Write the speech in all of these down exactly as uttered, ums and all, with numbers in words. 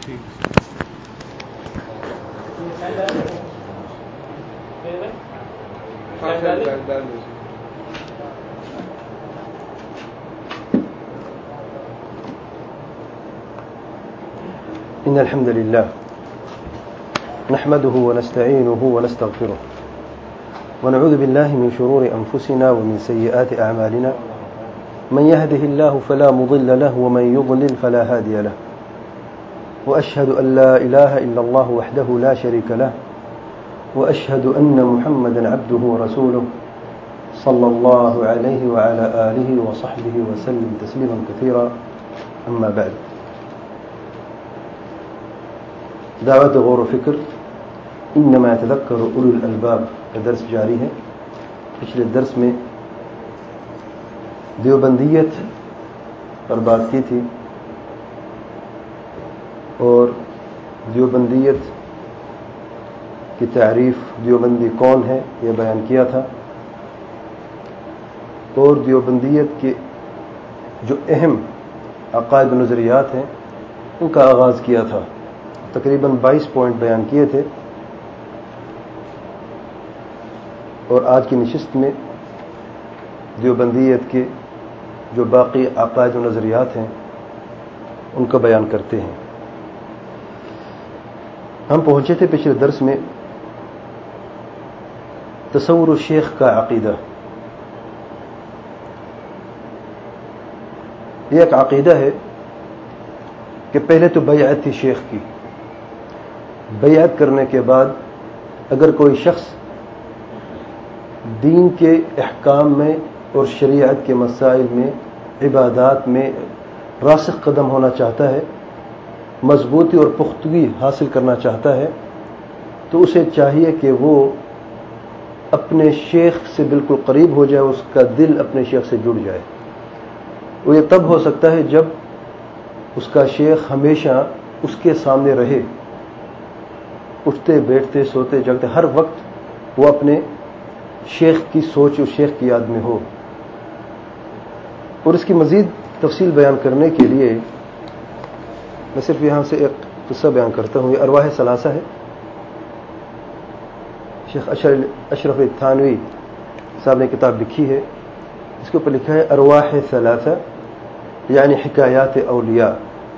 إن الحمد لله نحمده ونستعينه ونستغفره ونعوذ بالله من شرور أنفسنا ومن سيئات أعمالنا من يهده الله فلا مضل له ومن يضلل فلا هادي له وأشهد أن لا إله إلا الله وحده لا شريك له وأشهد أن محمدا عبده ورسوله صلى الله عليه وعلى آله وصحبه وسلم تسليما كثيرا أما بعد. دعوت غور و فکر انما يتذكر اولو الالباب کا درس جاری ہے. پچھلے درس میں دیوبندیت پر بات کی تھی اور دیوبندیت کی تعریف، دیوبندی کون ہے، یہ بیان کیا تھا، اور دیوبندیت کے جو اہم عقائد و نظریات ہیں ان کا آغاز کیا تھا. تقریباً بائیس پوائنٹ بیان کیے تھے، اور آج کی نشست میں دیوبندیت کے جو باقی عقائد و نظریات ہیں ان کا بیان کرتے ہیں. ہم پہنچے تھے پچھلے درس میں تصور الشیخ کا عقیدہ. یہ ایک عقیدہ ہے کہ پہلے تو بیعت تھی شیخ کی. بیعت کرنے کے بعد اگر کوئی شخص دین کے احکام میں اور شریعت کے مسائل میں، عبادات میں راسخ قدم ہونا چاہتا ہے، مضبوطی اور پختگی حاصل کرنا چاہتا ہے، تو اسے چاہیے کہ وہ اپنے شیخ سے بالکل قریب ہو جائے، اس کا دل اپنے شیخ سے جڑ جائے. وہ یہ تب ہو سکتا ہے جب اس کا شیخ ہمیشہ اس کے سامنے رہے، اٹھتے بیٹھتے سوتے جگتے ہر وقت وہ اپنے شیخ کی سوچ اور شیخ کی یاد میں ہو. اور اس کی مزید تفصیل بیان کرنے کے لیے میں صرف یہاں سے ایک قصہ بیان کرتا ہوں. یہ ارواح ثلاثہ ہے. شیخ اشرف تھانوی صاحب نے کتاب لکھی ہے، اس کے اوپر لکھا ہے ارواح ثلاثہ یعنی حکایات اولیاء.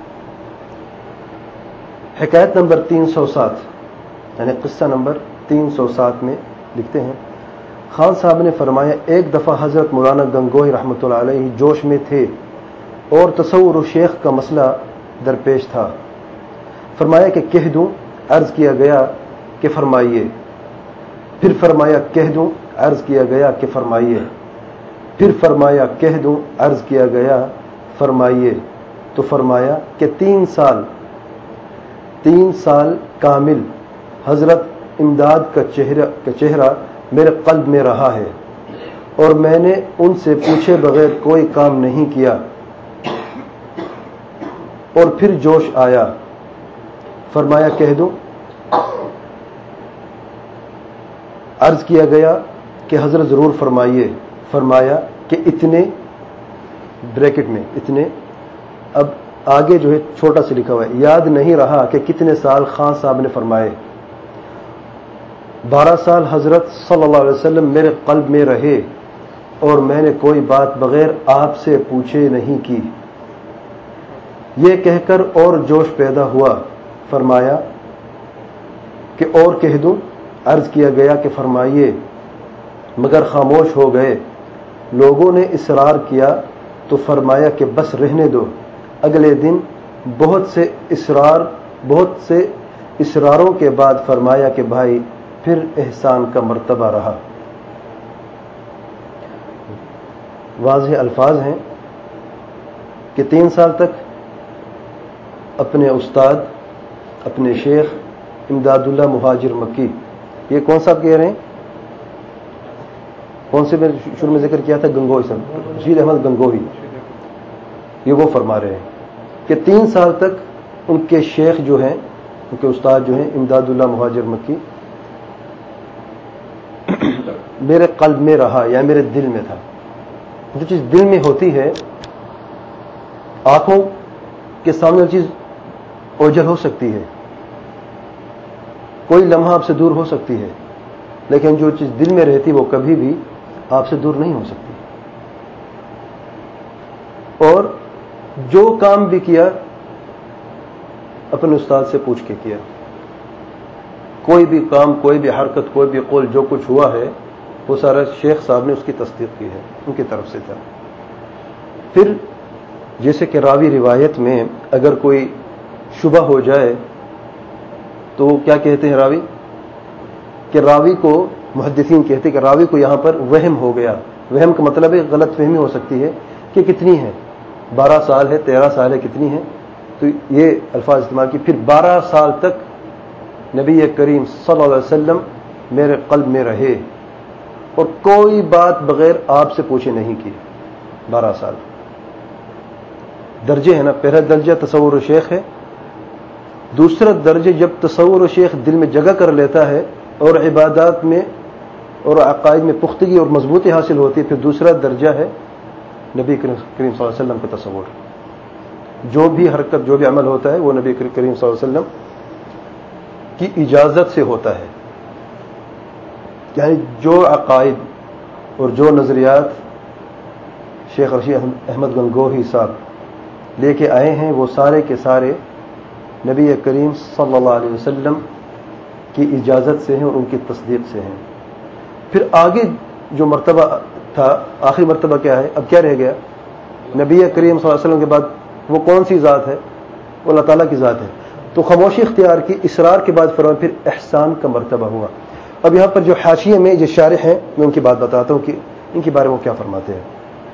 حکایت نمبر تین سو سات یعنی قصہ نمبر تین سو سات میں لکھتے ہیں، خان صاحب نے فرمایا ایک دفعہ حضرت مولانا گنگوہی رحمۃ اللہ علیہ جوش میں تھے اور تصور و شیخ کا مسئلہ درپیش تھا. فرمایا کہ کہہ دوں؟ عرض کیا گیا کہ فرمائیے. پھر فرمایا کہہ دوں؟ عرض کیا گیا کہ فرمائیے. پھر فرمایا کہہ دوں؟ عرض کیا گیا فرمائیے. تو فرمایا کہ تین سال تین سال کامل حضرت امداد کا چہرہ کا چہرہ میرے قلب میں رہا ہے اور میں نے ان سے پوچھے بغیر کوئی کام نہیں کیا. اور پھر جوش آیا. فرمایا کہہ دوں؟ عرض کیا گیا کہ حضرت ضرور فرمائیے. فرمایا کہ اتنے بریکٹ میں اتنے. اب آگے جو ہے چھوٹا سے لکھا ہوا ہے، یاد نہیں رہا کہ کتنے سال خان صاحب نے فرمائے. بارہ سال حضرت صلی اللہ علیہ وسلم میرے قلب میں رہے اور میں نے کوئی بات بغیر آپ سے پوچھے نہیں کی. یہ کہہ کر اور جوش پیدا ہوا. فرمایا کہ اور کہہ دوں؟ عرض کیا گیا کہ فرمائیے. مگر خاموش ہو گئے. لوگوں نے اصرار کیا تو فرمایا کہ بس رہنے دو. اگلے دن بہت سے اصرار بہت سے اصراروں کے بعد فرمایا کہ بھائی پھر احسان کا مرتبہ رہا. واضح الفاظ ہیں کہ تین سال تک اپنے استاد اپنے شیخ امداد اللہ مہاجر مکی، یہ کون صاحب کہہ رہے ہیں؟ کون سے میں شروع میں ذکر کیا تھا؟ گنگوہی صاحب، رشید احمد گنگوہی. یہ وہ فرما رہے ہیں کہ تین سال تک ان کے شیخ جو ہیں، ان کے استاد جو ہیں امداد اللہ مہاجر مکی، میرے قلب میں رہا یا میرے دل میں تھا. جو چیز دل میں ہوتی ہے، آنکھوں کے سامنے جو چیز اوجل ہو سکتی ہے، کوئی لمحہ آپ سے دور ہو سکتی ہے، لیکن جو چیز دل میں رہتی وہ کبھی بھی آپ سے دور نہیں ہو سکتی. اور جو کام بھی کیا اپنے استاد سے پوچھ کے کیا. کوئی بھی کام، کوئی بھی حرکت، کوئی بھی قول، جو کچھ ہوا ہے وہ سارا شیخ صاحب نے اس کی تصدیق کی ہے، ان کی طرف سے تھا. پھر جیسے کہ راوی روایت میں اگر کوئی شبہ ہو جائے تو کیا کہتے ہیں راوی؟ کہ راوی کو محدثین کہتے ہیں کہ راوی کو یہاں پر وہم ہو گیا. وہم کا مطلب ہے غلط فہمی ہو سکتی ہے کہ کتنی ہے، بارہ سال ہے، تیرہ سال ہے، کتنی ہے، تو یہ الفاظ استعمال کی. پھر بارہ سال تک نبی کریم صلی اللہ علیہ وسلم میرے قلب میں رہے اور کوئی بات بغیر آپ سے پوچھے نہیں کی. بارہ سال درجے ہیں نا. پہلا درجہ تصور و شیخ ہے، دوسرا درجہ جب تصور و شیخ دل میں جگہ کر لیتا ہے اور عبادات میں اور عقائد میں پختگی اور مضبوطی حاصل ہوتی ہے، پھر دوسرا درجہ ہے نبی کریم صلی اللہ علیہ وسلم کا تصور. جو بھی حرکت، جو بھی عمل ہوتا ہے وہ نبی کریم صلی اللہ علیہ وسلم کی اجازت سے ہوتا ہے. یعنی جو عقائد اور جو نظریات شیخ رشید احمد گنگوہی صاحب لے کے آئے ہیں وہ سارے کے سارے نبی کریم صلی اللہ علیہ وسلم کی اجازت سے ہیں اور ان کی تصدیق سے ہیں. پھر آگے جو مرتبہ تھا، آخری مرتبہ کیا ہے؟ اب کیا رہ گیا؟ نبی کریم صلی اللہ علیہ وسلم کے بعد وہ کون سی ذات ہے؟ وہ اللہ تعالیٰ کی ذات ہے. تو خاموشی اختیار کی، اصرار کے بعد فرمان پھر احسان کا مرتبہ ہوا. اب یہاں پر جو حاشیے میں جو شارح ہیں میں ان کی بات بتاتا ہوں کہ ان کے بارے میں وہ کیا فرماتے ہیں.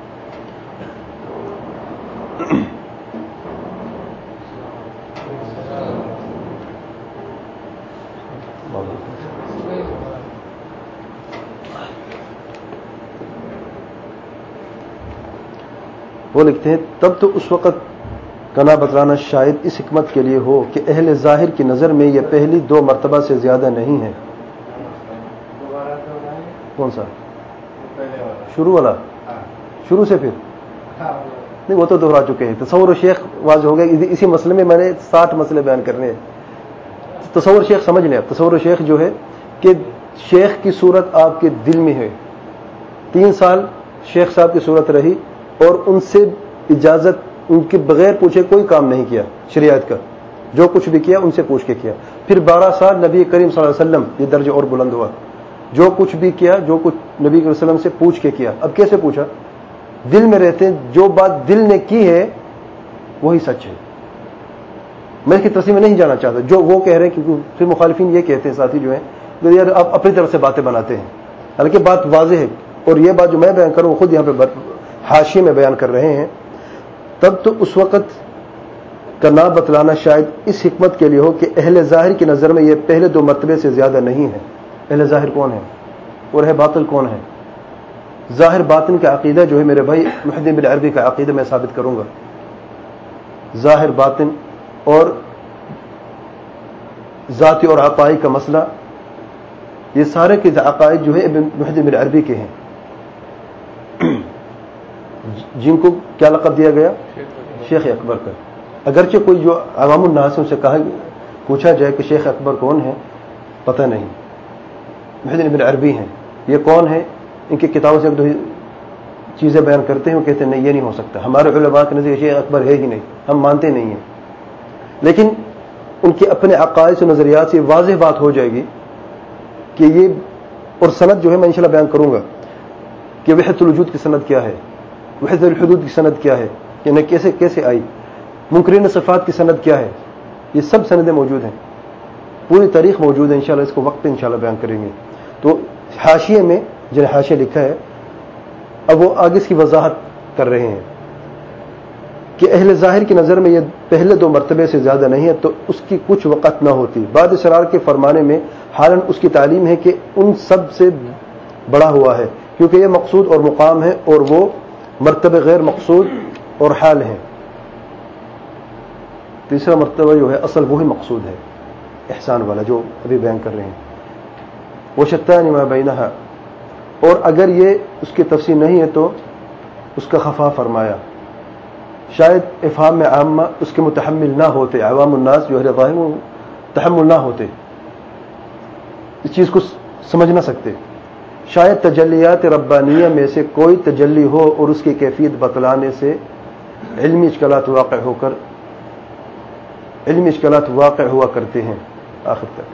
وہ لکھتے ہیں تب تو اس وقت کنا بتلانا شاید اس حکمت کے لیے ہو کہ اہل ظاہر کی نظر میں یہ پہلی دو مرتبہ سے زیادہ نہیں ہے. کون سا؟ شروع والا؟ شروع سے پھر نہیں، وہ تو دہرا چکے ہیں. تصور شیخ واضح ہو گیا. اسی مسئلے میں میں نے ساٹھ مسئلے بیان کرنے ہیں. تصور شیخ سمجھ لیں. تصور شیخ جو ہے کہ شیخ کی صورت آپ کے دل میں ہے. تین سال شیخ صاحب کی صورت رہی اور ان سے اجازت، ان کے بغیر پوچھے کوئی کام نہیں کیا شریعت کا. جو کچھ بھی کیا ان سے پوچھ کے کیا. پھر بارہ سال نبی کریم صلی اللہ علیہ وسلم، یہ درجہ اور بلند ہوا. جو کچھ بھی کیا، جو کچھ نبی کریم صلی اللہ علیہ وسلم سے پوچھ کے کیا. اب کیسے پوچھا؟ دل میں رہتے ہیں. جو بات دل نے کی ہے وہی سچ ہے. میں اس کی تفصیل میں نہیں جانا چاہتا. جو وہ کہہ رہے ہیں، کیونکہ پھر مخالفین یہ کہتے ہیں، ساتھی جو ہیں یار آپ اپنی طرف سے باتیں بناتے ہیں، حالانکہ بات واضح ہے. اور یہ بات جو میں بیان کروں وہ خود یہاں پہ حاشیے میں بیان کر رہے ہیں. تب تو اس وقت کا نہ بتلانا شاید اس حکمت کے لیے ہو کہ اہل ظاہر کی نظر میں یہ پہلے دو مرتبے سے زیادہ نہیں ہے. اہل ظاہر کون ہے اور ہے باطل کون ہے؟ ظاہر باطن کا عقیدہ جو ہے میرے بھائی محی الدین بن عربی کا عقیدہ میں ثابت کروں گا. ظاہر باطن اور ذاتی اور عقائد کا مسئلہ، یہ سارے کے عقائد جو ہے محی الدین بن عربی کے ہیں، جن کو کیا لقب دیا گیا؟ شیخ اکبر کا. اگرچہ کوئی جو عوام الناس سے کہا پوچھا جائے کہ شیخ اکبر کون ہے، پتہ نہیں. محی الدین بن عربی ہیں. یہ کون ہے؟ ان کی کتابوں سے ایک دو چیزیں بیان کرتے ہیں، وہ کہتے ہیں نہیں یہ نہیں ہو سکتا. ہمارے علماء کے نظر شیخ اکبر ہے ہی نہیں، ہم مانتے نہیں ہیں. لیکن ان کے اپنے عقائد سے، نظریات سے واضح بات ہو جائے گی کہ یہ، اور سند جو ہے میں انشاءاللہ بیان کروں گا کہ وحدت الوجود کی سند کیا ہے، وحدت الحدود کی سند کیا ہے، یعنی کیسے کیسے آئی، منکرین صفات کی سند کیا ہے. یہ سب سندیں موجود ہیں، پوری تاریخ موجود ہے. انشاءاللہ اس کو وقت پہ انشاءاللہ بیان کریں گے. تو حاشیے میں جن حاشیہ لکھا ہے، اب وہ آگے اس کی وضاحت کر رہے ہیں کہ اہل ظاہر کی نظر میں یہ پہلے دو مرتبے سے زیادہ نہیں ہے، تو اس کی کچھ وقت نہ ہوتی. بعد اسرار کے فرمانے میں حالاً اس کی تعلیم ہے کہ ان سب سے بڑا ہوا ہے، کیونکہ یہ مقصود اور مقام ہے اور وہ مرتبہ غیر مقصود اور حال ہے. تیسرا مرتبہ جو ہے اصل وہی مقصود ہے، احسان والا جو ابھی بیان کر رہے ہیں. وہ شتان ما بینہا، اور اگر یہ اس کی تفصیل نہیں ہے تو اس کا خفا فرمایا شاید افہام عامہ اس کے متحمل نہ ہوتے، عوام الناس جو ہے ظاہر وہ تحمل نہ ہوتے، اس چیز کو سمجھ نہ سکتے. شاید تجلیات ربانیہ میں سے کوئی تجلی ہو اور اس کی کیفیت بتلانے سے علمی اشکالات واقع ہو کر علمی اشکالات واقع ہوا کرتے ہیں آخر تک.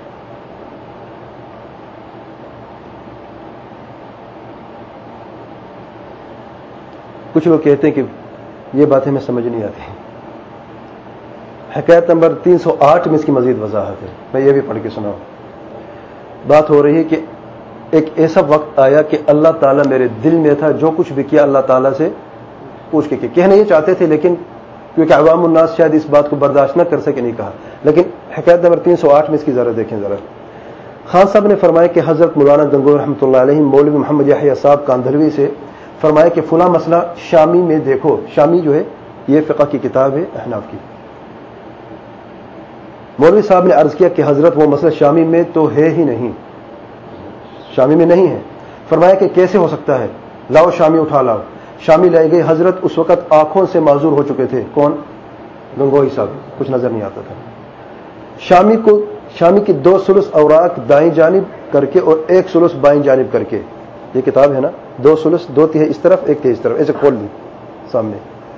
کچھ لوگ کہتے ہیں کہ یہ باتیں ہمیں سمجھ نہیں آتی. حکایت نمبر تین سو آٹھ میں اس کی مزید وضاحت ہے، میں یہ بھی پڑھ کے سناؤں. بات ہو رہی ہے کہ ایک ایسا وقت آیا کہ اللہ تعالیٰ میرے دل میں تھا، جو کچھ بھی کیا اللہ تعالیٰ سے پوچھ کے کیا. کہنا یہ چاہتے تھے لیکن کیونکہ عوام الناس شاید اس بات کو برداشت نہ کر سکے نہیں کہا. لیکن حکایت نمبر تین سو آٹھ میں اس کی ذرا دیکھیں ذرا. خان صاحب نے فرمایا کہ حضرت مولانا گنگوئی رحمۃ اللہ علیہ مولوی محمد یحییٰ صاحب کاندھلوی سے فرمایا کہ فلاں مسئلہ شامی میں دیکھو. شامی جو ہے یہ فقہ کی کتاب ہے احناف کی. مولوی صاحب نے عرض کیا کہ حضرت وہ مسئلہ شامی میں تو ہے ہی نہیں، شامی میں نہیں ہے. فرمایا کہ کیسے ہو سکتا ہے؟ لاؤ شامی اٹھا لاؤ. شامی لائے گئے. حضرت اس وقت آنکھوں سے معذور ہو چکے تھے. کون؟ گنگوئی صاحب. کچھ نظر نہیں آتا تھا. شامی کو شامی کی دو ثلث اوراق دائیں جانب کر کے اور ایک ثلث بائیں جانب کر کے، یہ کتاب ہے نا، دو ثلث، دو تہائی اس طرف ایک تہائی اس طرف، ایسے کھول دی سامنے.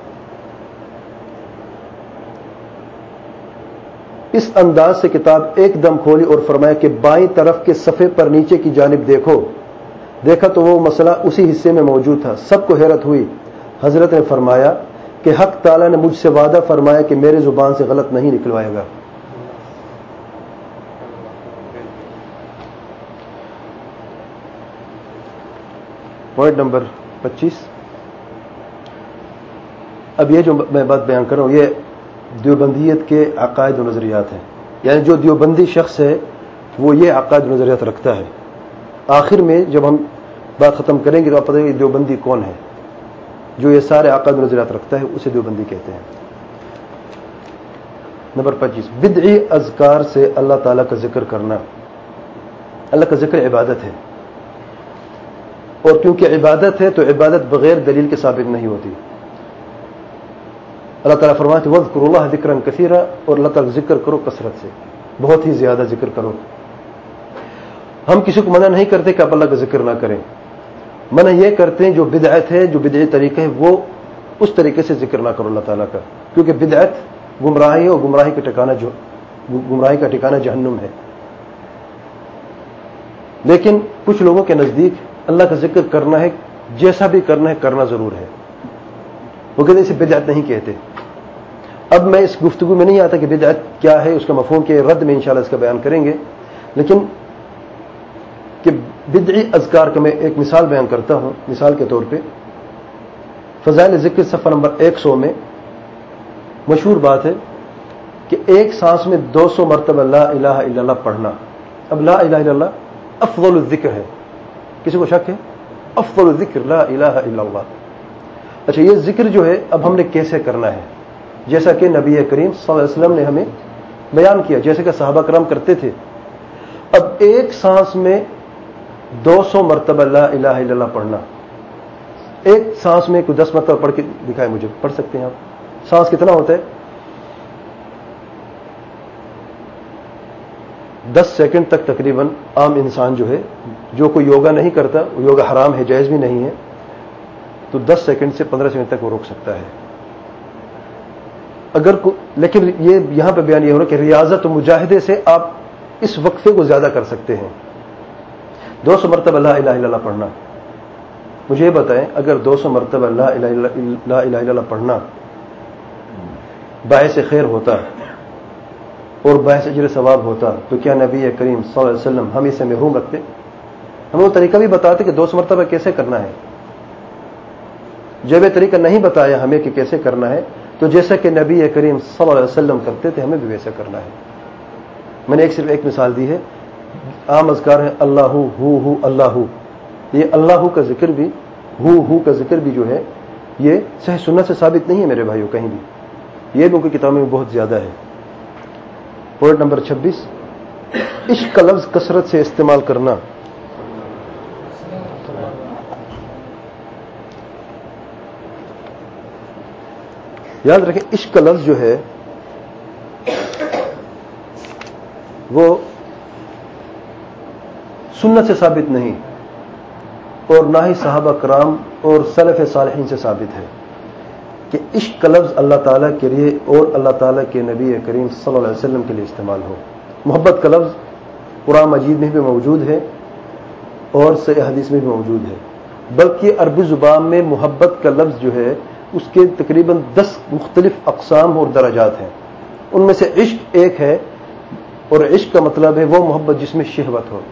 اس انداز سے کتاب ایک دم کھولی اور فرمایا کہ بائیں طرف کے صفحے پر نیچے کی جانب دیکھو. دیکھا تو وہ مسئلہ اسی حصے میں موجود تھا. سب کو حیرت ہوئی. حضرت نے فرمایا کہ حق تعالیٰ نے مجھ سے وعدہ فرمایا کہ میرے زبان سے غلط نہیں نکلوائے گا. پوائنٹ نمبر پچیس. اب یہ جو میں بات بیان کر رہا ہوں یہ دیوبندیت کے عقائد و نظریات ہیں. یعنی جو دیوبندی شخص ہے وہ یہ عقائد و نظریات رکھتا ہے. آخر میں جب ہم بات ختم کریں گے تو آپ پتہ ہے کہ دیوبندی کون ہے. جو یہ سارے عقائد و نظریات رکھتا ہے اسے دیوبندی کہتے ہیں. نمبر پچیس. بدعی اذکار سے اللہ تعالیٰ کا ذکر کرنا. اللہ کا ذکر عبادت ہے، اور کیونکہ عبادت ہے تو عبادت بغیر دلیل کے ثابت نہیں ہوتی. اللہ تعالیٰ فرماتے وَاذْكُرُوا اللَّهَ ذِكْرًا كَثِيرًا، اور اللہ تعالیٰ ذکر کرو کثرت سے، بہت ہی زیادہ ذکر کرو. ہم کسی کو منع نہیں کرتے کہ آپ اللہ کا ذکر نہ کریں. منع یہ کرتے ہیں جو بدعت ہے، جو بدعی طریقہ ہے، وہ اس طریقے سے ذکر نہ کرو اللہ تعالیٰ کا، کیونکہ بدعت گمراہی ہے اور گمراہی کا ٹھکانہ جو گمراہی کا ٹھکانہ جہنم ہے. لیکن کچھ لوگوں کے نزدیک اللہ کا ذکر کرنا ہے، جیسا بھی کرنا ہے کرنا ضرور ہے. وہ کہتے اسے بدعت نہیں کہتے. اب میں اس گفتگو میں نہیں آتا کہ بدعت کیا ہے، اس کا مفہوم کے رد میں انشاءاللہ اس کا بیان کریں گے. لیکن کہ بدعی اذکار کا میں ایک مثال بیان کرتا ہوں. مثال کے طور پہ فضائل ذکر صفحہ نمبر ایک سو میں مشہور بات ہے کہ ایک سانس میں دو سو مرتبہ لا الہ الا اللہ پڑھنا. اب لا الہ الا اللہ افضل الذکر ہے. کسی کو شک ہے؟ افضل الذکر لا الہ الا اللہ. اچھا یہ ذکر جو ہے اب ہم نے کیسے کرنا ہے؟ جیسا کہ نبی کریم صلی اللہ علیہ وسلم نے ہمیں بیان کیا، جیسے کہ صحابہ کرام کرتے تھے. اب ایک سانس میں دو سو مرتبہ لا الہ الا اللہ پڑھنا. ایک سانس میں کوئی دس مرتبہ پڑھ کے دکھائے مجھے، پڑھ سکتے ہیں آپ؟ سانس کتنا ہوتا ہے؟ دس سیکنڈ تک تقریباً عام انسان جو ہے، جو کوئی یوگا نہیں کرتا، یوگا حرام ہے، جائز بھی نہیں ہے، تو دس سیکنڈ سے پندرہ سیکنڈ تک وہ روک سکتا ہے. اگر کو لیکن یہ یہاں پہ بیان یہ ہو رہا کہ ریاضت و مجاہدے سے آپ اس وقفے کو زیادہ کر سکتے ہیں. دو سو مرتبہ لا الہ الا اللہ پڑھنا. مجھے یہ بتائیں اگر دو سو مرتبہ لا الہ لا الہ الا اللہ پڑھنا باعث خیر ہوتا اور باعث اجر ثواب ہوتا تو کیا نبی کریم صلی اللہ علیہ وسلم ہم اسے محروم رکھتے؟ ہم وہ طریقہ بھی بتاتے کہ دو سو مرتبہ کیسے کرنا ہے. جب یہ طریقہ نہیں بتایا ہمیں کہ کیسے کرنا ہے تو جیسا کہ نبی کریم صلی اللہ علیہ وسلم کرتے تھے ہمیں بھی ویسا کرنا ہے. میں نے ایک صرف ایک مثال دی ہے. عام اذکار ہے اللہ ہو ہو اللہ. یہ اللہ کا ذکر بھی ہو ہو کا ذکر بھی جو ہے یہ صحیح سنت سے ثابت نہیں ہے میرے بھائیوں کہیں بھی. یہ بھی ان کی کتابوں میں بہت زیادہ ہے. پوائنٹ نمبر چھبیس. عشق کا لفظ کثرت سے استعمال کرنا. یاد رکھیں عشق کا لفظ جو ہے وہ سنت سے ثابت نہیں اور نہ ہی صحابہ کرام اور سلف صالحین سے ثابت ہے کہ عشق کا لفظ اللہ تعالیٰ کے لیے اور اللہ تعالیٰ کے نبی کریم صلی اللہ علیہ وسلم کے لیے استعمال ہو. محبت کا لفظ قرآن مجید میں بھی موجود ہے اور صحیح حدیث میں بھی موجود ہے، بلکہ عربی زبان میں محبت کا لفظ جو ہے اس کے تقریباً دس مختلف اقسام اور درجات ہیں. ان میں سے عشق ایک ہے، اور عشق کا مطلب ہے وہ محبت جس میں شہوت ہو.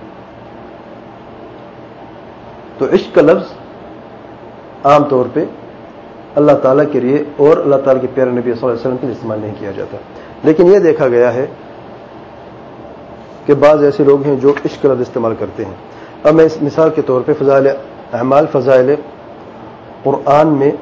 تو عشق کا لفظ عام طور پہ اللہ تعالیٰ کے لیے اور اللہ تعالیٰ کے پیارے نبی صلی اللہ علیہ وسلم کے لیے استعمال نہیں کیا جاتا. لیکن یہ دیکھا گیا ہے کہ بعض ایسے لوگ ہیں جو عشق کا لفظ استعمال کرتے ہیں. اب میں اس مثال کے طور پہ فضائل اعمال فضائل قرآن میں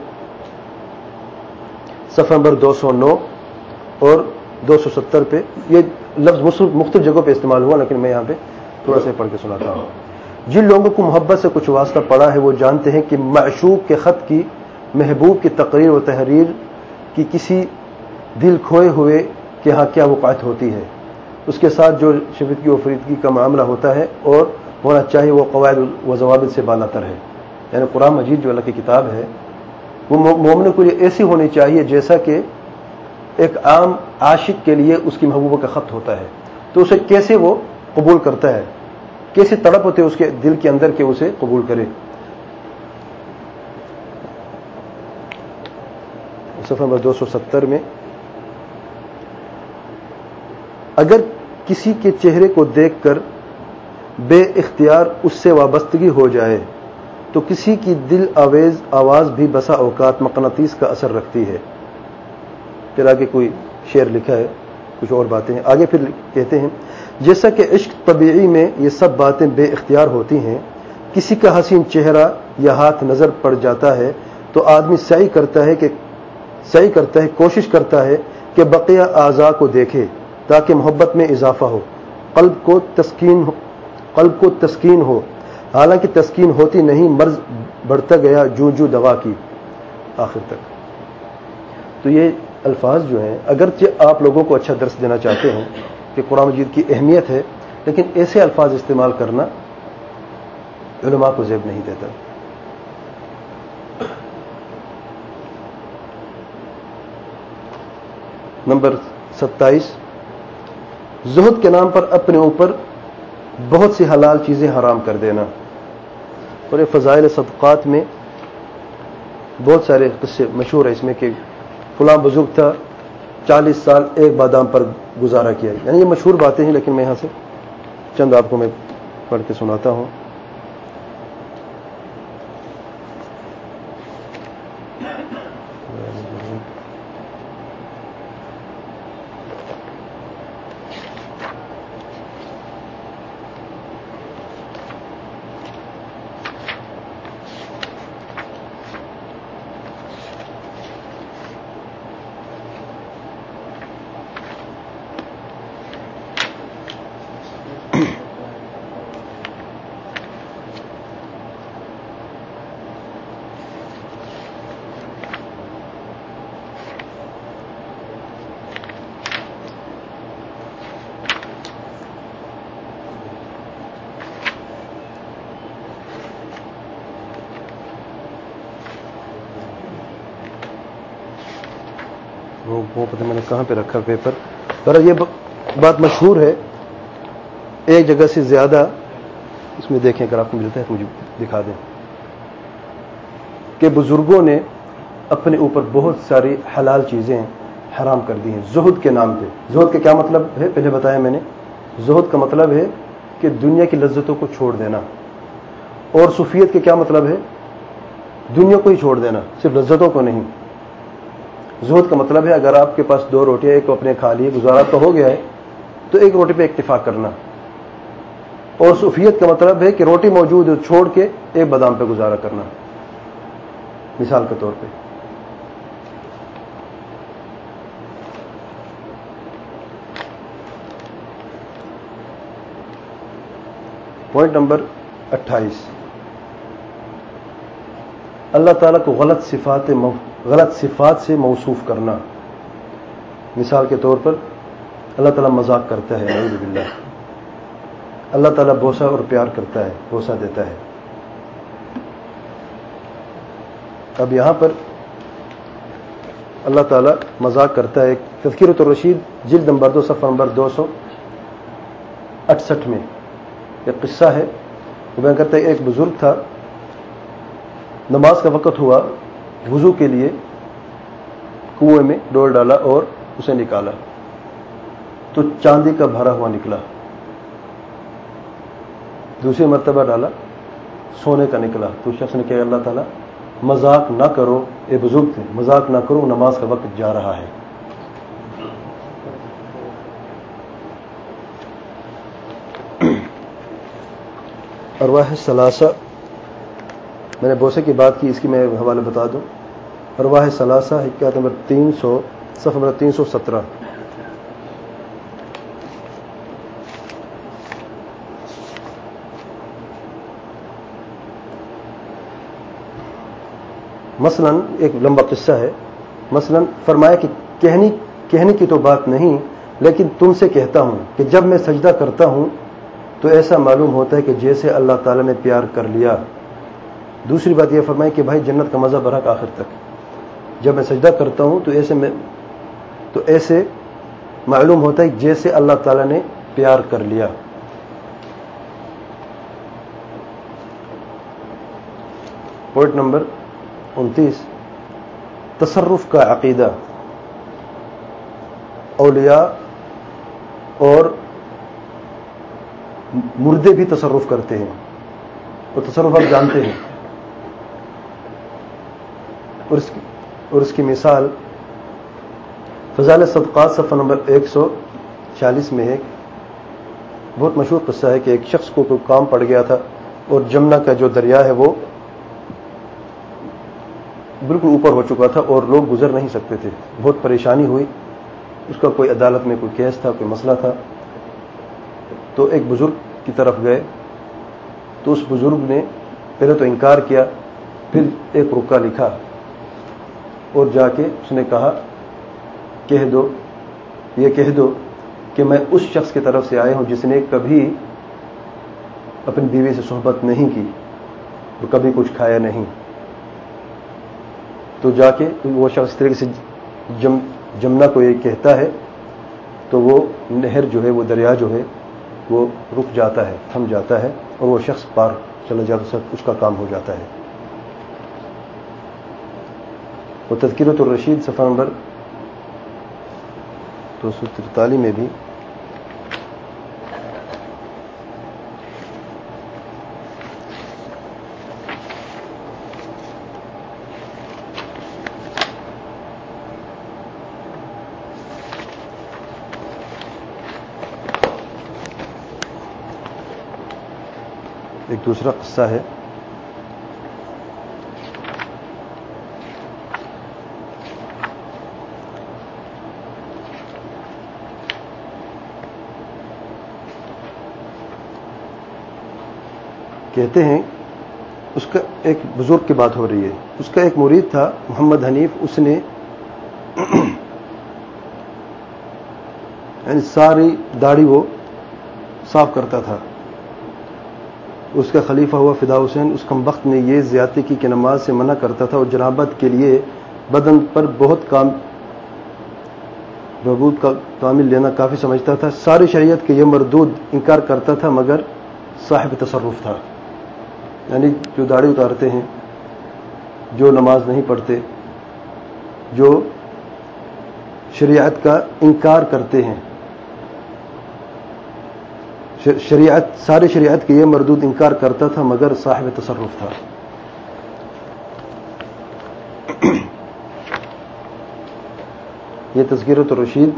صفحہ نمبر دو سو نو اور دو سو ستر پہ یہ لفظ مختلف جگہوں پہ استعمال ہوا، لیکن میں یہاں پہ تھوڑا سا پڑھ کے سناتا ہوں. جن لوگوں کو محبت سے کچھ واسطہ پڑا ہے وہ جانتے ہیں کہ معشوق کے خط کی، محبوب کی تقریر و تحریر کی کسی دل کھوئے ہوئے کہ ہاں کیا وقعت ہوتی ہے، اس کے ساتھ جو شفقتی و فریدگی کا معاملہ ہوتا ہے اور ہونا چاہیے وہ قواعد و ضوابط سے بالاتر ہے. یعنی قرآن مجید جو اللہ کی کتاب ہے وہ مومن کے لیے ایسی ہونی چاہیے جیسا کہ ایک عام عاشق کے لیے اس کی محبوبہ کا خط ہوتا ہے. تو اسے کیسے وہ قبول کرتا ہے، کیسے تڑپ ہوتے اس کے دل کے اندر کہ اسے قبول کرے. صفحہ نمبر دو سو ستر میں اگر کسی کے چہرے کو دیکھ کر بے اختیار اس سے وابستگی ہو جائے تو کسی کی دل آویز آواز بھی بسا اوقات مقناطیس کا اثر رکھتی ہے. پھر آگے کوئی شعر لکھا ہے، کچھ اور باتیں ہیں. آگے پھر کہتے ہیں جیسا کہ عشق طبیعی میں یہ سب باتیں بے اختیار ہوتی ہیں، کسی کا حسین چہرہ یا ہاتھ نظر پڑ جاتا ہے تو آدمی سعی کرتا ہے کہ سعی کرتا ہے کوشش کرتا ہے کہ بقیہ اعضاء کو دیکھے تاکہ محبت میں اضافہ ہو، قلب کو تسکین ہو قلب کو تسکین ہو حالانکہ تسکین ہوتی نہیں، مرض بڑھتا گیا جو جو دوا کی آخر تک. تو یہ الفاظ جو ہیں اگرچہ آپ لوگوں کو اچھا درس دینا چاہتے ہیں کہ قرآن مجید کی اہمیت ہے، لیکن ایسے الفاظ استعمال کرنا علماء کو زیب نہیں دیتا. نمبر ستائیس، زہد کے نام پر اپنے اوپر بہت سی حلال چیزیں حرام کر دینا. اور یہ فضائل صدقات میں بہت سارے قصے مشہور ہیں اس میں کہ فلاں بزرگ تھا چالیس سال ایک بادام پر گزارا کیا. یعنی یہ مشہور باتیں ہیں، لیکن میں یہاں سے چند آپ کو میں پڑھ کے سناتا ہوں. وہ پتہ میں نے کہاں پہ رکھا پیپر، پر یہ بات مشہور ہے ایک جگہ سے زیادہ. اس میں دیکھیں اگر آپ کو ملتا ہے تو مجھے دکھا دیں کہ بزرگوں نے اپنے اوپر بہت ساری حلال چیزیں حرام کر دی ہیں زہد کے نام پہ. زہد کا کیا مطلب ہے پہلے بتایا میں نے. زہد کا مطلب ہے کہ دنیا کی لذتوں کو چھوڑ دینا، اور صوفیت کا کیا مطلب ہے؟ دنیا کو ہی چھوڑ دینا، صرف لذتوں کو نہیں. زہد کا مطلب ہے اگر آپ کے پاس دو روٹیاں ایک اپنے کھا لیے گزارا تو ہو گیا ہے تو ایک روٹی پہ اکتفا کرنا. اور صوفیت کا مطلب ہے کہ روٹی موجود ہے چھوڑ کے ایک بادام پہ گزارا کرنا، مثال کے طور پہ. پوائنٹ نمبر اٹھائیس، اللہ تعالیٰ کو غلط صفات غلط صفات سے موصوف کرنا. مثال کے طور پر اللہ تعالیٰ مذاق کرتا ہے، نعوذ باللہ. اللہ تعالیٰ بوسہ اور پیار کرتا ہے، بوسہ دیتا ہے. اب یہاں پر اللہ تعالیٰ مذاق کرتا ہے. تذکرۃ الرشید جلد نمبر دو صفحہ نمبر دو سو اٹھسٹھ میں ایک قصہ ہے. وہ بیان کرتا ہے ایک بزرگ تھا، نماز کا وقت ہوا، وضو کے لیے کنویں میں ڈول ڈالا اور اسے نکالا تو چاندی کا بھرا ہوا نکلا. دوسری مرتبہ ڈالا، سونے کا نکلا. تو شخص نے کہا اللہ تعالیٰ مذاق نہ کرو، اے بزرگ تھے، مذاق نہ کرو، نماز کا وقت جا رہا ہے. ارواح ثلاثہ، میں نے بوسے کی بات کی، اس کی میں حوالے بتا دوں. ارواح ثلاثہ حکایت نمبر تین سو صفحہ نمبر تین سو سترہ. مثلا ایک لمبا قصہ ہے. مثلا فرمایا کہ کہنی کہنے کی تو بات نہیں، لیکن تم سے کہتا ہوں کہ جب میں سجدہ کرتا ہوں تو ایسا معلوم ہوتا ہے کہ جیسے اللہ تعالیٰ نے پیار کر لیا. دوسری بات یہ فرمائی کہ بھائی جنت کا مزہ برحق آخر تک. جب میں سجدہ کرتا ہوں تو ایسے میں تو ایسے معلوم ہوتا ہے جیسے اللہ تعالیٰ نے پیار کر لیا. پوائنٹ نمبر انتیس، تصرف کا عقیدہ. اولیاء اور مردے بھی تصرف کرتے ہیں، اور تصرف آپ جانتے ہیں. اور اس کی, اور اس کی مثال فضائل صدقات صفحہ نمبر ایک سو چالیس میں ہے. بہت مشہور قصہ ہے کہ ایک شخص کو کوئی کام پڑ گیا تھا اور جمنا کا جو دریا ہے وہ بالکل اوپر ہو چکا تھا اور لوگ گزر نہیں سکتے تھے. بہت پریشانی ہوئی. اس کا کوئی عدالت میں کوئی کیس تھا، کوئی مسئلہ تھا. تو ایک بزرگ کی طرف گئے تو اس بزرگ نے پہلے تو انکار کیا، پھر ایک رکا لکھا اور جا کے اس نے کہا کہہ دو یہ کہہ دو کہ میں اس شخص کی طرف سے آیا ہوں جس نے کبھی اپنی بیوی سے صحبت نہیں کی اور کبھی کچھ کھایا نہیں. تو جا کے وہ شخص طریقے سے جم جمنا کو یہ کہتا ہے تو وہ نہر جو ہے، وہ دریا جو ہے وہ رک جاتا ہے، تھم جاتا ہے اور وہ شخص پار چلا جاتا ہے، اس کا کام ہو جاتا ہے. وہ تذکرۃ الرشید صفحہ نمبر دو سو ترتالیس میں بھی ایک دوسرا قصہ ہے. کہتے ہیں اس کا ایک بزرگ کی بات ہو رہی ہے. اس کا ایک مرید تھا محمد حنیف. اس نے یعنی ساری داڑھی وہ صاف کرتا تھا. اس کا خلیفہ ہوا فدا حسین. اس کمبخت نے یہ زیادتی کی کہ نماز سے منع کرتا تھا اور جنابت کے لیے بدن پر بہت کام بہبود کا تعمیل لینا کافی سمجھتا تھا. ساری شریعت کے یہ مردود انکار کرتا تھا مگر صاحب تصرف تھا. یعنی جو داڑھی اتارتے ہیں، جو نماز نہیں پڑھتے، جو شریعت کا انکار کرتے ہیں، شریعت سارے شریعت کے یہ مردود انکار کرتا تھا مگر صاحب تصرف تھا. یہ تذکرۃ الرشید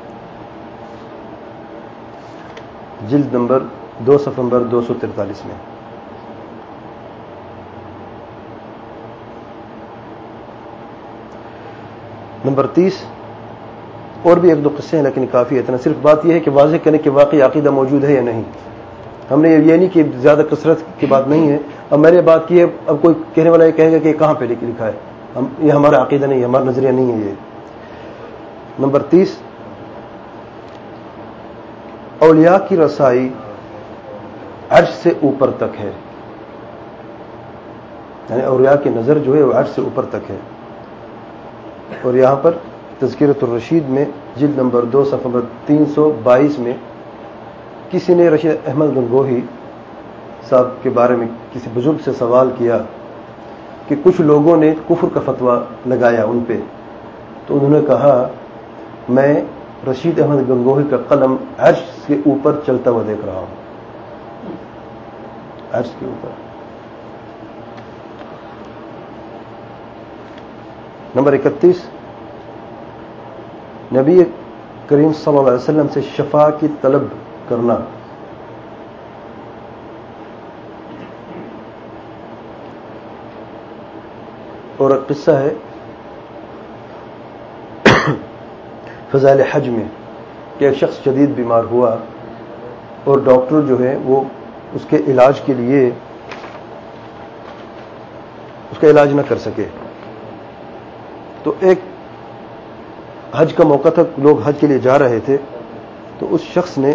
جلد نمبر دو صفحہ نمبر دو سو تینتالیس میں. نمبر تیس، اور بھی ایک دو قصے ہیں لیکن کافی ہے. اتنا صرف بات یہ ہے کہ واضح کرنے کہ واقعی عقیدہ موجود ہے یا نہیں. ہم نے یہ نہیں کہ زیادہ کثرت کی بات نہیں ہے. اب میں نے بات کی ہے، اب کوئی کہنے والا یہ کہے گا کہ کہاں پہ لکھا ہے. ہم یہ ہمارا عقیدہ نہیں ہے، ہمارا نظریہ نہیں ہے یہ۔ نمبر تیس، اولیاء کی رسائی عرش سے اوپر تک ہے، یعنی اولیاء کی نظر جو ہے وہ عرش سے اوپر تک ہے۔ اور یہاں پر تذکرۃ الرشید میں جلد نمبر دو صفحہ نمبر تین سو بائیس میں کسی نے رشید احمد گنگوہی صاحب کے بارے میں کسی بزرگ سے سوال کیا کہ کچھ لوگوں نے کفر کا فتویٰ لگایا ان پہ، تو انہوں نے کہا میں رشید احمد گنگوہی کا قلم عرش کے اوپر چلتا ہوا دیکھ رہا ہوں، عرش کے اوپر۔ نمبر اکتیس، نبی کریم صلی اللہ علیہ وسلم سے شفاع کی طلب کرنا۔ اور ایک قصہ ہے فضائل حج میں کہ ایک شخص شدید بیمار ہوا اور ڈاکٹر جو ہے وہ اس کے علاج کے لیے اس کا علاج نہ کر سکے، تو ایک حج کا موقع تھا، لوگ حج کے لیے جا رہے تھے، تو اس شخص نے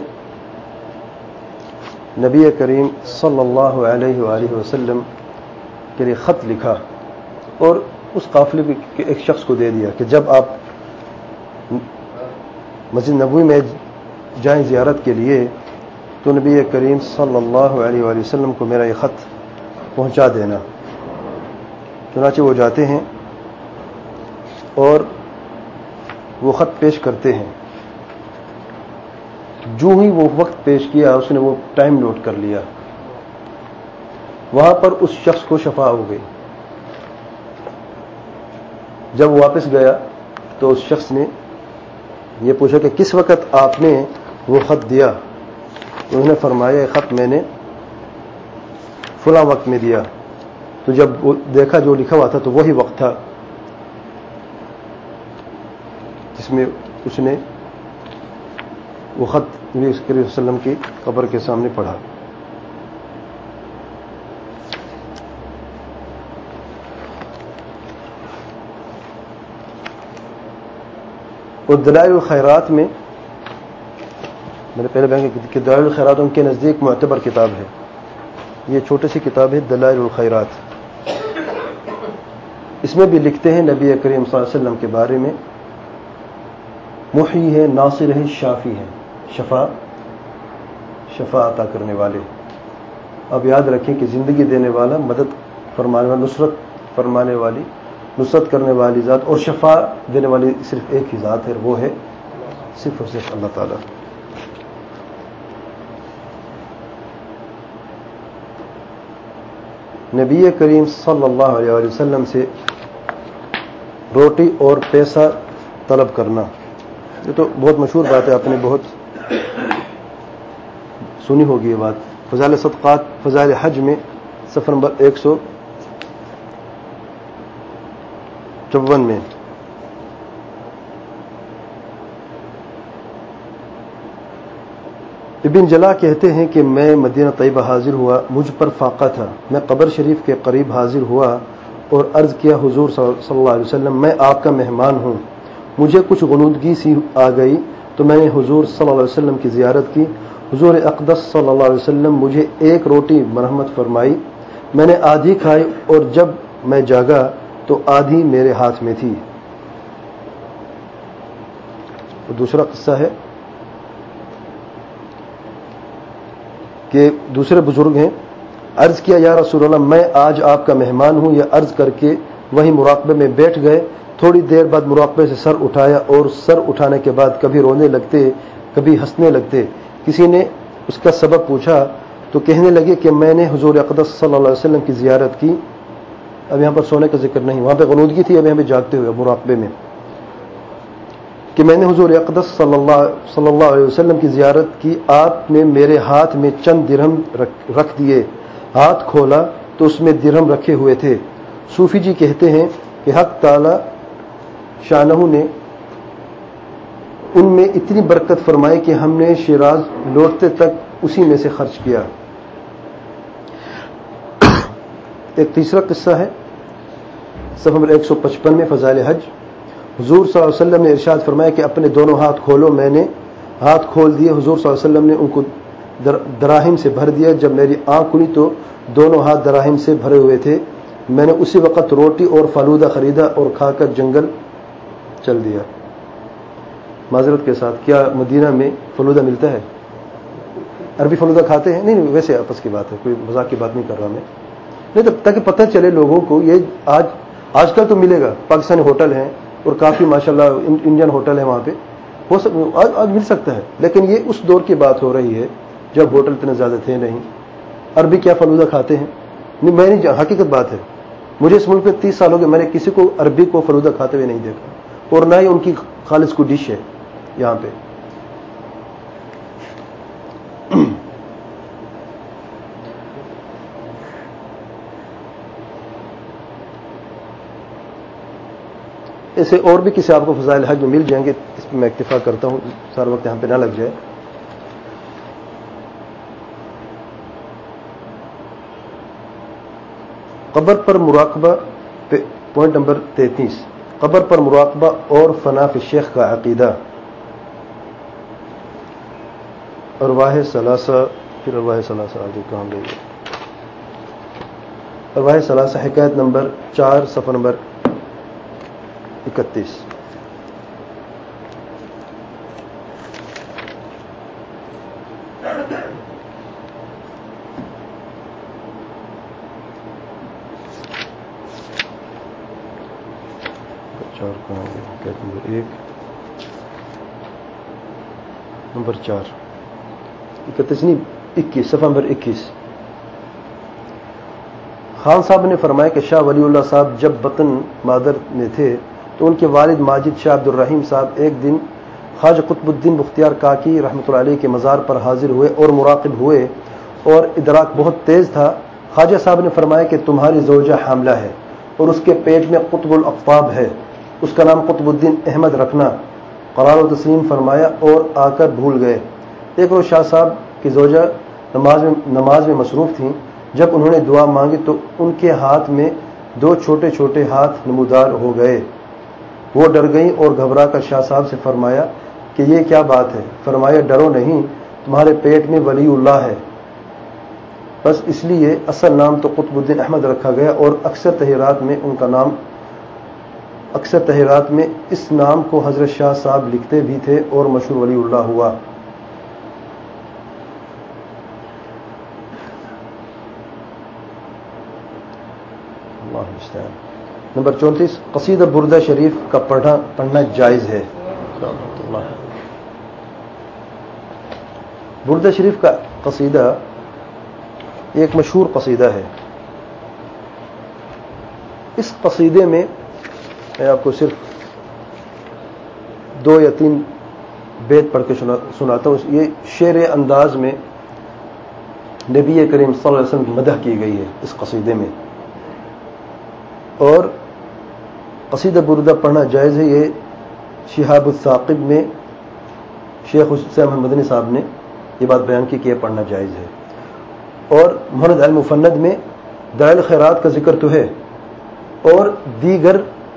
نبی کریم صلی اللہ علیہ وآلہ وسلم کے لیے خط لکھا اور اس قافلے کے ایک شخص کو دے دیا کہ جب آپ مسجد نبوی میں جائیں زیارت کے لیے تو نبی کریم صلی اللہ علیہ وآلہ وسلم کو میرا یہ خط پہنچا دینا۔ چنانچہ وہ جاتے ہیں اور وہ خط پیش کرتے ہیں، جو ہی وہ وقت پیش کیا اس نے وہ ٹائم نوٹ کر لیا، وہاں پر اس شخص کو شفا ہو گئی۔ جب وہ واپس گیا تو اس شخص نے یہ پوچھا کہ کس وقت آپ نے وہ خط دیا؟ انہوں نے فرمایا یہ خط میں نے فلاں وقت میں دیا۔ تو جب وہ دیکھا جو لکھا ہوا تھا تو وہی وقت تھا جس میں اس نے وہ خط نبی کریم صلی اللہ علیہ وسلم کی قبر کے سامنے پڑھا۔ اور دلائل الخیرات میں میں نے پہلے بیان کیا کہ دلائل الخیرات ان کے نزدیک معتبر کتاب ہے، یہ چھوٹی سی کتاب ہے دلائل الخیرات۔ اس میں بھی لکھتے ہیں نبی کریم صلی اللہ علیہ وسلم کے بارے میں محیی ہے، ناصر ہے، شافی ہے، شفا شفا عطا کرنے والے۔ اب یاد رکھیں کہ زندگی دینے والا، مدد فرمانے والا، نصرت فرمانے والی، نصرت کرنے والی ذات اور شفا دینے والی صرف ایک ہی ذات ہے، وہ ہے صرف اور صرف اللہ تعالی۔ نبی کریم صلی اللہ علیہ وسلم سے روٹی اور پیسہ طلب کرنا، یہ تو بہت مشہور بات ہے، آپ نے بہت سنی ہوگی یہ بات۔ فضائل صدقات فضائل حج میں صفحہ نمبر ایک سو چون میں ابن جلا کہتے ہیں کہ میں مدینہ طیبہ حاضر ہوا، مجھ پر فاقہ تھا، میں قبر شریف کے قریب حاضر ہوا اور عرض کیا حضور صلی اللہ علیہ وسلم میں آپ کا مہمان ہوں، مجھے کچھ غنودگی سی آ گئی تو میں نے حضور صلی اللہ علیہ وسلم کی زیارت کی۔ حضور اقدس صلی اللہ علیہ وسلم مجھے ایک روٹی مرحمت فرمائی، میں نے آدھی کھائی اور جب میں جاگا تو آدھی میرے ہاتھ میں تھی۔ دوسرا قصہ ہے کہ دوسرے بزرگ ہیں، عرض کیا یا رسول اللہ میں آج آپ کا مہمان ہوں، یہ عرض کر کے وہیں مراقبے میں بیٹھ گئے۔ تھوڑی دیر بعد مراقبے سے سر اٹھایا اور سر اٹھانے کے بعد کبھی رونے لگتے کبھی ہنسنے لگتے۔ کسی نے اس کا سبب پوچھا تو کہنے لگے کہ میں نے حضور اقدس صلی اللہ علیہ وسلم کی زیارت کی۔ اب یہاں پر سونے کا ذکر نہیں، وہاں پہ غنودگی تھی، اب یہاں پہ جاگتے ہوئے مراقبے میں، کہ میں نے حضور اقدس صلی اللہ صلی اللہ علیہ وسلم کی زیارت کی، آپ نے میرے ہاتھ میں چند درہم رکھ دیے، ہاتھ کھولا تو اس میں درہم رکھے ہوئے تھے۔ صوفی جی کہتے ہیں کہ حق تعالی شانہ نے ان میں اتنی برکت فرمائی کہ ہم نے شیراز لوٹتے تک اسی میں سے خرچ کیا۔ ایک تیسرا قصہ ہے صفحہ نمبر ایک سو پچپن میں فضائل حج، حضور صلی اللہ علیہ وسلم نے ارشاد فرمایا کہ اپنے دونوں ہاتھ کھولو. میں نے ہاتھ کھول دیے. حضور صلی اللہ علیہ وسلم نے ان کو دراہم سے بھر دیا. جب میری آنکھ کھلی تو دونوں ہاتھ دراہم سے بھرے ہوئے تھے. میں نے اسی وقت روٹی اور فلودہ خریدا اور کھا کر جنگل چل دیا. معذرت کے ساتھ، کیا مدینہ میں فلودہ ملتا ہے؟ عربی فلودہ کھاتے ہیں؟ نہیں نہیں، ویسے آپس کی بات ہے، کوئی مذاق کی بات نہیں کر رہا میں. نہیں تو تاکہ پتہ چلے لوگوں کو. یہ آج آج کل تو ملے گا، پاکستانی ہوٹل ہیں اور کافی ماشاءاللہ انڈین ہوٹل ہے وہاں پہ، ہو سک آج, آج مل سکتا ہے. لیکن یہ اس دور کی بات ہو رہی ہے جب ہوٹل اتنے زیادہ تھے نہیں. عربی کیا فلودہ کھاتے ہیں؟ نہیں، میں نہیں، حقیقت بات ہے. مجھے اس ملک میں تیس سال ہو گئے، میں نے کسی کو عربی کو فلودہ کھاتے ہوئے نہیں دیکھا، اور نہ ہی ان کی خالص کو ڈش ہے یہاں پہ. ایسے اور بھی کسی آپ کو فضائل حج میں مل جائیں گے، اس پہ میں اکتفا کرتا ہوں، سارا وقت یہاں پہ نہ لگ جائے. قبر پر مراقبہ، پوائنٹ نمبر تینتیس، قبر پر مراقبہ اور فنا فی الشیخ کا عقیدہ. ارواح ثلاثہ، پھر ارواح ثلاثہ آگے کہاں گئی؟ ارواح ثلاثہ حکایت نمبر چار، صفحہ نمبر اکتیس. چار کہاں گئی؟ حکایت نمبر ایک، نمبر چار، اکتیس نہیں اکیس، صفحہ نمبر اکیس. خان صاحب نے فرمایا کہ شاہ ولی اللہ صاحب جب بطن مادر میں تھے تو ان کے والد ماجد شاہ عبد الرحیم صاحب ایک دن خواجہ قطب الدین بختیار کاکی رحمۃ اللہ علیہ کے مزار پر حاضر ہوئے اور مراقب ہوئے، اور ادراک بہت تیز تھا. خواجہ صاحب نے فرمایا کہ تمہاری زوجہ حاملہ ہے اور اس کے پیٹ میں قطب الاقطاب ہے، اس کا نام قطب الدین احمد رکھنا. قرار و تسلیم فرمایا اور آ کر بھول گئے. ایک روز شاہ صاحب کی زوجہ نماز میں نماز میں مصروف تھیں. جب انہوں نے دعا مانگی تو ان کے ہاتھ میں دو چھوٹے چھوٹے ہاتھ نمودار ہو گئے. وہ ڈر گئیں اور گھبرا کر شاہ صاحب سے فرمایا کہ یہ کیا بات ہے؟ فرمایا ڈرو نہیں، تمہارے پیٹ میں ولی اللہ ہے. بس اس لیے اصل نام تو قطب الدین احمد رکھا گیا، اور اکثر تحریرات میں ان کا نام اکثر تحریرات میں اس نام کو حضرت شاہ صاحب لکھتے بھی تھے اور مشہور ولی اللہ ہوا. نمبر چونتیس، قصیدہ بردہ شریف کا پڑھنا پڑھنا جائز ہے. بردہ شریف کا قصیدہ ایک مشہور قصیدہ ہے. اس قصیدے میں میں آپ کو صرف دو یا تین بیت پڑھ کے سناتا ہوں. یہ شعر انداز میں نبی کریم صلی اللہ علیہ وسلم کی مدح کی گئی ہے اس قصیدے میں، اور قصیدہ بردہ پڑھنا جائز ہے. یہ شہاب الثاقب میں شیخ حسین احمد مدنی صاحب نے یہ بات بیان کی کہ یہ پڑھنا جائز ہے. اور محمد المفند میں دلائل خیرات کا ذکر تو ہے، اور دیگر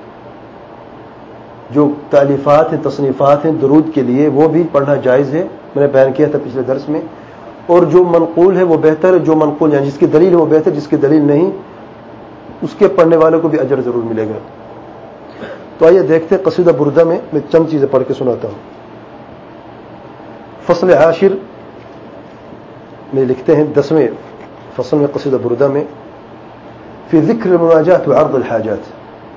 جو تالیفات ہیں، تصنیفات ہیں درود کے لیے، وہ بھی پڑھنا جائز ہے. میں نے بیان کیا تھا پچھلے درس میں. اور جو منقول ہے وہ بہتر ہے، جو منقول یعنی جس کی دلیل ہے وہ بہتر، جس کی دلیل نہیں اس کے پڑھنے والوں کو بھی اجر ضرور ملے گا. تو آئیے دیکھتے ہیں قصیدہ بردہ میں میں چند چیزیں پڑھ کے سناتا ہوں. فصل عاشر میں لکھتے ہیں، دسویں فصل میں قصیدہ بردہ میں، فی ذکر المناجات وعرض الحاجات،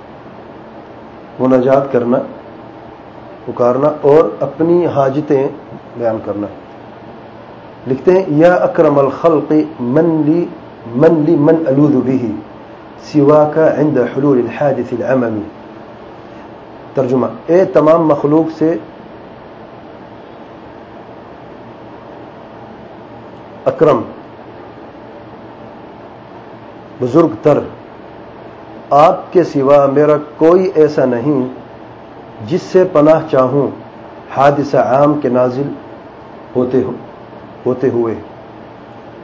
مناجات کرنا، پکارنا اور اپنی حاجتیں بیان کرنا. لکھتے ہیں، یا اکرم الخلق من لی من لی من الوذ به سواک عند حلول الحادث العمل. ترجمہ، اے تمام مخلوق سے اکرم، بزرگ تر، آپ کے سوا میرا کوئی ایسا نہیں جس سے پناہ چاہوں حادثہ عام کے نازل ہوتے ہوتے ہوئے.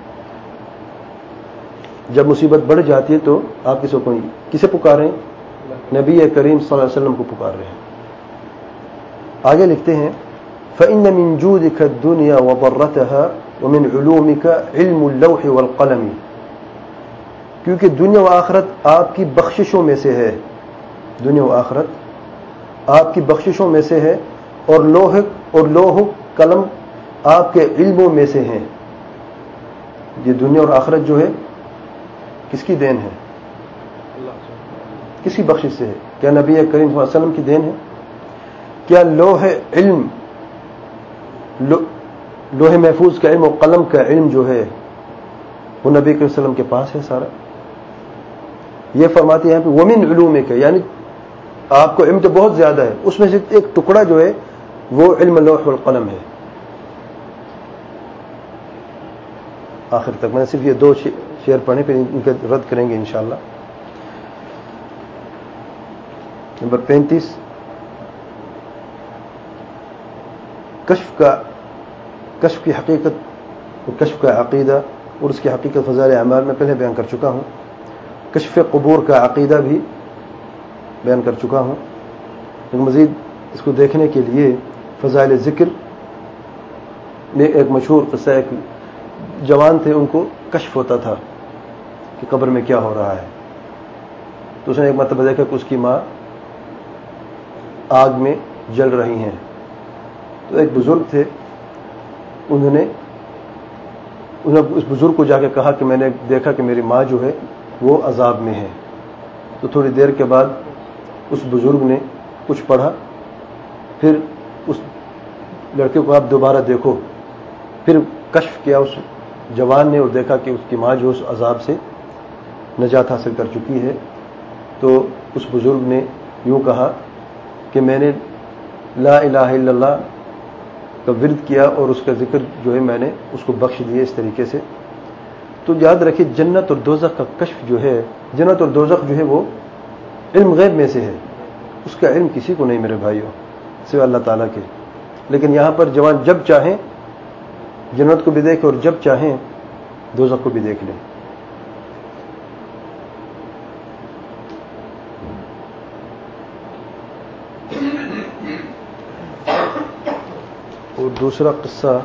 جب مصیبت بڑھ جاتی ہے تو آپ کسے کوئی کسے پکاریں؟ نبی کریم صلی اللہ علیہ وسلم کو پکار رہے ہیں. آگے لکھتے ہیں فَإِنَّ مِن جُودِكَ الدُّنْيَا وَضَرَّتَهَا وَمِنْ عُلُومِكَ عِلْمُ اللَّوْحِ وَالْقَلَمِ. کیونکہ دنیا و آخرت آپ کی بخششوں میں سے ہے. دنیا و آخرت آپ کی بخششوں میں سے ہے اور لوح اور لوح قلم آپ کے علموں میں سے ہیں. یہ دنیا اور آخرت جو ہے کس کی دین ہے؟ کس کی بخشش سے ہے؟ کیا نبی کریم صلی اللہ علیہ وسلم کی دین ہے؟ کیا لوح علم لوح محفوظ کا علم اور قلم کا علم جو ہے وہ نبی کریم صلی اللہ علیہ وسلم کے پاس ہے سارا؟ یہ فرماتے ہیں کہ ومن علوم کا، یعنی آپ کو علم تو بہت زیادہ ہے، اس میں سے ایک ٹکڑا جو ہے وہ علم لوح والقلم ہے. آخر تک میں نے صرف یہ دو شعر پڑھے، پھر ان کا رد کریں گے انشاءاللہ. نمبر پینتیس، کشف کا کشف کی حقیقت اور کشف کا عقیدہ اور اس کی حقیقت فضائل اعمال میں پہلے بیان کر چکا ہوں. کشف قبور کا عقیدہ بھی بیان کر چکا ہوں. لیکن مزید اس کو دیکھنے کے لیے فضائل ذکر میں ایک مشہور قصہ، ایک جوان تھے، ان کو کشف ہوتا تھا کہ قبر میں کیا ہو رہا ہے. تو اس نے ایک مرتبہ دیکھا کہ اس کی ماں آگ میں جل رہی ہیں. تو ایک بزرگ تھے، انہوں نے انہوں نے اس بزرگ کو جا کے کہا کہ میں نے دیکھا کہ میری ماں جو ہے وہ عذاب میں ہے. تو تھوڑی دیر کے بعد اس بزرگ نے کچھ پڑھا، پھر اس لڑکے کو آپ دوبارہ دیکھو. پھر کشف کیا اس جوان نے اور دیکھا کہ اس کی ماں جو اس عذاب سے نجات حاصل کر چکی ہے. تو اس بزرگ نے یوں کہا کہ میں نے لا الہ الا اللہ کا ورد کیا اور اس کا ذکر جو ہے میں نے اس کو بخش دیا اس طریقے سے. تو یاد رکھیے جنت اور دوزخ کا کشف جو ہے، جنت اور دوزخ جو ہے وہ علم غیب میں سے ہے. اس کا علم کسی کو نہیں میرے بھائیوں سوائے اللہ تعالیٰ کے. لیکن یہاں پر جوان جب چاہیں جنت کو بھی دیکھیں اور جب چاہیں دوزخ کو بھی دیکھ لیں. اور دوسرا قصہ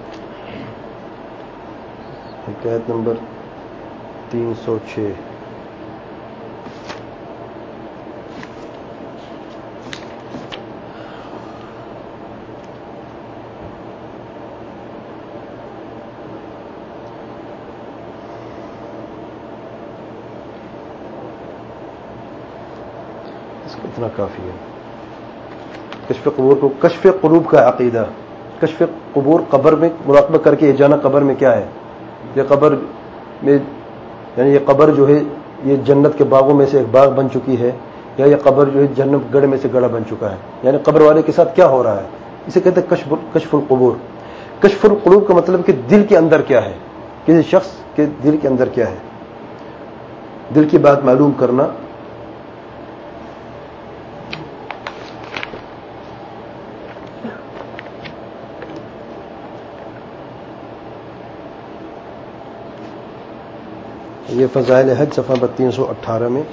حکایت نمبر تین سو چھ. اتنا کافی ہے. کشف قبور کو کشف قلوب کا عقیدہ. کشف قبور، قبر میں مراقبہ کر کے یہ جانا قبر میں کیا ہے. یہ قبر میں یعنی یہ قبر جو ہے یہ جنت کے باغوں میں سے ایک باغ بن چکی ہے، یا یہ قبر جو ہے جنت گڑھ میں سے گڑھا بن چکا ہے. یعنی قبر والے کے ساتھ کیا ہو رہا ہے، اسے کہتے ہیں کشف کشف القبور. کشف القلوب کا مطلب کہ دل کے اندر کیا ہے، کسی شخص کے دل کے اندر کیا ہے، دل کی بات معلوم کرنا. یہ فضائل حج صفحہ تین سو اٹھارہ میں.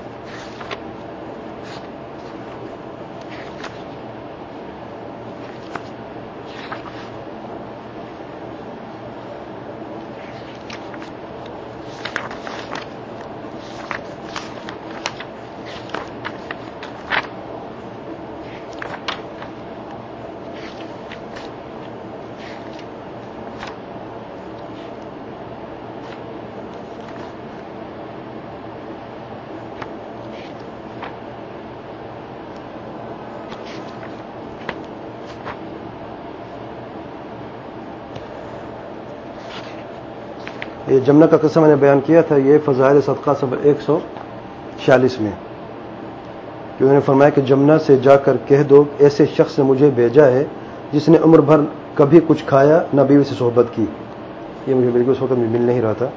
یہ جمنہ کا قصہ میں نے بیان کیا تھا، یہ فضائل صدقہ صفحہ ایک سو چھیالیس میں، کہ انہوں نے فرمایا کہ جمنہ سے جا کر کہہ دو ایسے شخص نے مجھے بھیجا ہے جس نے عمر بھر کبھی کچھ کھایا نہ بیوی سے صحبت کی. یہ مجھے بالکل اس وقت میں مل نہیں رہا تھا.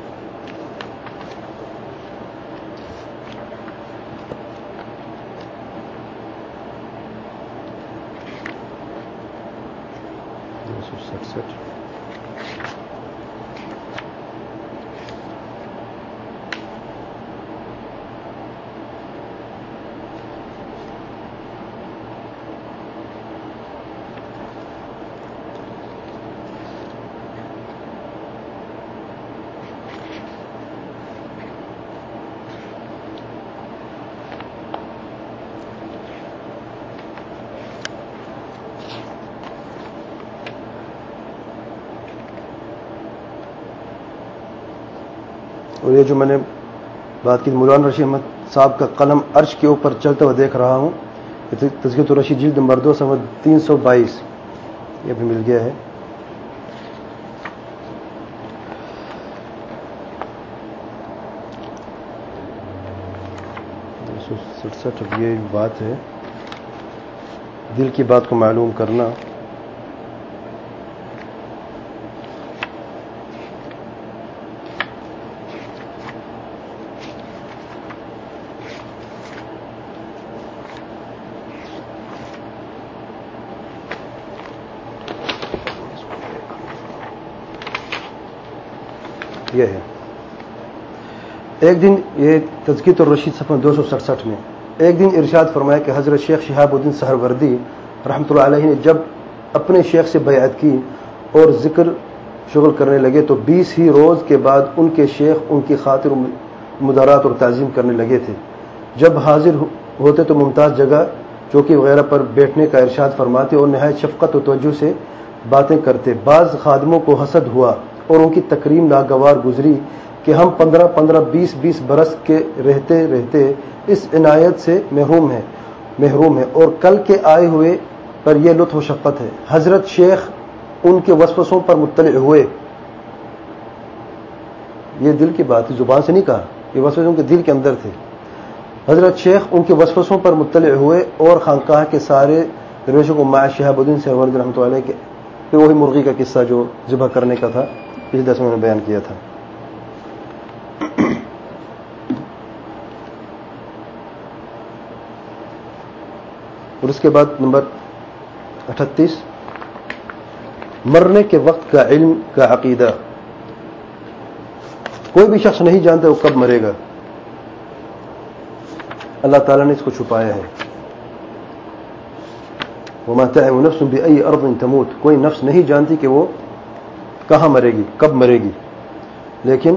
اور یہ جو میں نے بات کی مولانا رشید احمد صاحب کا قلم عرش کے اوپر چلتا ہوا دیکھ رہا ہوں، تذکرۃ الرشید جلد نمبر دو صفحہ تین سو بائیس، یہ بھی مل گیا ہے۔ دو سو سڑسٹھ اب یہ بات ہے دل کی بات کو معلوم کرنا۔ یہ ہے ایک دن، یہ تذکرۃ الرشید صفحہ دو سو سڑسٹھ میں، ایک دن ارشاد فرمایا کہ حضرت شیخ شہاب الدین سہروردی رحمۃ اللہ علیہ نے جب اپنے شیخ سے بیعت کی اور ذکر شغل کرنے لگے تو بیس ہی روز کے بعد ان کے شیخ ان کی خاطر مدارات اور تعظیم کرنے لگے تھے۔ جب حاضر ہوتے تو ممتاز جگہ چوکی وغیرہ پر بیٹھنے کا ارشاد فرماتے اور نہایت شفقت و توجہ سے باتیں کرتے۔ بعض خادموں کو حسد ہوا اور ان کی تکریم ناگوار گزری کہ ہم پندرہ پندرہ بیس بیس برس کے رہتے رہتے اس عنایت سے محروم ہیں محروم ہیں اور کل کے آئے ہوئے پر یہ لطف و شفقت ہے۔ حضرت شیخ ان کے وسوسوں پر مطلع ہوئے، یہ دل کی بات ہے، زبان سے نہیں کہا، یہ وسوسے ان کے دل کے اندر تھے۔ حضرت شیخ ان کے وسوسوں پر مطلع ہوئے اور خانقاہ کے سارے درویشوں کو مع شہاب الدین سہروردی رحمۃ اللہ علیہ کے پھر وہی مرغی کا قصہ جو ذبح کرنے کا تھا پچھلے دس میں نے بیان کیا تھا۔ اور اس کے بعد نمبر اٹھتیس، مرنے کے وقت کا علم کا عقیدہ۔ کوئی بھی شخص نہیں جانتا وہ کب مرے گا، اللہ تعالیٰ نے اس کو چھپایا ہے۔ وما تعلم نفس بأي أرض تموت، کوئی نفس نہیں جانتی کہ وہ کہاں مرے گی، کب مرے گی۔ لیکن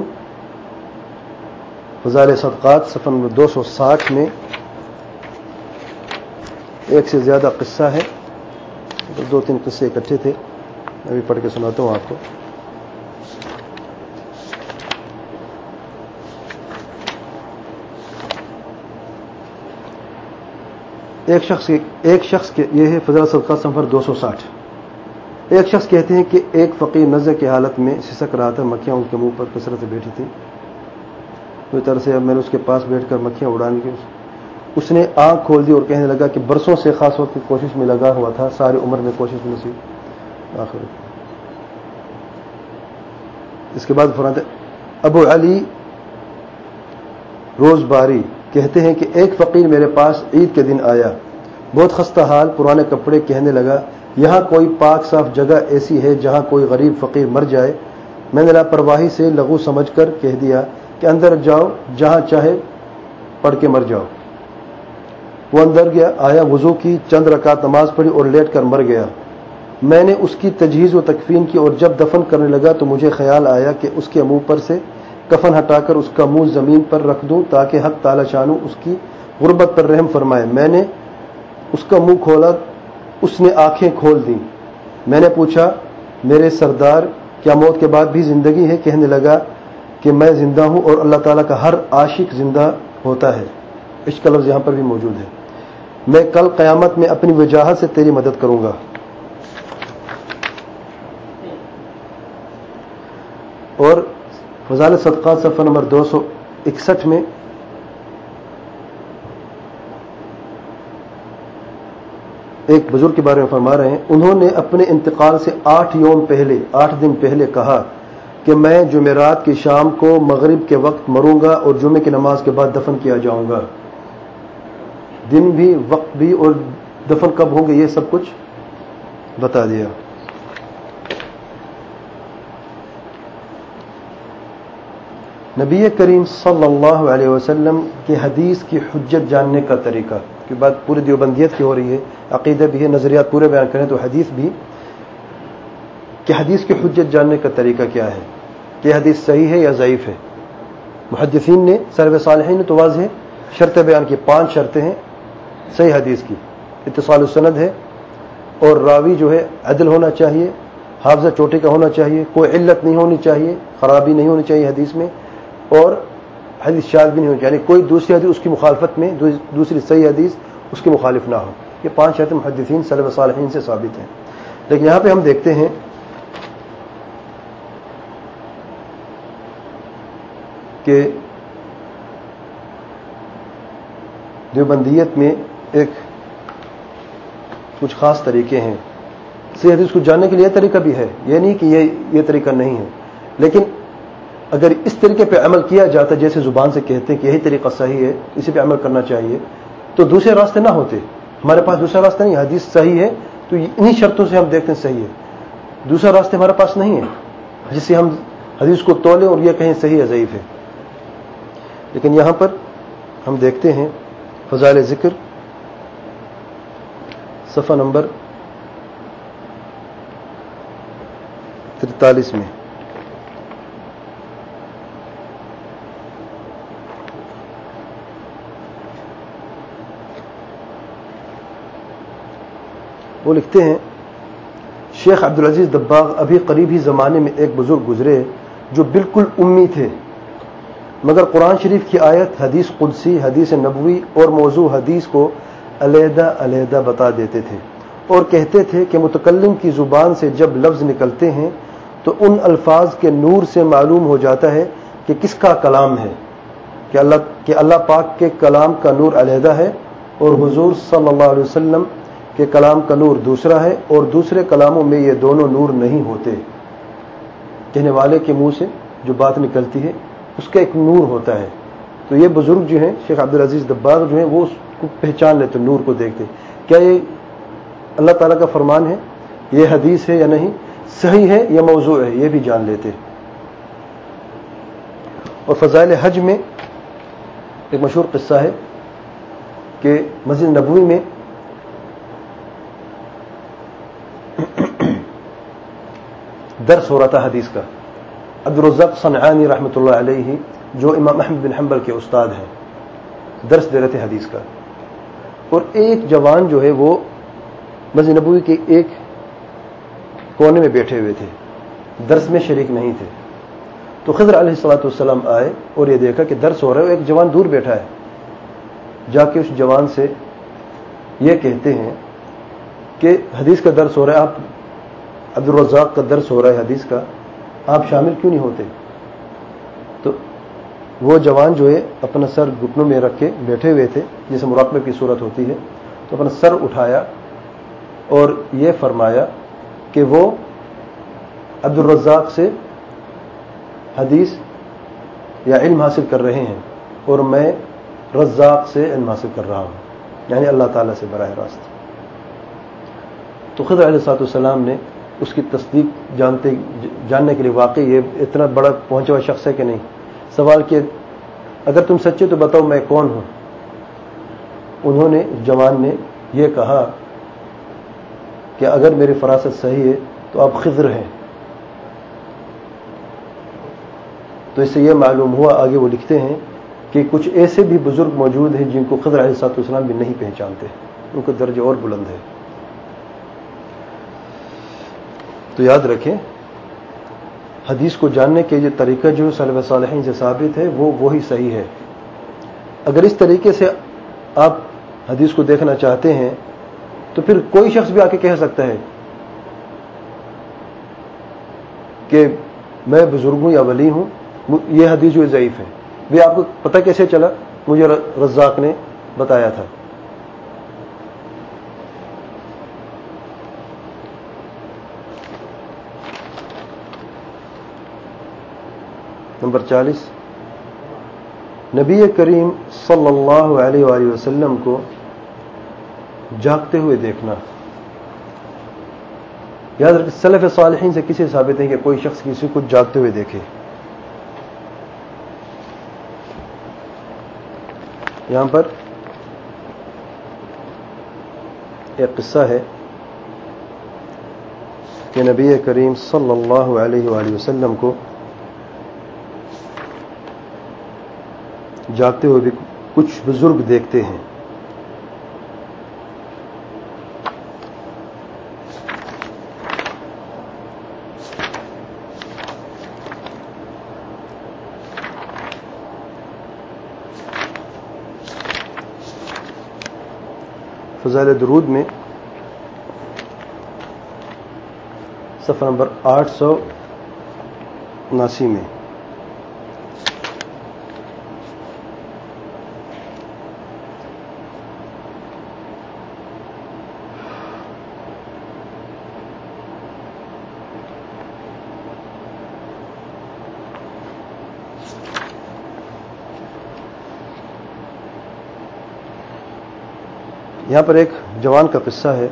فضائل صدقات صفحہ نمبر دو سو ساٹھ میں ایک سے زیادہ قصہ ہے، دو تین قصے اکٹھے تھے، میں بھی پڑھ کے سناتا ہوں آپ کو۔ ایک شخص ایک شخص کے یہ ہے فضائل صدقات صفحہ دو سو ساٹھ۔ ایک شخص کہتے ہیں کہ ایک فقیر نزع کی حالت میں سسک رہا تھا، مکھیاں اس کے منہ پر کثرت سے بیٹھی تھی۔ اس طرح سے اب میں نے اس کے پاس بیٹھ کر مکھیاں اڑانے کی اس نے آنکھ کھول دی اور کہنے لگا کہ برسوں سے خاص وقت کی کوشش میں لگا ہوا تھا، ساری عمر میں کوشش میں نصیب آخر۔ اس کے بعد فرماتے ابو علی روزباری کہتے ہیں کہ ایک فقیر میرے پاس عید کے دن آیا، بہت خستہ حال، پرانے کپڑے، کہنے لگا یہاں کوئی پاک صاف جگہ ایسی ہے جہاں کوئی غریب فقیر مر جائے؟ میں نے لاپرواہی سے لغو سمجھ کر کہہ دیا کہ اندر جاؤ، جہاں چاہے پڑھ کے مر جاؤ۔ وہ اندر گیا، آیا، وضو کی، چند رکعت نماز پڑھی اور لیٹ کر مر گیا۔ میں نے اس کی تجہیز و تکفین کی اور جب دفن کرنے لگا تو مجھے خیال آیا کہ اس کے منہ پر سے کفن ہٹا کر اس کا منہ زمین پر رکھ دوں تاکہ حق تعالی شانو اس کی غربت پر رحم فرمائے۔ میں نے اس کا منہ کھولا، اس نے آنکھیں کھول دیں۔ میں نے پوچھا میرے سردار کیا موت کے بعد بھی زندگی ہے؟ کہنے لگا کہ میں زندہ ہوں اور اللہ تعالیٰ کا ہر عاشق زندہ ہوتا ہے۔ عشق کا لفظ یہاں پر بھی موجود ہے۔ میں کل قیامت میں اپنی وجاہت سے تیری مدد کروں گا۔ اور فضائل صدقات صفحہ نمبر دو سو اکسٹھ میں ایک بزرگ کے بارے میں فرما رہے ہیں، انہوں نے اپنے انتقال سے آٹھ یوم پہلے آٹھ دن پہلے کہا کہ میں جمعرات کی شام کو مغرب کے وقت مروں گا اور جمعے کی نماز کے بعد دفن کیا جاؤں گا۔ دن بھی، وقت بھی اور دفن کب ہوں گے یہ سب کچھ بتا دیا۔ نبی کریم صلی اللہ علیہ وسلم کی حدیث کی حجت جاننے کا طریقہ کی بات پوری دیوبندیت کی ہو رہی ہے، عقیدہ بھی ہے، نظریات پورے بیان کریں تو حدیث بھی، کہ حدیث کی حجت جاننے کا طریقہ کیا ہے، کہ حدیث صحیح ہے یا ضعیف ہے۔ محدثین نے، سلف صالحین نے تو واضح شرطیں بیان کی، پانچ شرطیں ہیں صحیح حدیث کی۔ اتصال السند ہے اور راوی جو ہے عدل ہونا چاہیے، حافظہ چوٹی کا ہونا چاہیے، کوئی علت نہیں ہونی چاہیے، خرابی نہیں ہونی چاہیے حدیث میں، اور حدیث شاذ بھی نہیں ہونی چاہیے، یعنی کوئی دوسری حدیث اس کی مخالفت میں دوسری صحیح حدیث اس کی مخالف نہ ہو. یہ پانچ شرط محدثین سلف صالحین سے ثابت ہیں. لیکن یہاں پہ ہم دیکھتے ہیں کہ دیوبندیت میں ایک کچھ خاص طریقے ہیں. صحیح حدیث کو جاننے کے لیے یہ طریقہ بھی ہے، یہ نہیں کہ یہ یہ طریقہ نہیں ہے، لیکن اگر اس طریقے پہ عمل کیا جاتا جیسے زبان سے کہتے ہیں کہ یہی طریقہ صحیح ہے، اسی پہ عمل کرنا چاہیے، تو دوسرے راستے نہ ہوتے. ہمارے پاس دوسرا راستہ نہیں، حدیث صحیح ہے تو انہی شرطوں سے ہم دیکھتے ہیں صحیح ہے. دوسرا راستہ ہمارے پاس نہیں ہے جس سے ہم حدیث کو تولیں اور یہ کہیں صحیح ہے ضعیف ہے. لیکن یہاں پر ہم دیکھتے ہیں فضائل ذکر صفحہ نمبر تینتالیس میں وہ لکھتے ہیں شیخ عبدالعزیز دباغ ابھی قریب ہی زمانے میں ایک بزرگ گزرے جو بالکل امی تھے، مگر قرآن شریف کی آیت، حدیث قدسی، حدیث نبوی اور موضوع حدیث کو علیحدہ علیحدہ بتا دیتے تھے اور کہتے تھے کہ متکلم کی زبان سے جب لفظ نکلتے ہیں تو ان الفاظ کے نور سے معلوم ہو جاتا ہے کہ کس کا کلام ہے، کہ اللہ کہ اللہ پاک کے کلام کا نور علیحدہ ہے اور حضور صلی اللہ علیہ وسلم کہ کلام کا نور دوسرا ہے، اور دوسرے کلاموں میں یہ دونوں نور نہیں ہوتے. کہنے والے کے منہ سے جو بات نکلتی ہے اس کا ایک نور ہوتا ہے. تو یہ بزرگ جو ہیں شیخ عبدالعزیز دباغ جو ہیں وہ اس کو پہچان لیتے، نور کو دیکھتے. کیا یہ اللہ تعالیٰ کا فرمان ہے، یہ حدیث ہے یا نہیں، صحیح ہے یا موضوع ہے، یہ بھی جان لیتے. اور فضائل حج میں ایک مشہور قصہ ہے کہ مسجد نبوی میں درس ہو رہا تھا حدیث کا. عبدالرزاق صنعانی رحمۃ اللہ علیہ جو امام احمد بن حنبل کے استاد ہیں درس دے رہے تھے حدیث کا، اور ایک جوان جو ہے وہ مسجد نبوی کے ایک کونے میں بیٹھے ہوئے تھے، درس میں شریک نہیں تھے. تو خضر علیہ الصلوۃ والسلام آئے اور یہ دیکھا کہ درس ہو رہا ہے، ایک جوان دور بیٹھا ہے. جا کے اس جوان سے یہ کہتے ہیں کہ حدیث کا درس ہو رہا ہے، آپ عبدالرزاق کا درس ہو رہا ہے حدیث کا، آپ شامل کیوں نہیں ہوتے؟ تو وہ جوان جو ہے اپنا سر گھٹنوں میں رکھ کے بیٹھے ہوئے تھے جیسے مراقبے کی صورت ہوتی ہے، تو اپنا سر اٹھایا اور یہ فرمایا کہ وہ عبدالرزاق سے حدیث یا علم حاصل کر رہے ہیں اور میں رزاق سے علم حاصل کر رہا ہوں، یعنی اللہ تعالیٰ سے براہ راست. تو خضر علیہ الصلوۃ والسلام نے اس کی تصدیق جانتے جاننے کے لیے واقعی یہ اتنا بڑا پہنچا ہوا شخص ہے کہ نہیں، سوال کیا اگر تم سچے تو بتاؤ میں کون ہوں. انہوں نے جوان نے یہ کہا کہ اگر میری فراست صحیح ہے تو آپ خضر ہیں. تو اس سے یہ معلوم ہوا، آگے وہ لکھتے ہیں کہ کچھ ایسے بھی بزرگ موجود ہیں جن کو خضر علیہ الصلوۃ والسلام بھی نہیں پہچانتے، ان کا درجہ اور بلند ہے. تو یاد رکھیں حدیث کو جاننے کے یہ طریقہ جو سلف صالحین سے ثابت ہے وہ وہی صحیح ہے. اگر اس طریقے سے آپ حدیث کو دیکھنا چاہتے ہیں تو پھر کوئی شخص بھی آ کے کہہ سکتا ہے کہ میں بزرگ ہوں یا ولی ہوں، یہ حدیث جو ضعیف ہے. بھی آپ کو پتہ کیسے چلا؟ مجھے رزاق نے بتایا تھا. نمبر چالیس، نبی کریم صلی اللہ علیہ وآلہ وسلم کو جاگتے ہوئے دیکھنا. یاد رکھیں سلف صالحین سے کسی ثابت ہے کہ کوئی شخص کسی کو جاگتے ہوئے دیکھے. یہاں پر ایک قصہ ہے کہ نبی کریم صلی اللہ علیہ وآلہ وسلم کو جاگتے ہوئے بھی کچھ بزرگ دیکھتے ہیں. فضائل درود میں صفحہ نمبر آٹھ سو اناسی میں یہاں پر ایک جوان کا قصہ ہے،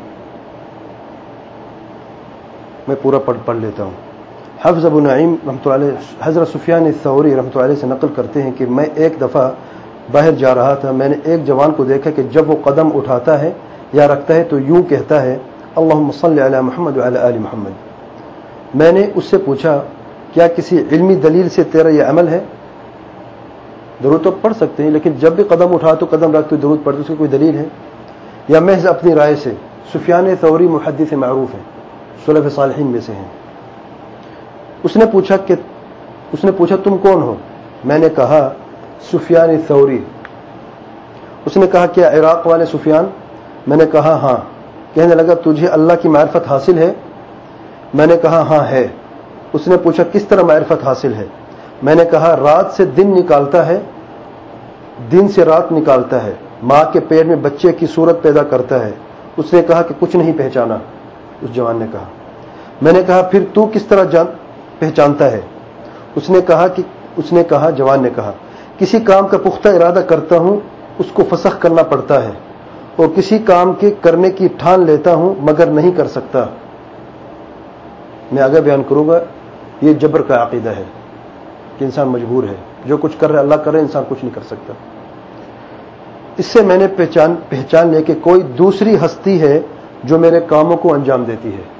میں پورا پڑھ پڑھ لیتا ہوں۔ حفظ ابو نعیم رحمۃ اللہ علیہ حضرت سفیان الثوری رحمۃ اللہ علیہ سے نقل کرتے ہیں کہ میں ایک دفعہ باہر جا رہا تھا، میں نے ایک جوان کو دیکھا کہ جب وہ قدم اٹھاتا ہے یا رکھتا ہے تو یوں کہتا ہے اللہم صلی علی محمد وعلی آل محمد۔ میں نے اس سے پوچھا کیا کسی علمی دلیل سے تیرا یہ عمل ہے؟ درود تو پڑھ سکتے ہیں لیکن جب بھی قدم اٹھا تو قدم رکھ تو درود پڑھ، تو اس کی کوئی دلیل ہے یا محض اپنی رائے سے؟ سفیان ثوری محدث معروف ہیں، سلف صالحین میں سے ہیں۔ اس نے پوچھا کہ اس نے پوچھا تم کون ہو؟ میں نے کہا سفیان ثوری۔ اس نے کہا کیا عراق والے سفیان؟ میں نے کہا ہاں۔ کہنے لگا تجھے اللہ کی معرفت حاصل ہے؟ میں نے کہا ہاں ہے۔ اس نے پوچھا کس طرح معرفت حاصل ہے؟ میں نے کہا رات سے دن نکالتا ہے، دن سے رات نکالتا ہے، ماں کے پیٹ میں بچے کی صورت پیدا کرتا ہے۔ اس نے کہا کہ کچھ نہیں پہچانا، اس جوان نے کہا۔ میں نے کہا پھر تو کس طرح جان پہچانتا ہے؟ اس نے کہا کہ اس نے کہا جوان نے کہا کسی کام کا پختہ ارادہ کرتا ہوں اس کو فسخ کرنا پڑتا ہے، اور کسی کام کے کرنے کی ٹھان لیتا ہوں مگر نہیں کر سکتا۔ میں آگے بیان کروں گا، یہ جبر کا عقیدہ ہے کہ انسان مجبور ہے، جو کچھ کر رہا ہے اللہ کر رہا ہے، انسان کچھ نہیں کر سکتا۔ اس سے میں نے پہچان پہچان لیا کہ کوئی دوسری ہستی ہے جو میرے کاموں کو انجام دیتی ہے۔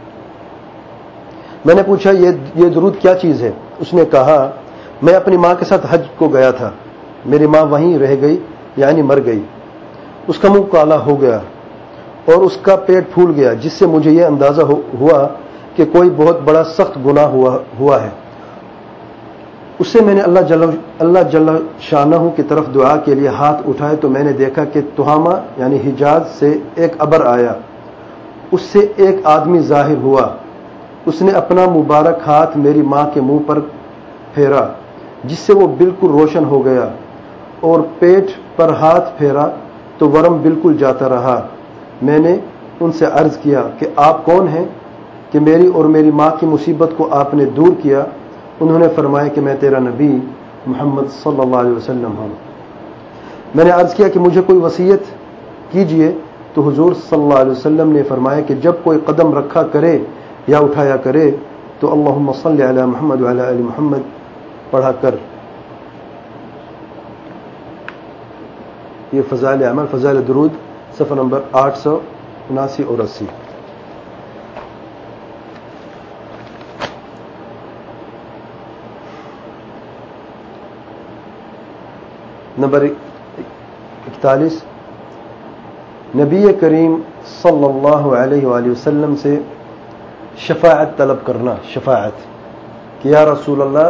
میں نے پوچھا یہ یہ درود کیا چیز ہے؟ اس نے کہا میں اپنی ماں کے ساتھ حج کو گیا تھا، میری ماں وہیں رہ گئی یعنی مر گئی، اس کا منہ کالا ہو گیا اور اس کا پیٹ پھول گیا، جس سے مجھے یہ اندازہ ہوا کہ کوئی بہت بڑا سخت گناہ ہوا ہوا ہے۔ اس سے میں نے اللہ جل اللہ جل شانہ کی طرف دعا کے لیے ہاتھ اٹھائے تو میں نے دیکھا کہ تہامہ یعنی حجاز سے ایک ابر آیا، اس سے ایک آدمی ظاہر ہوا، اس نے اپنا مبارک ہاتھ میری ماں کے منہ پر پھیرا جس سے وہ بالکل روشن ہو گیا، اور پیٹ پر ہاتھ پھیرا تو ورم بالکل جاتا رہا۔ میں نے ان سے عرض کیا کہ آپ کون ہیں کہ میری اور میری ماں کی مصیبت کو آپ نے دور کیا؟ انہوں نے فرمایا کہ میں تیرا نبی محمد صلی اللہ علیہ وسلم ہوں۔ میں نے عرض کیا کہ مجھے کوئی وصیت کیجئے، تو حضور صلی اللہ علیہ وسلم نے فرمایا کہ جب کوئی قدم رکھا کرے یا اٹھایا کرے تو اللہم صلی علی محمد وعلی آل محمد پڑھا کر۔ یہ فضائل عمل، فضائل درود صفحہ نمبر آٹھ سو اناسی اور اسی۔ نمبر اکتالیس، نبی کریم صلی اللہ علیہ وآلہ وسلم سے شفاعت طلب کرنا۔ شفاعت کہ یا رسول اللہ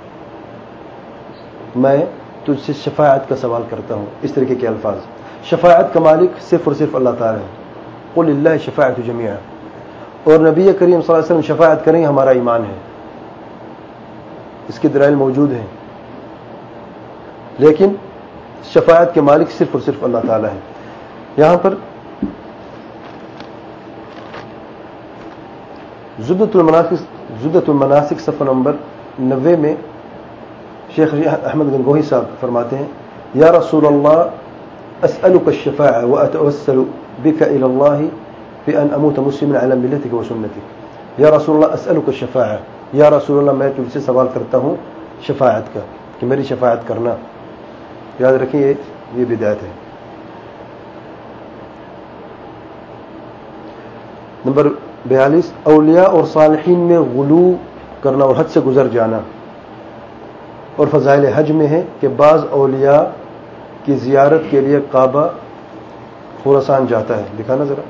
میں تجھ سے شفاعت کا سوال کرتا ہوں، اس طریقے کے الفاظ۔ شفاعت کا مالک صرف اور صرف اللہ تعالی ہے، قل للہ شفاعت جمیعا، اور نبی کریم صلی اللہ علیہ وسلم شفاعت کریں ہمارا ایمان ہے، اس کے دلائل موجود ہیں، لیکن شفاعت کے مالک صرف اور صرف اللہ تعالی ہے۔ یہاں پر زبدۃ المناسک زبدۃ المناسک صفحہ نمبر نوے میں شیخ احمد گنگوہی صاحب فرماتے ہیں یا رسول اللہ اسألک الشفاعة واتوسل بك الى الله بان اموت مسلما على ملتك وسنتك۔ یا رسول اللہ اسألک الشفاعة، یا رسول اللہ میں تجھ سے سوال کرتا ہوں شفاعت کا کہ میری شفاعت کرنا۔ یاد رکھیں یہ یہ بدعت ہے۔ نمبر بیالیس، اولیاء اور صالحین میں غلو کرنا اور حد سے گزر جانا۔ اور فضائل حج میں ہے کہ بعض اولیاء کی زیارت کے لیے کعبہ خراسان جاتا ہے۔ دکھانا ذرا،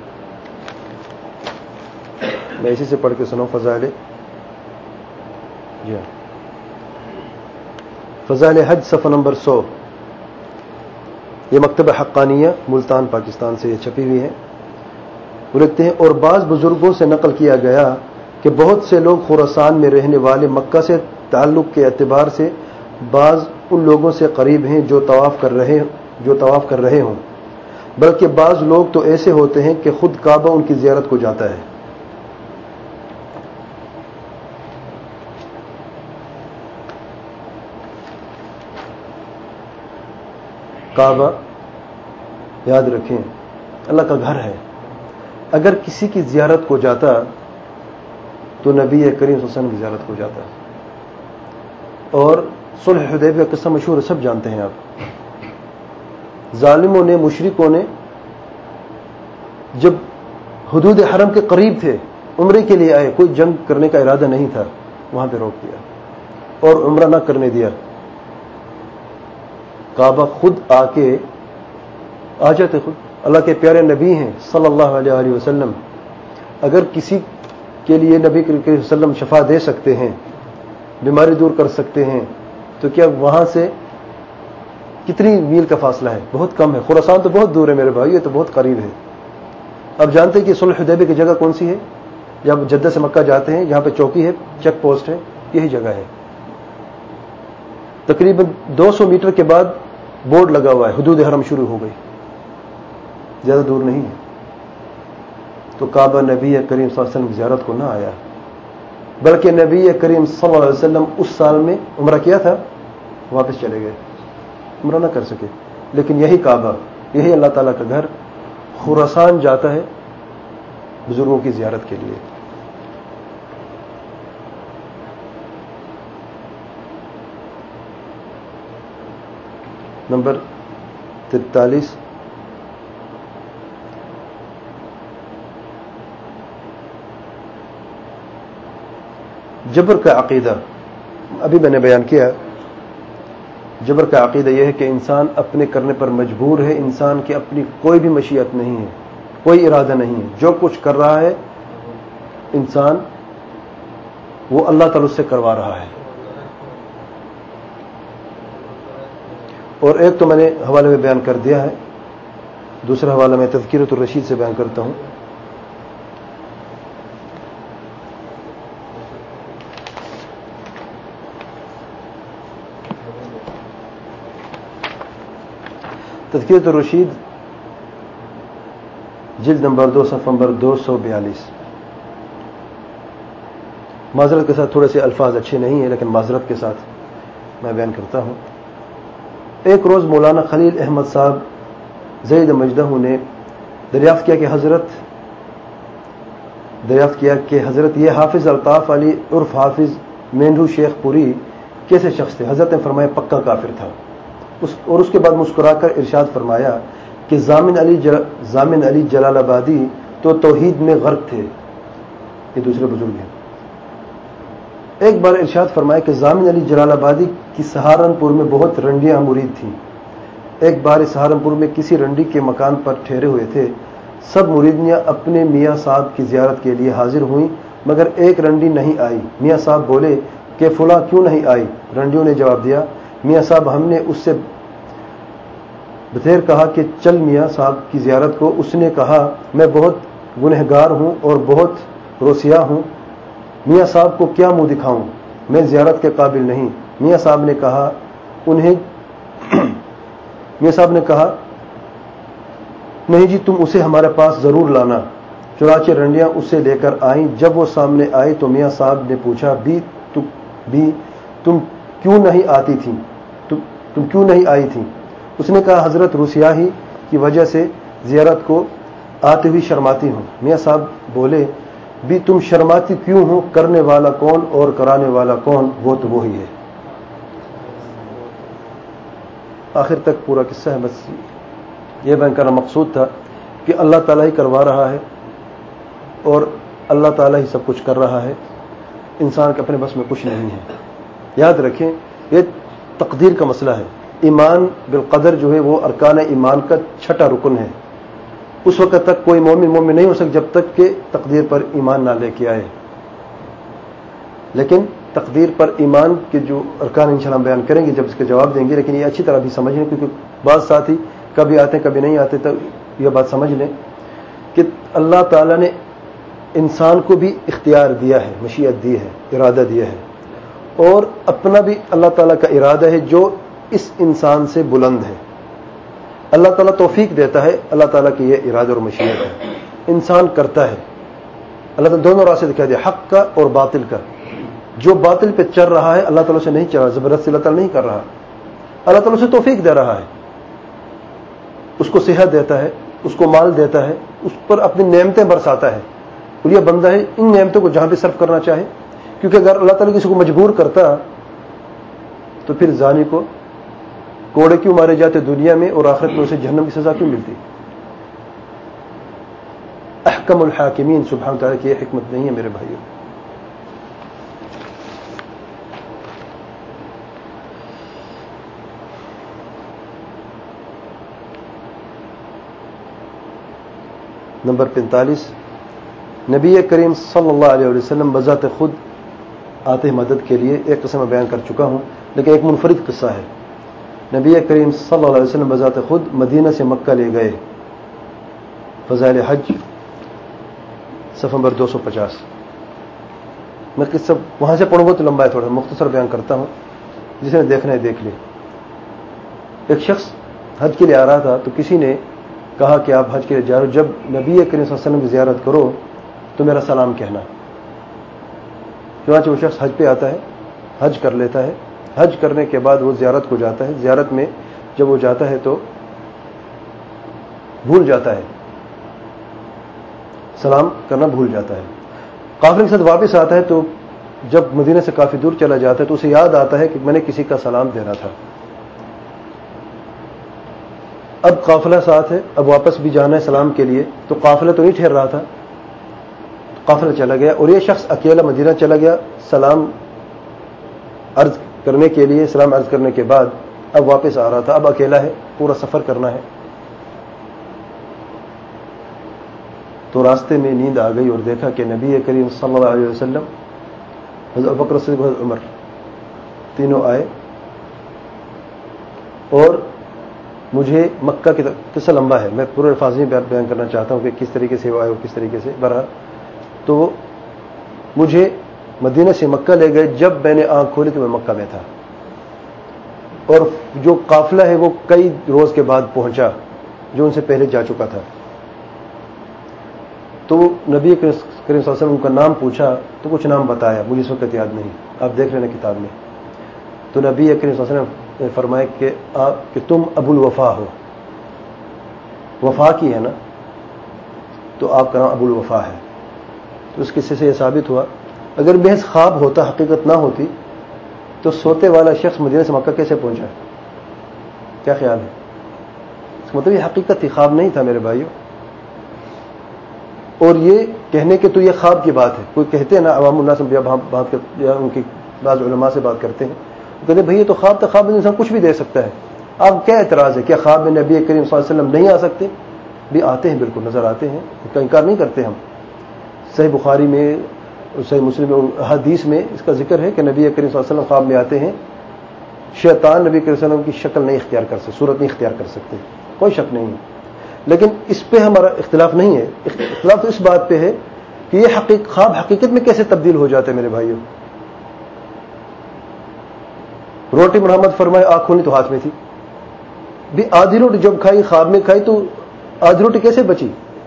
میں اسی سے پڑھ کے سناؤں فضائل۔ جی ہاں، فضائل حج صفحہ نمبر سو۔ یہ مکتبہ حقانیہ ملتان پاکستان سے یہ چھپی ہوئی ہے. وہ لکھتے ہیں اور بعض بزرگوں سے نقل کیا گیا کہ بہت سے لوگ خراسان میں رہنے والے مکہ سے تعلق کے اعتبار سے بعض ان لوگوں سے قریب ہیں جو طواف کر رہے جو طواف کر رہے ہوں، بلکہ بعض لوگ تو ایسے ہوتے ہیں کہ خود کعبہ ان کی زیارت کو جاتا ہے. کعبہ یاد رکھیں اللہ کا گھر ہے. اگر کسی کی زیارت کو جاتا تو نبی کریم صلی اللہ علیہ وسلم کی زیارت کو جاتا. اور صلح حدیبیہ کا قصہ مشہور ہے، سب جانتے ہیں آپ. ظالموں نے، مشرکوں نے جب حدود حرم کے قریب تھے، عمرے کے لیے آئے، کوئی جنگ کرنے کا ارادہ نہیں تھا، وہاں پہ روک دیا اور عمرہ نہ کرنے دیا. کعبہ خود آ کے آ جاتے، خود اللہ کے پیارے نبی ہیں صلی اللہ علیہ وآلہ وسلم. اگر کسی کے لیے نبی کریم صلی اللہ علیہ وسلم شفا دے سکتے ہیں، بیماری دور کر سکتے ہیں، تو کیا وہاں سے کتنی میل کا فاصلہ ہے؟ بہت کم ہے. خراسان تو بہت دور ہے میرے بھائی، یہ تو بہت قریب ہے. اب جانتے ہیں کہ صلح حدیبیہ کی جگہ کون سی ہے؟ جب جدہ سے مکہ جاتے ہیں، یہاں پہ چوکی ہے، چیک پوسٹ ہے، یہی جگہ ہے. تقریباً دو سو میٹر کے بعد بورڈ لگا ہوا ہے، حدود حرم شروع ہو گئی، زیادہ دور نہیں ہے. تو کعبہ نبی کریم صلی اللہ علیہ وسلم کی زیارت کو نہ آیا، بلکہ نبی کریم صلی اللہ علیہ وسلم اس سال میں عمرہ کیا تھا، واپس چلے گئے، عمرہ نہ کر سکے. لیکن یہی کعبہ، یہی اللہ تعالیٰ کا گھر خراسان جاتا ہے بزرگوں کی زیارت کے لیے. نمبر تینتالیس، جبر کا عقیدہ. ابھی میں نے بیان کیا، جبر کا عقیدہ یہ ہے کہ انسان اپنے کرنے پر مجبور ہے، انسان کی اپنی کوئی بھی مشیت نہیں ہے، کوئی ارادہ نہیں ہے. جو کچھ کر رہا ہے انسان، وہ اللہ تعالی سے کروا رہا ہے. اور ایک تو میں نے حوالے میں بیان کر دیا ہے، دوسرا حوالہ میں تذکرۃ الرشید سے بیان کرتا ہوں. تذکرۃ الرشید جلد نمبر دو، صفحہ نمبر دو سو بیالیس. معذرت کے ساتھ تھوڑے سے الفاظ اچھے نہیں ہیں، لیکن معذرت کے ساتھ میں بیان کرتا ہوں. ایک روز مولانا خلیل احمد صاحب زید مجدہ نے دریافت کیا کہ حضرت دریافت کیا کہ حضرت یہ حافظ الطاف علی عرف حافظ مینڈو شیخ پوری کیسے شخص تھے؟ حضرت نے فرمایا پکا کافر تھا. اس اور اس کے بعد مسکرا کر ارشاد فرمایا کہ ضامن علی جل... ضامن علی جلال آبادی تو توحید میں غرق تھے. یہ دوسرے بزرگ ہیں. ایک بار ارشاد فرمایا کہ ضامن علی جلال آبادی کی سہارنپور میں بہت رنڈیاں مرید تھیں. ایک بار سہارنپور میں کسی رنڈی کے مکان پر ٹھہرے ہوئے تھے. سب مریدیاں اپنے میاں صاحب کی زیارت کے لیے حاضر ہوئیں، مگر ایک رنڈی نہیں آئی. میاں صاحب بولے کہ فلاں کیوں نہیں آئی؟ رنڈیوں نے جواب دیا، میاں صاحب ہم نے اس سے بتیر کہا کہ چل میاں صاحب کی زیارت کو. اس نے کہا میں بہت گنہگار ہوں اور بہت روسیا ہوں، میاں صاحب کو کیا منہ دکھاؤں، میں زیارت کے قابل نہیں. میاں صاحب نے کہا انہیں میاں صاحب نے کہا نہیں جی، تم اسے ہمارے پاس ضرور لانا. چنانچہ رنڈیاں اسے لے کر آئیں. جب وہ سامنے آئی تو میاں صاحب نے پوچھا بھی بھی تم کیوں نہیں آتی تھی تم, تم کیوں نہیں آئی تھی؟ اس نے کہا حضرت روسیاہی کی وجہ سے زیارت کو آتے ہوئی شرماتی ہوں. میاں صاحب بولے بھی تم شرماتی کیوں ہو؟ کرنے والا کون اور کرانے والا کون؟ وہ تو وہی ہے. آخر تک پورا قصہ ہے. بس یہ بیان کرنا مقصود تھا کہ اللہ تعالیٰ ہی کروا رہا ہے اور اللہ تعالیٰ ہی سب کچھ کر رہا ہے، انسان کے اپنے بس میں کچھ نہیں ہے. یاد رکھیں یہ تقدیر کا مسئلہ ہے. ایمان بالقدر جو ہے وہ ارکان ایمان کا چھٹا رکن ہے. اس وقت تک کوئی مومن مومن نہیں ہو سکتا جب تک کہ تقدیر پر ایمان نہ لے کے آئے. لیکن تقدیر پر ایمان کے جو ارکان انشاءاللہ ہم بیان کریں گے جب اس کے جواب دیں گے. لیکن یہ اچھی طرح بھی سمجھیں، کیونکہ بعض ساتھی کبھی آتے کبھی نہیں آتے. تو یہ بات سمجھ لیں کہ اللہ تعالیٰ نے انسان کو بھی اختیار دیا ہے, مشیت دی ہے, ارادہ دیا ہے, اور اپنا بھی اللہ تعالیٰ کا ارادہ ہے جو اس انسان سے بلند ہے. اللہ تعالیٰ توفیق دیتا ہے, اللہ تعالیٰ کی یہ ارادہ اور مشیت ہے. انسان کرتا ہے, اللہ تعالیٰ دونوں راستے دکھا دیا, حق کا اور باطل کا. جو باطل پہ چل رہا ہے اللہ تعالیٰ سے نہیں چل رہا, زبردستی اللہ تعالیٰ نہیں کر رہا, اللہ تعالیٰ سے توفیق دے رہا ہے, اس کو صحت دیتا ہے, اس کو مال دیتا ہے, اس پر اپنی نعمتیں برساتا ہے. اور یہ بندہ ہے ان نعمتوں کو جہاں بھی صرف کرنا چاہے, کیونکہ اگر اللہ تعالیٰ کسی کو مجبور کرتا تو پھر زانی کو کوڑے کیوں مارے جاتے دنیا میں اور آخرت میں اسے جہنم کی سزا کیوں ملتی؟ احکم الحاکمین سبحانہ تعالیٰ کی یہ حکمت نہیں ہے میرے بھائیوں. نمبر پینتالیس, نبی کریم صلی اللہ علیہ وسلم بذات خود آتے مدد کے لیے. ایک قسم میں بیان کر چکا ہوں لیکن ایک منفرد قصہ ہے. نبی کریم صلی اللہ علیہ وسلم بذات خود مدینہ سے مکہ لے گئے. فضائل حج صفحہ نمبر دو سو پچاس. میں قصہ وہاں سے پڑھوں گا تو لمبا ہے, تھوڑا مختصر بیان کرتا ہوں, جسے نے دیکھنا ہے دیکھ لے. ایک شخص حج کے لیے آ رہا تھا تو کسی نے کہا کہ آپ حج کے لیے جا رہے ہو, جب نبی کریم صلی اللہ علیہ وسلم کی زیارت کرو تو میرا سلام کہنا. چنانچہ وہ شخص حج پہ آتا ہے, حج کر لیتا ہے. حج کرنے کے بعد وہ زیارت کو جاتا ہے. زیارت میں جب وہ جاتا ہے تو بھول جاتا ہے, سلام کرنا بھول جاتا ہے. قافلے کے ساتھ واپس آتا ہے تو جب مدینہ سے کافی دور چلا جاتا ہے تو اسے یاد آتا ہے کہ میں نے کسی کا سلام دینا تھا. اب قافلہ ساتھ ہے, اب واپس بھی جانا ہے سلام کے لیے, تو قافلہ تو نہیں ٹھہر رہا تھا, قافلہ چلا گیا اور یہ شخص اکیلا مدینہ چلا گیا سلام عرض کرنے کے لیے. سلام عرض کرنے کے بعد اب واپس آ رہا تھا, اب اکیلا ہے, پورا سفر کرنا ہے. تو راستے میں نیند آ گئی اور دیکھا کہ نبی کریم صلی اللہ علیہ وسلم, حضرت ابوبکر صدیق, حضرت عمر تینوں آئے اور مجھے مکہ کی قصہ لمبا ہے, میں پورے الفاظ میں بیان کرنا چاہتا ہوں کہ کس طریقے سے وہ آئے اور کس طریقے سے. بہرحال تو مجھے مدینہ سے مکہ لے گئے. جب میں نے آنکھ کھولی تو میں مکہ میں تھا, اور جو قافلہ ہے وہ کئی روز کے بعد پہنچا جو ان سے پہلے جا چکا تھا. تو نبی کریم صلی اللہ علیہ وسلم کا نام پوچھا تو کچھ نام بتایا, مجھے اس وقت یاد نہیں, آپ دیکھ لینا کتاب میں. تو نبی کریم صلی اللہ علیہ وسلم نے فرمایا کہ آپ کہ تم ابو الوفا ہو, وفا کی ہے نا, تو آپ کا نام ابو الوفا ہے. تو اس قصے سے یہ ثابت ہوا اگر محض خواب ہوتا, حقیقت نہ ہوتی, تو سوتے والا شخص مدینہ سے مکہ کیسے پہنچا؟ کیا خیال ہے؟ اس کا مطلب یہ حقیقت تھی, خواب نہیں تھا میرے بھائیوں. اور یہ کہنے کے تو یہ خواب کی بات ہے. کوئی کہتے ہیں نا عوام الناس سے بات کرتے, یا ان کی بعض علماء سے بات کرتے ہیں, کہتے ہیں بھائی یہ تو خواب تھا, خواب میں انسان کچھ بھی دے سکتا ہے. آپ کیا اعتراض ہے, کیا خواب میں نبی کریم صلی اللہ علیہ وسلم نہیں آ سکتے؟ بھی آتے ہیں, بالکل نظر آتے ہیں, اس کا انکار نہیں کرتے ہم. صحیح بخاری میں, صحیح مسلم اور حدیث میں اس کا ذکر ہے کہ نبی کریم صلی اللہ علیہ وسلم خواب میں آتے ہیں. شیطان نبی کریم صلی اللہ علیہ وسلم کی شکل نہیں اختیار کر سکتے, صورت نہیں اختیار کر سکتے, کوئی شک نہیں. لیکن اس پہ ہمارا اختلاف نہیں ہے. اختلاف تو اس بات پہ ہے کہ یہ حقیق خواب حقیقت میں کیسے تبدیل ہو جاتے ہیں میرے بھائیوں. روٹی محمد فرمائے آنکھ کھولی تو ہاتھ میں تھی, بھی آدھی روٹی جب کھائی خواب میں کھائی تو آدھی روٹی کیسے بچی؟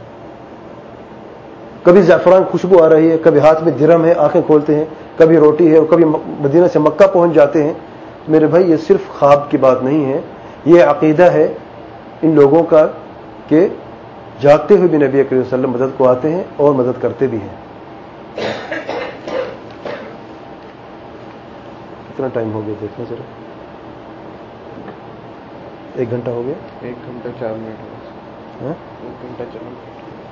کبھی زعفران خوشبو آ رہی ہے, کبھی ہاتھ میں درہم ہے, آنکھیں کھولتے ہیں, کبھی روٹی ہے, اور کبھی مدینہ سے مکہ پہنچ جاتے ہیں. میرے بھائی یہ صرف خواب کی بات نہیں ہے, یہ عقیدہ ہے ان لوگوں کا کہ جاگتے ہوئے بھی نبی کریم صلی اللہ علیہ وسلم مدد کو آتے ہیں اور مدد کرتے بھی ہیں. کتنا ٹائم ہو گیا دیکھنا ذرا, ایک گھنٹہ ہو گیا, ایک گھنٹہ چار منٹ ہو گیا, ایک گھنٹہ چار منٹ.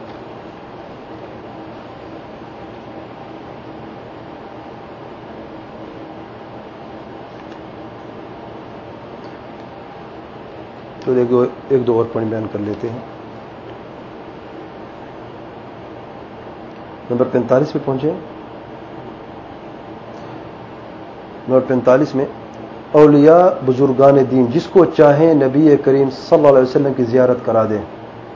تو ایک دو اور پوائنٹ بیان کر لیتے ہیں. نمبر پینتالیس پہ پہنچے. نمبر پینتالیس میں اولیاء بزرگان دین جس کو چاہیں نبی کریم صلی اللہ علیہ وسلم کی زیارت کرا دیں.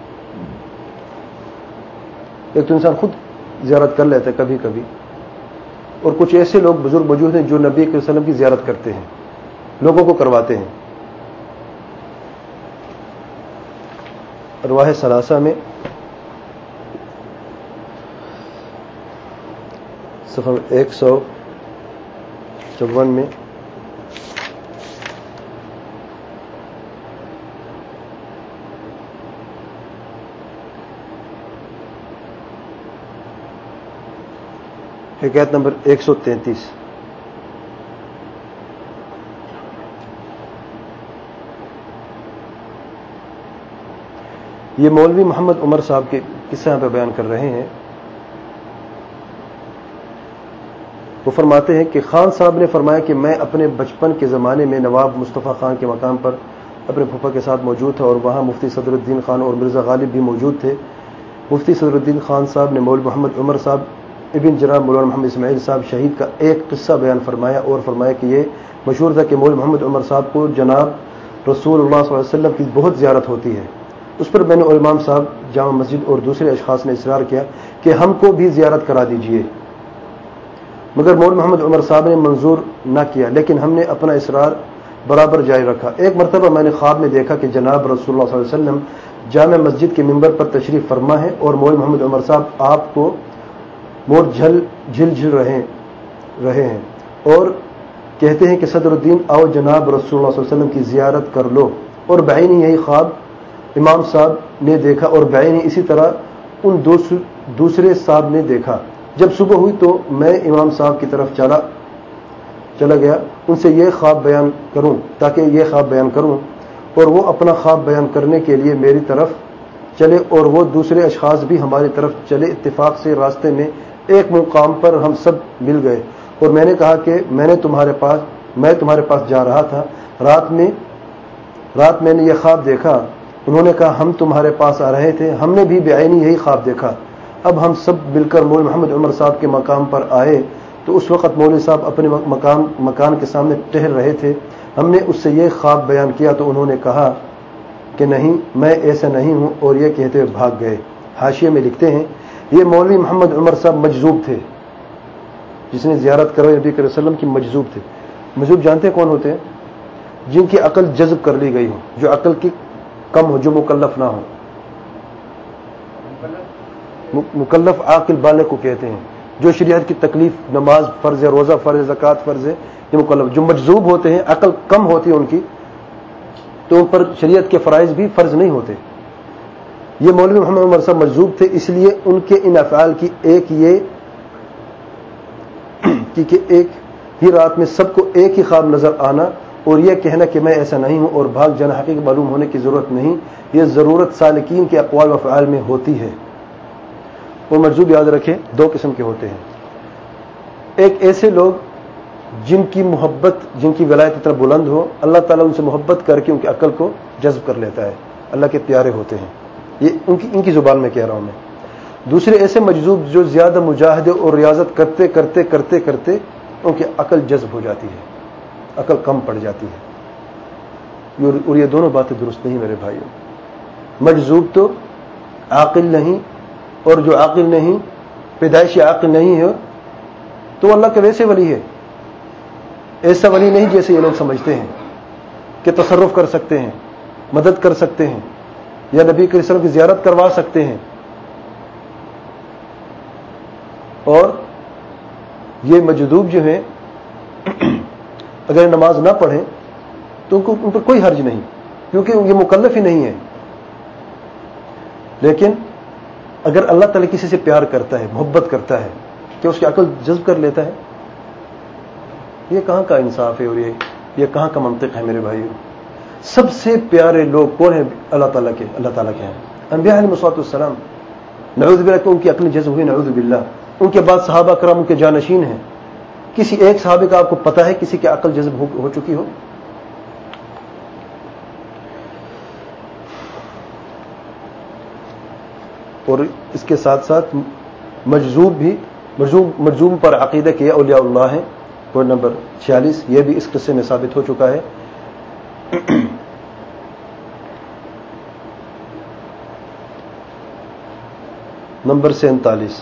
ایک تو انسان خود زیارت کر لیتا ہے کبھی کبھی، اور کچھ ایسے لوگ بزرگ موجود ہیں جو نبی کریم صلی اللہ علیہ وسلم کی زیارت کرتے ہیں، لوگوں کو کرواتے ہیں. ارواح ثلاثہ میں صفحہ ایک سو چون میں حکایت نمبر ایک سو تینتیس. یہ مولوی محمد عمر صاحب کے قصہ یہاں پہ بیان کر رہے ہیں. وہ فرماتے ہیں کہ خان صاحب نے فرمایا کہ میں اپنے بچپن کے زمانے میں نواب مصطفیٰ خان کے مقام پر اپنے پھوپھا کے ساتھ موجود تھا، اور وہاں مفتی صدر الدین خان اور مرزا غالب بھی موجود تھے. مفتی صدر الدین خان صاحب نے مولوی محمد عمر صاحب ابن جناب مولانا محمد اسماعیل صاحب شہید کا ایک قصہ بیان فرمایا، اور فرمایا کہ یہ مشہور تھا کہ مولوی محمد عمر صاحب کو جناب رسول اللہ صلی اللہ علیہ وسلم کی بہت زیارت ہوتی ہے. اس پر میں نے اور امام صاحب جامع مسجد اور دوسرے اشخاص نے اصرار کیا کہ ہم کو بھی زیارت کرا دیجئے، مگر مولوی محمد عمر صاحب نے منظور نہ کیا، لیکن ہم نے اپنا اصرار برابر جاری رکھا. ایک مرتبہ میں نے خواب میں دیکھا کہ جناب رسول اللہ صلی اللہ علیہ وسلم جامع مسجد کے ممبر پر تشریف فرما ہے، اور مولوی محمد عمر صاحب آپ کو مور جھل جھل جھل رہے رہے ہیں اور کہتے ہیں کہ صدر الدین آؤ جناب رسول اللہ صلی اللہ علیہ وسلم کی زیارت کر لو. اور بعینی یہی خواب امام صاحب نے دیکھا، اور بعینی اسی طرح ان دوسرے صاحب نے دیکھا. جب صبح ہوئی تو میں امام صاحب کی طرف چلا چلا گیا ان سے یہ خواب بیان کروں تاکہ یہ خواب بیان کروں اور وہ اپنا خواب بیان کرنے کے لیے میری طرف چلے اور وہ دوسرے اشخاص بھی ہماری طرف چلے. اتفاق سے راستے میں ایک مقام پر ہم سب مل گئے، اور میں نے کہا کہ میں نے تمہارے پاس میں تمہارے پاس جا رہا تھا، رات میں رات میں نے یہ خواب دیکھا. انہوں نے کہا ہم تمہارے پاس آ رہے تھے، ہم نے بھی بعینی یہی خواب دیکھا. اب ہم سب مل کر مولوی محمد عمر صاحب کے مقام پر آئے تو اس وقت مولوی صاحب اپنے مقام مکان کے سامنے ٹہل رہے تھے. ہم نے اس سے یہ خواب بیان کیا تو انہوں نے کہا کہ نہیں میں ایسا نہیں ہوں، اور یہ کہتے ہوئے بھاگ گئے. حاشیے میں لکھتے ہیں یہ مولوی محمد عمر صاحب مجذوب تھے، جس نے زیارت کروائی نبی کریم صلی اللہ علیہ وسلم کی مجذوب تھے. مجذوب جانتے ہیں کون ہوتے ہیں؟ جن کی عقل جذب کر لی گئی ہو، جو عقل کی کم ہو، جو مکلف نہ ہو. مکلف عاقل بالغ کو کہتے ہیں، جو شریعت کی تکلیف نماز فرض ہے، روزہ فرض ہے، زکوٰۃ فرض ہے، یہ مکلف. جو مجذوب ہوتے ہیں عقل کم ہوتی ہے ان کی، تو ان پر شریعت کے فرائض بھی فرض نہیں ہوتے. یہ مولوی محمد عمر صاحب مجذوب تھے، اس لیے ان کے ان افعال کی ایک یہ کہ ایک ہی رات میں سب کو ایک ہی خواب نظر آنا اور یہ کہنا کہ میں ایسا نہیں ہوں اور بھاگ جانا حقیقت معلوم ہونے کی ضرورت نہیں. یہ ضرورت سالکین کے اقوال و افعال میں ہوتی ہے. وہ مجذوب یاد رکھیں دو قسم کے ہوتے ہیں. ایک ایسے لوگ جن کی محبت جن کی ولایت اتنا بلند ہو، اللہ تعالیٰ ان سے محبت کر کے ان کی عقل کو جذب کر لیتا ہے، اللہ کے پیارے ہوتے ہیں. یہ ان کی ان کی زبان میں کہہ رہا ہوں میں. دوسرے ایسے مجذوب جو زیادہ مجاہدے اور ریاضت کرتے کرتے کرتے کرتے ان کی عقل جذب ہو جاتی ہے، عقل کم پڑ جاتی ہے. اور یہ دونوں باتیں درست نہیں میرے بھائیوں. مجذوب تو عاقل نہیں، اور جو عاقل نہیں پیدائشی عاقل نہیں ہے تو اللہ کے ویسے ولی ہے. ایسا ولی نہیں جیسے یہ لوگ سمجھتے ہیں کہ تصرف کر سکتے ہیں، مدد کر سکتے ہیں، یا نبی کریم صلی اللہ علیہ وسلم کی زیارت کروا سکتے ہیں. اور یہ مجذوب جو ہیں اگر نماز نہ پڑھیں تو ان کو ان پر کوئی حرج نہیں، کیونکہ یہ مکلف ہی نہیں ہے. لیکن اگر اللہ تعالی کسی سے پیار کرتا ہے، محبت کرتا ہے، کہ اس کی عقل جذب کر لیتا ہے، یہ کہاں کا انصاف ہے اور یہ یہ کہاں کا منطق ہے میرے بھائیوں. سب سے پیارے لوگ کون ہیں؟ اللہ تعالیٰ کے اللہ تعالیٰ کے ہیں انبیاء علیہ الصلوۃ والسلام. نعوذ باللہ کہ ان کی عقل جذب ہوئی، نعوذ باللہ. ان کے بعد صحابہ کرام ان کے جانشین ہیں. کسی ایک صحابی کا آپ کو پتہ ہے کسی کی عقل جذب ہو, ہو چکی ہو؟ اور اس کے ساتھ ساتھ مجذوب بھی مجذوب مجذوب پر عقیدہ کہ اولیاء اللہ ہیں، پوائنٹ نمبر چھیالیس، یہ بھی اس قصے میں ثابت ہو چکا ہے. نمبر سینتالیس،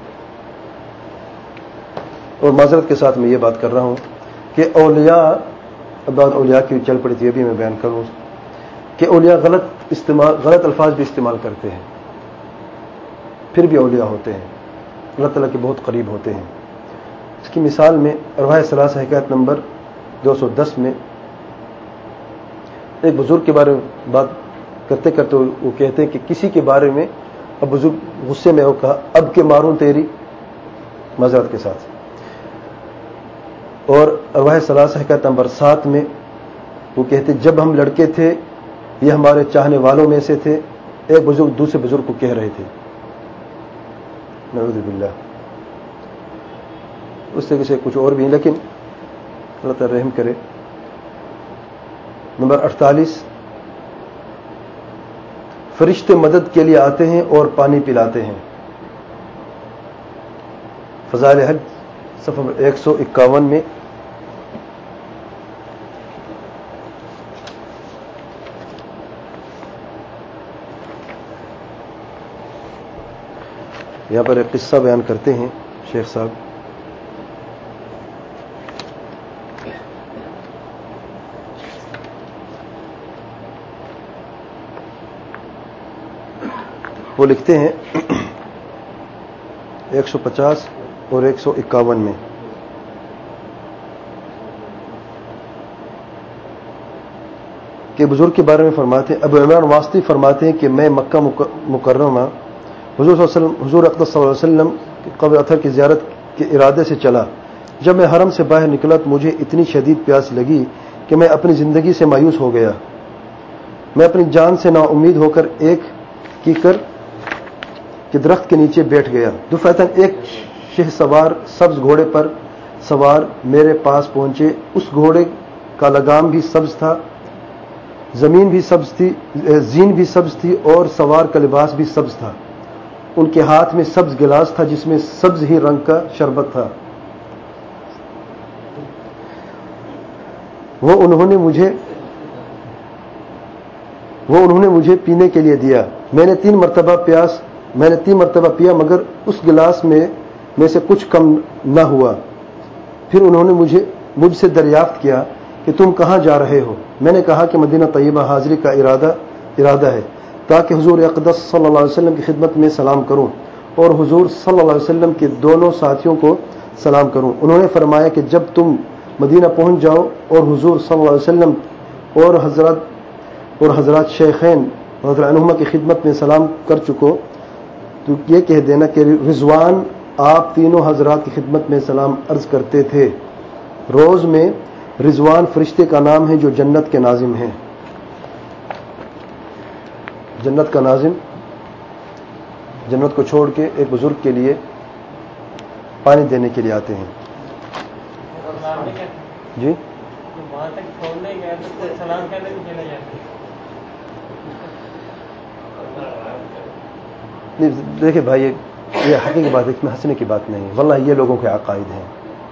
اور معذرت کے ساتھ میں یہ بات کر رہا ہوں کہ اولیاء، اب بات اولیاء کی چل پڑی تھی، یہ بھی میں بیان کروں کہ اولیاء غلط استعمال غلط الفاظ بھی استعمال کرتے ہیں، پھر بھی اولیاء ہوتے ہیں، اللہ تعالیٰ کے بہت قریب ہوتے ہیں. اس کی مثال میں ارواح ثلاثہ حکایت نمبر دو سو دس میں ایک بزرگ کے بارے میں بات کرتے کرتے وہ کہتے ہیں کہ کسی کے بارے میں، اب بزرگ غصے میں وہ کہا اب کہ ماروں تیری، معذرت کے ساتھ. اور ارواح ثلاثہ حکایت نمبر سات میں وہ کہتے جب ہم لڑکے تھے یہ ہمارے چاہنے والوں میں سے تھے. ایک بزرگ دوسرے بزرگ کو کہہ رہے تھے، نعوذ باللہ. اس طریقے سے کچھ اور بھی ہیں، لیکن اللہ تعالی رحم کرے. نمبر اڑتالیس، فرشتے مدد کے لیے آتے ہیں اور پانی پلاتے ہیں. فضائل حج صفحہ ایک سو اکاون میں یہاں پر ایک قصہ بیان کرتے ہیں شیخ صاحب. وہ لکھتے ہیں ایک سو پچاس اور ایک سو اکاون میں، کہ بزرگ کے بارے میں فرماتے ہیں، ابو عمران واسطی فرماتے ہیں کہ میں مکہ مکرمہ حضور صلی اللہ علیہ وسلم حضور اقدس صلی اللہ علیہ وسلم کی قبر اطہر کی زیارت کے ارادے سے چلا. جب میں حرم سے باہر نکلا تو مجھے اتنی شدید پیاس لگی کہ میں اپنی زندگی سے مایوس ہو گیا. میں اپنی جان سے نا امید ہو کر ایک کیکر کے درخت کے نیچے بیٹھ گیا. دفعتاً ایک شہ سوار سبز گھوڑے پر سوار میرے پاس پہنچے. اس گھوڑے کا لگام بھی سبز تھا، زمین بھی سبز تھی، زین بھی سبز تھی، اور سوار کا لباس بھی سبز تھا. ان کے ہاتھ میں سبز گلاس تھا جس میں سبز ہی رنگ کا شربت تھا. وہ انہوں نے مجھے وہ انہوں نے مجھے پینے کے لیے دیا. میں نے تین مرتبہ پیاس میں نے تین مرتبہ پیا مگر اس گلاس میں میں سے کچھ کم نہ ہوا. پھر انہوں نے مجھے مجھ سے دریافت کیا کہ تم کہاں جا رہے ہو؟ میں نے کہا کہ مدینہ طیبہ حاضری کا ارادہ ارادہ ہے تاکہ حضور اقدس صلی اللہ علیہ وسلم کی خدمت میں سلام کروں اور حضور صلی اللہ علیہ وسلم کے دونوں ساتھیوں کو سلام کروں. انہوں نے فرمایا کہ جب تم مدینہ پہنچ جاؤ اور حضور صلی اللہ علیہ وسلم اور حضرات اور حضرات شیخین رضی اللہ عنہما کی خدمت میں سلام کر چکو تو یہ کہہ دینا کہ رضوان آپ تینوں حضرات کی خدمت میں سلام عرض کرتے تھے. روز میں رضوان فرشتے کا نام ہے جو جنت کے ناظم ہیں. جنت کا ناظم جنت کو چھوڑ کے ایک بزرگ کے لیے پانی دینے کے لیے آتے ہیں. جی دیکھیں بھائی، یہ حقیقی بات ہے، اس میں ہنسنے کی بات نہیں ہے. واللہ یہ لوگوں کے عقائد ہیں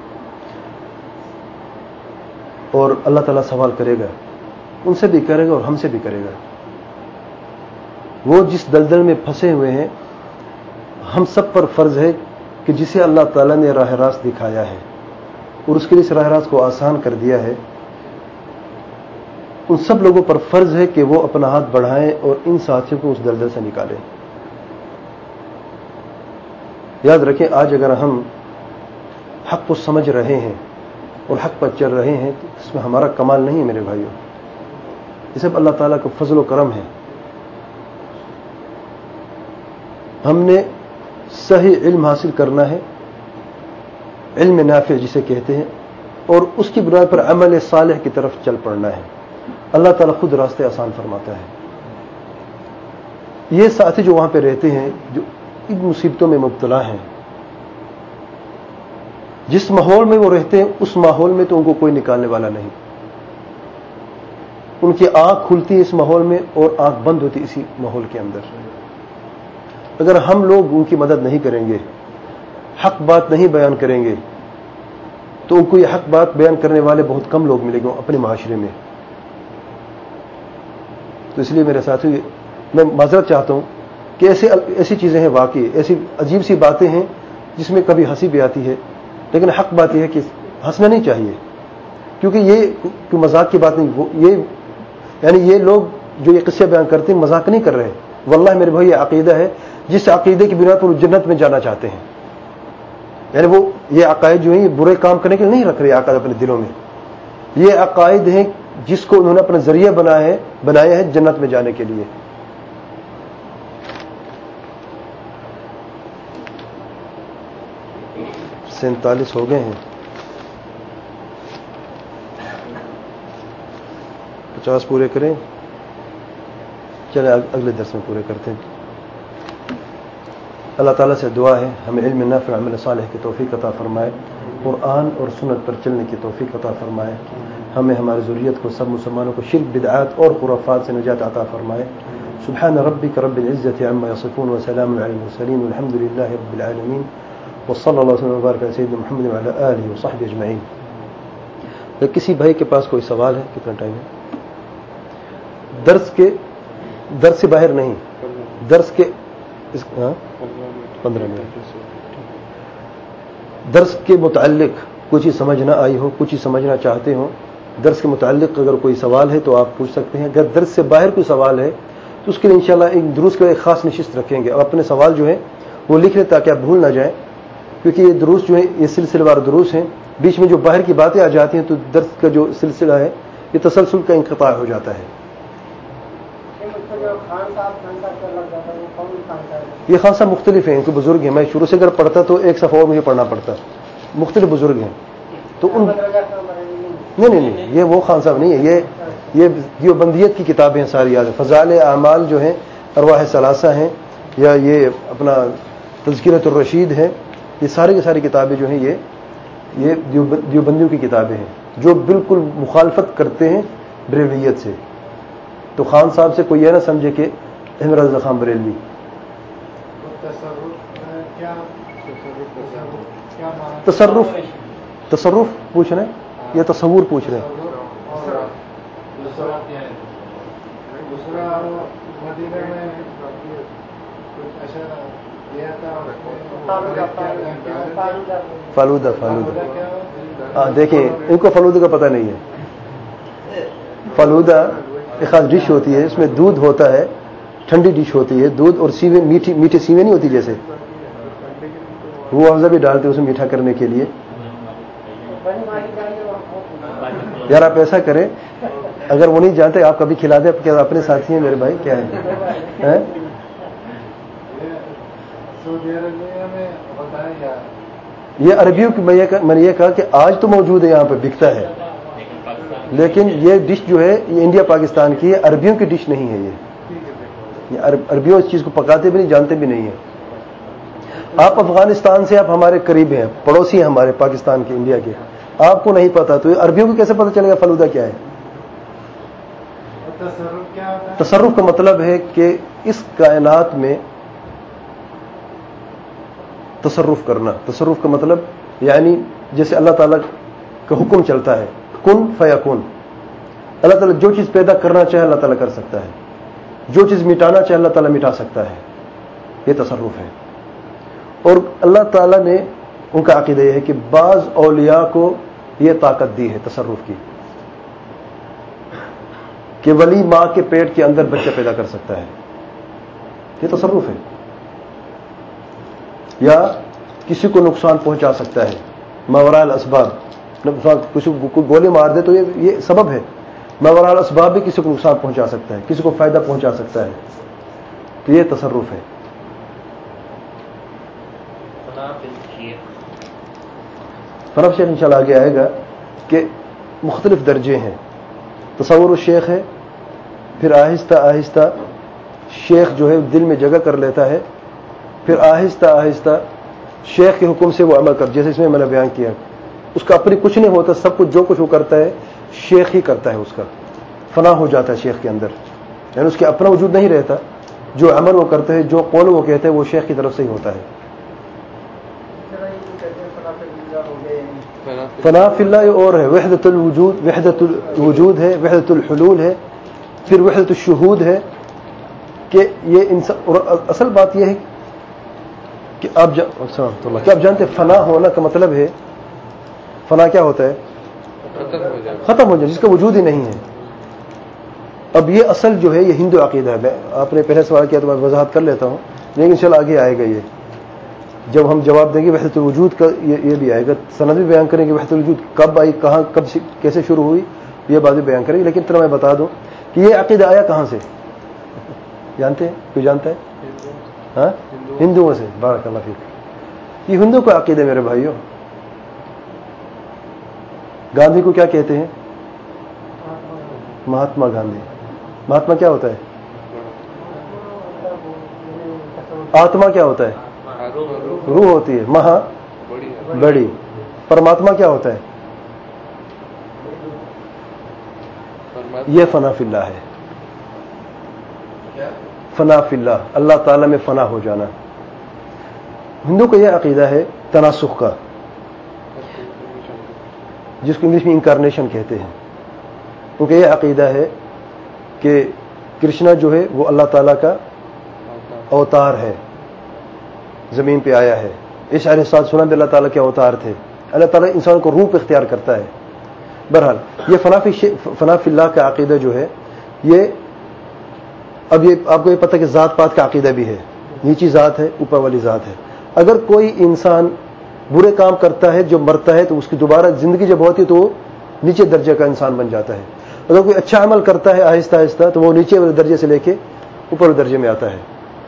اور اللہ تعالیٰ سوال کرے گا، ان سے بھی کرے گا اور ہم سے بھی کرے گا. وہ جس دلدل میں پھنسے ہوئے ہیں، ہم سب پر فرض ہے کہ جسے اللہ تعالیٰ نے راہ راست دکھایا ہے اور اس کے لیے اس راہ راست کو آسان کر دیا ہے، ان سب لوگوں پر فرض ہے کہ وہ اپنا ہاتھ بڑھائیں اور ان ساتھیوں کو اس دلدل سے نکالیں. یاد رکھیں، آج اگر ہم حق کو سمجھ رہے ہیں اور حق پر چل رہے ہیں تو اس میں ہمارا کمال نہیں ہے میرے بھائیوں، یہ سب اللہ تعالیٰ کا فضل و کرم ہے. ہم نے صحیح علم حاصل کرنا ہے، علم نافع جسے کہتے ہیں، اور اس کی بنیاد پر عمل صالح کی طرف چل پڑنا ہے. اللہ تعالیٰ خود راستے آسان فرماتا ہے. یہ ساتھی جو وہاں پہ رہتے ہیں، جو ان مصیبتوں میں مبتلا ہیں، جس ماحول میں وہ رہتے ہیں اس ماحول میں تو ان کو کوئی نکالنے والا نہیں. ان کی آنکھ کھلتی ہے اس ماحول میں اور آنکھ بند ہوتی اسی ماحول کے اندر. اگر ہم لوگ ان کی مدد نہیں کریں گے، حق بات نہیں بیان کریں گے، تو ان کو یہ حق بات بیان کرنے والے بہت کم لوگ ملیں گے اپنے معاشرے میں. تو اس لیے میرے ساتھی میں معذرت چاہتا ہوں کہ ایسے ایسی چیزیں ہیں واقعی ایسی عجیب سی باتیں ہیں جس میں کبھی ہنسی بھی آتی ہے، لیکن حق بات یہ ہے کہ ہنسنا نہیں چاہیے، کیونکہ یہ کوئی مذاق کی بات نہیں. یہ یعنی یہ لوگ جو یہ قصے بیان کرتے ہیں مذاق نہیں کر رہے. واللہ میرے بھائی یہ عقیدہ ہے جس عقیدے کی بنا پر وہ جنت میں جانا چاہتے ہیں. یعنی وہ یہ عقائد جو ہیں یہ برے کام کرنے کے لیے نہیں رکھ رہے عقائد اپنے دلوں میں. یہ عقائد ہیں جس کو انہوں نے اپنا ذریعہ بنا ہے بنایا ہے جنت میں جانے کے لیے. سینتالیس ہو گئے ہیں، پچاس پورے کریں. چلے اگلے درس میں پورے کرتے ہیں. اللہ تعالیٰ سے دعا ہے ہمیں علم نافع عمل صالح کی توفیق عطا فرمائے، قرآن اور سنت پر چلنے کی توفیق عطا فرمائے. ہمیں ہماری ذریت کو سب مسلمانوں کو شرک بدعات اور خرافات سے نجات عطا فرمائے. سبحان ربک رب العزة عما یصفون وسلام علی المرسلین والحمد للہ رب العالمین وصلی اللہ وسلم وبارک علی سیدنا محمد وعلی آلہ وصحبہ اجمعین. اگر کسی بھائی کے پاس کوئی سوال ہے، کتنا ٹائم ہے؟ درس کے درس سے باہر نہیں، درس کے پندرہ منٹ درس کے متعلق کوئی چیز سمجھ نہ آئی ہو، کچھ چیز سمجھنا چاہتے ہو، درس کے متعلق اگر کوئی سوال ہے تو آپ پوچھ سکتے ہیں. اگر درس سے باہر کوئی سوال ہے تو اس کے لیے انشاءاللہ ایک دروس کا ایک خاص نشست رکھیں گے. اور اپنے سوال جو ہے وہ لکھ لیں تاکہ آپ بھول نہ جائیں، کیونکہ یہ دروس جو ہے یہ سلسلے وار دروس ہیں. بیچ میں جو باہر کی باتیں آ جاتی ہیں تو درس کا جو سلسلہ ہے یہ تسلسل کا انقطاع ہو جاتا ہے. یہ خان صاحب مختلف ہیں، ان کے بزرگ ہیں. میں شروع سے اگر پڑھتا تو ایک صفحہ اور مجھے پڑھنا پڑتا. مختلف بزرگ ہیں تو ان نہیں نہیں نہیں یہ وہ خان صاحب نہیں ہے. یہ یہ دیوبندیت کی کتابیں ہیں ساری. یاد ہے فضائل اعمال جو ہیں، ارواح ثلاثہ ہیں، یا یہ اپنا تذکرۃ الرشید ہے، یہ ساری کی ساری کتابیں جو ہیں یہ یہ دیوبندیوں کی کتابیں ہیں جو بالکل مخالفت کرتے ہیں بریلویت سے. تو خان صاحب سے کوئی یہ نہ سمجھے کہ احمد رضا خان بریلوی. تصرف تصرف پوچھ رہے ہیں یا تصور پوچھ رہے ہیں؟ فالودہ فالودہ ہاں دیکھیں ان کو فالودہ کا پتہ نہیں ہے. فالودہ ایک خاص ڈش ہوتی ہے، اس میں دودھ ہوتا ہے، ٹھنڈی ڈش ہوتی ہے، دودھ اور سیوے میٹھی میٹھے سیوے نہیں ہوتی جیسے، وہ افزا بھی ڈالتے اسے میٹھا کرنے کے لیے. یار آپ ایسا کریں اگر وہ نہیں جانتے آپ کبھی کھلا دیں. کیا اپنے ساتھی ہیں میرے بھائی؟ کیا ہے یہ عربیوں کی؟ میں نے یہ کہا کہ آج تو موجود ہے، یہاں پہ بکتا ہے، لیکن یہ ڈش جو ہے یہ انڈیا پاکستان کی ہے، عربیوں کی ڈش نہیں ہے. یہ عربیوں اس چیز کو پکاتے بھی نہیں، جانتے بھی نہیں ہیں. آپ افغانستان سے، آپ ہمارے قریب ہیں، پڑوسی ہیں ہمارے پاکستان کے، انڈیا کے، آپ کو نہیں پتا تو عربیوں کو کیسے پتا چلے گا فلودہ کیا ہے؟ تصرف کا مطلب ہے کہ اس کائنات میں تصرف کرنا. تصرف کا مطلب یعنی جیسے اللہ تعالیٰ کا حکم چلتا ہے، کن فیکون. اللہ تعالیٰ جو چیز پیدا کرنا چاہے اللہ تعالیٰ کر سکتا ہے، جو چیز مٹانا چاہے اللہ تعالیٰ مٹا سکتا ہے. یہ تصرف ہے. اور اللہ تعالیٰ نے ان کا عقیدہ یہ ہے کہ بعض اولیاء کو یہ طاقت دی ہے تصرف کی کہ ولی ماں کے پیٹ کے اندر بچہ پیدا کر سکتا ہے. یہ تصرف ہے. یا کسی کو نقصان پہنچا سکتا ہے ماوراء الاسباب. کسی کو گولی مار دے تو یہ یہ سبب ہے. ماوراء الاسباب بھی کسی کو نقصان پہنچا سکتا ہے، کسی کو فائدہ پہنچا سکتا ہے. تو یہ تصرف ہے. فنف شیخ انشاءاللہ آگے آئے گا کہ مختلف درجے ہیں. تصور الشیخ ہے، پھر آہستہ آہستہ شیخ جو ہے دل میں جگہ کر لیتا ہے، پھر آہستہ آہستہ شیخ کے حکم سے وہ عمل کر، جیسے اس میں میں نے بیان کیا اس کا اپنی کچھ نہیں ہوتا، سب کچھ جو کچھ وہ کرتا ہے شیخ ہی کرتا ہے. اس کا فنا ہو جاتا ہے شیخ کے اندر، یعنی اس کے اپنا وجود نہیں رہتا. جو عمل وہ کرتا ہے، جو قول وہ کہتے ہیں، وہ شیخ کی طرف سے ہی ہوتا ہے. فنا فی اللہ اور ہے، وحدت الوجود، وحدت الوجود ہے، وحدت الحلول ہے، پھر وحدت الشہود ہے کہ یہ انسان. اور اصل بات یہ ہے کہ آپ کہ آپ جانتے ہیں فنا ہونا کا مطلب ہے، فنا کیا ہوتا ہے؟ ختم ہو جائے، جس کا وجود ہی نہیں ہے. اب یہ اصل جو ہے یہ ہندو عقیدہ ہے. آپ نے پہلے سوال کیا تو میں وضاحت کر لیتا ہوں، لیکن انشاءاللہ آگے آئے گا. یہ جب ہم جواب دیں گے وحدت الوجود کا یہ بھی آئے گا، سند بھی بیان کریں گے وحدت الوجود کب آئی، کہاں، کب کیسے شروع ہوئی، یہ بات بھی بیان کریں گے. لیکن طرح میں بتا دوں کہ یہ عقیدہ آیا کہاں سے، جانتے ہیں؟ کوئی جانتا ہے؟ ہاں، ہندوؤں سے. بارک اللہ فیک. یہ ہندو کا عقیدہ میرے بھائیوں. گاندھی کو کیا کہتے ہیں؟ مہاتما گاندھی. مہاتما کیا ہوتا ہے؟ آتما کیا ہوتا ہے؟ روح ہوتی ہے. مہا بڑی. پرماتما کیا ہوتا ہے؟ یہ فنا فی اللہ ہے. فنا فی اللہ، اللہ تعالی میں فنا ہو جانا. ہندو کا یہ عقیدہ ہے تناسخ کا، جس کو انگلش میں انکارنیشن کہتے ہیں. کیونکہ یہ عقیدہ ہے کہ کرشنا جو ہے وہ اللہ تعالیٰ کا اوتار ہے، زمین پہ آیا ہے. عیسیٰ علیہ السلام سنا بھی اللہ تعالیٰ کے اوتار تھے. اللہ تعالیٰ انسان کو روح اختیار کرتا ہے. بہرحال یہ فنا فی فنا فی اللہ کا عقیدہ جو ہے یہ، اب یہ آپ کو یہ پتہ کہ ذات پات کا عقیدہ بھی ہے. نیچی ذات ہے، اوپر والی ذات ہے. اگر کوئی انسان برے کام کرتا ہے، جو مرتا ہے تو اس کی دوبارہ زندگی جب ہوتی ہے تو وہ نیچے درجے کا انسان بن جاتا ہے. اگر کوئی اچھا عمل کرتا ہے آہستہ آہستہ تو وہ نیچے والے درجے سے لے کے اوپر درجے میں آتا ہے.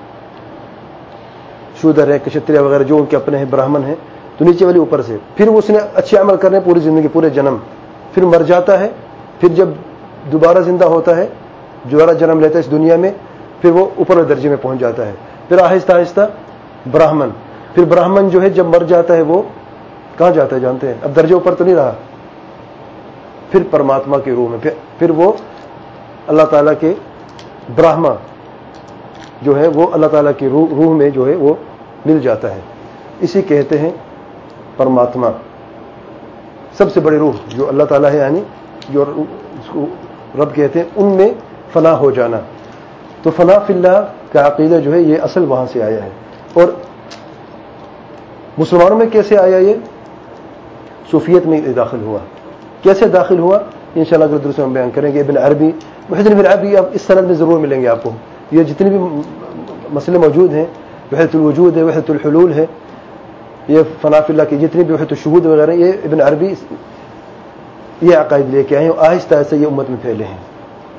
شودر ہے، کشتریہ وغیرہ جو ان کے اپنے ہیں، براہمن ہیں، تو نیچے والی اوپر سے. پھر اس نے اچھے عمل کرنے پوری زندگی، پورے جنم، پھر مر جاتا ہے. پھر جب دوبارہ زندہ ہوتا ہے، دوبارہ جنم لیتا ہے اس دنیا میں، پھر وہ اوپر درجے میں پہنچ جاتا ہے. پھر آہستہ آہستہ براہمن. پھر براہمن جو ہے جب مر جاتا ہے وہ کہاں جاتا ہے جانتے ہیں؟ اب درجے اوپر تو نہیں رہا، پھر پرماتما کے روح میں، پھر, پھر وہ اللہ تعالیٰ کے برہما جو ہے وہ اللہ تعالیٰ کی روح, روح میں جو ہے وہ مل جاتا ہے. اسی کہتے ہیں پرماتما، سب سے بڑی روح جو اللہ تعالیٰ ہے، یعنی جو اس کو رب کہتے ہیں، ان میں فنا ہو جانا. تو فنا فی اللہ کا عقیدہ جو ہے یہ اصل وہاں سے آیا ہے. اور مسلمانوں میں کیسے آیا؟ یہ صوفیت میں داخل ہوا. کیسے داخل ہوا انشاءاللہ اگر درس میں ہم بیان کریں گے. ابن عربی، محدث ابن عربی آپ اس سند میں ضرور ملیں گے آپ کو. یہ جتنے بھی مسئلے موجود ہیں، وحدت الوجود ہے، وحدت الحلول ہے، یہ فنا فی اللہ کی جتنی بھی وحدت الشہود وغیرہ، یہ ابن عربی یہ عقائد لے کے آئے ہیں اور آہستہ آہستہ یہ امت میں پھیلے ہیں.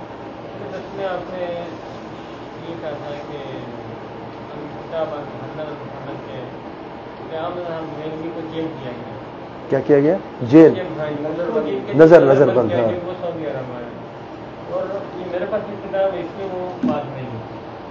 کیا کیا گیا؟ جیل، نظر نظر بند. ہاں میرے پاس کتاب ہے، اس میں وہ بات نہیں ہے.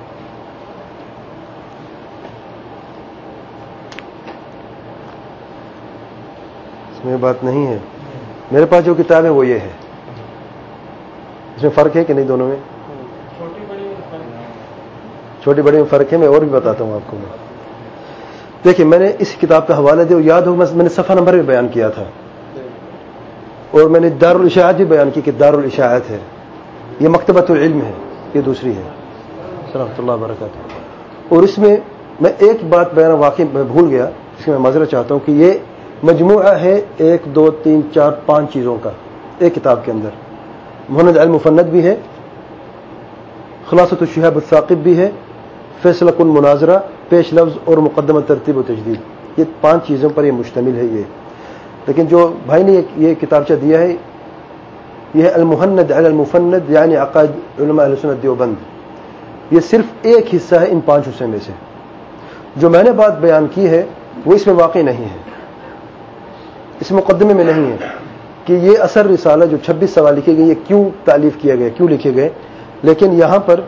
اس میں بات نہیں ہے. میرے پاس جو کتاب ہے وہ یہ ہے. اس میں فرق ہے کہ نہیں دونوں میں؟ چھوٹی بڑی چھوٹی بڑی میں فرق ہے. میں اور بھی بتاتا ہوں آپ کو. میں دیکھیں، میں نے اس کتاب کا حوالہ دیا، یاد ہوگا میں نے صفحہ نمبر بھی بیان کیا تھا، اور میں نے دار الاشاعت بھی بیان کی کہ دار الاشاعت ہے. یہ مکتبۃ العلم ہے، یہ دوسری ہے. رحمۃ اللہ وبرکاتہ. اور اس میں میں ایک بات بیان واقعی میں بھول گیا، اس کی میں معذرت چاہتا ہوں کہ یہ مجموعہ ہے ایک دو تین چار پانچ چیزوں کا ایک کتاب کے اندر. محمد المفند بھی ہے، خلاصۃ الشہاب الثاقب بھی ہے، فیصلہ کن مناظرہ، پیش لفظ اور مقدمہ ترتیب و تجدید. یہ پانچ چیزوں پر یہ مشتمل ہے. یہ لیکن جو بھائی نے یہ کتابچہ دیا ہے یہ ہے المہند علی المفند، یعنی عقائد علماء اہل سنت دیوبند. یہ صرف ایک حصہ ہے ان پانچ حصے میں سے. جو میں نے بات بیان کی ہے وہ اس میں واقع نہیں ہے، اس مقدمے میں نہیں ہے کہ یہ اثر رسالہ جو چھبیس سوال لکھے گئے یہ کیوں تالیف کیا گیا، کیوں لکھے گئے. لیکن یہاں پر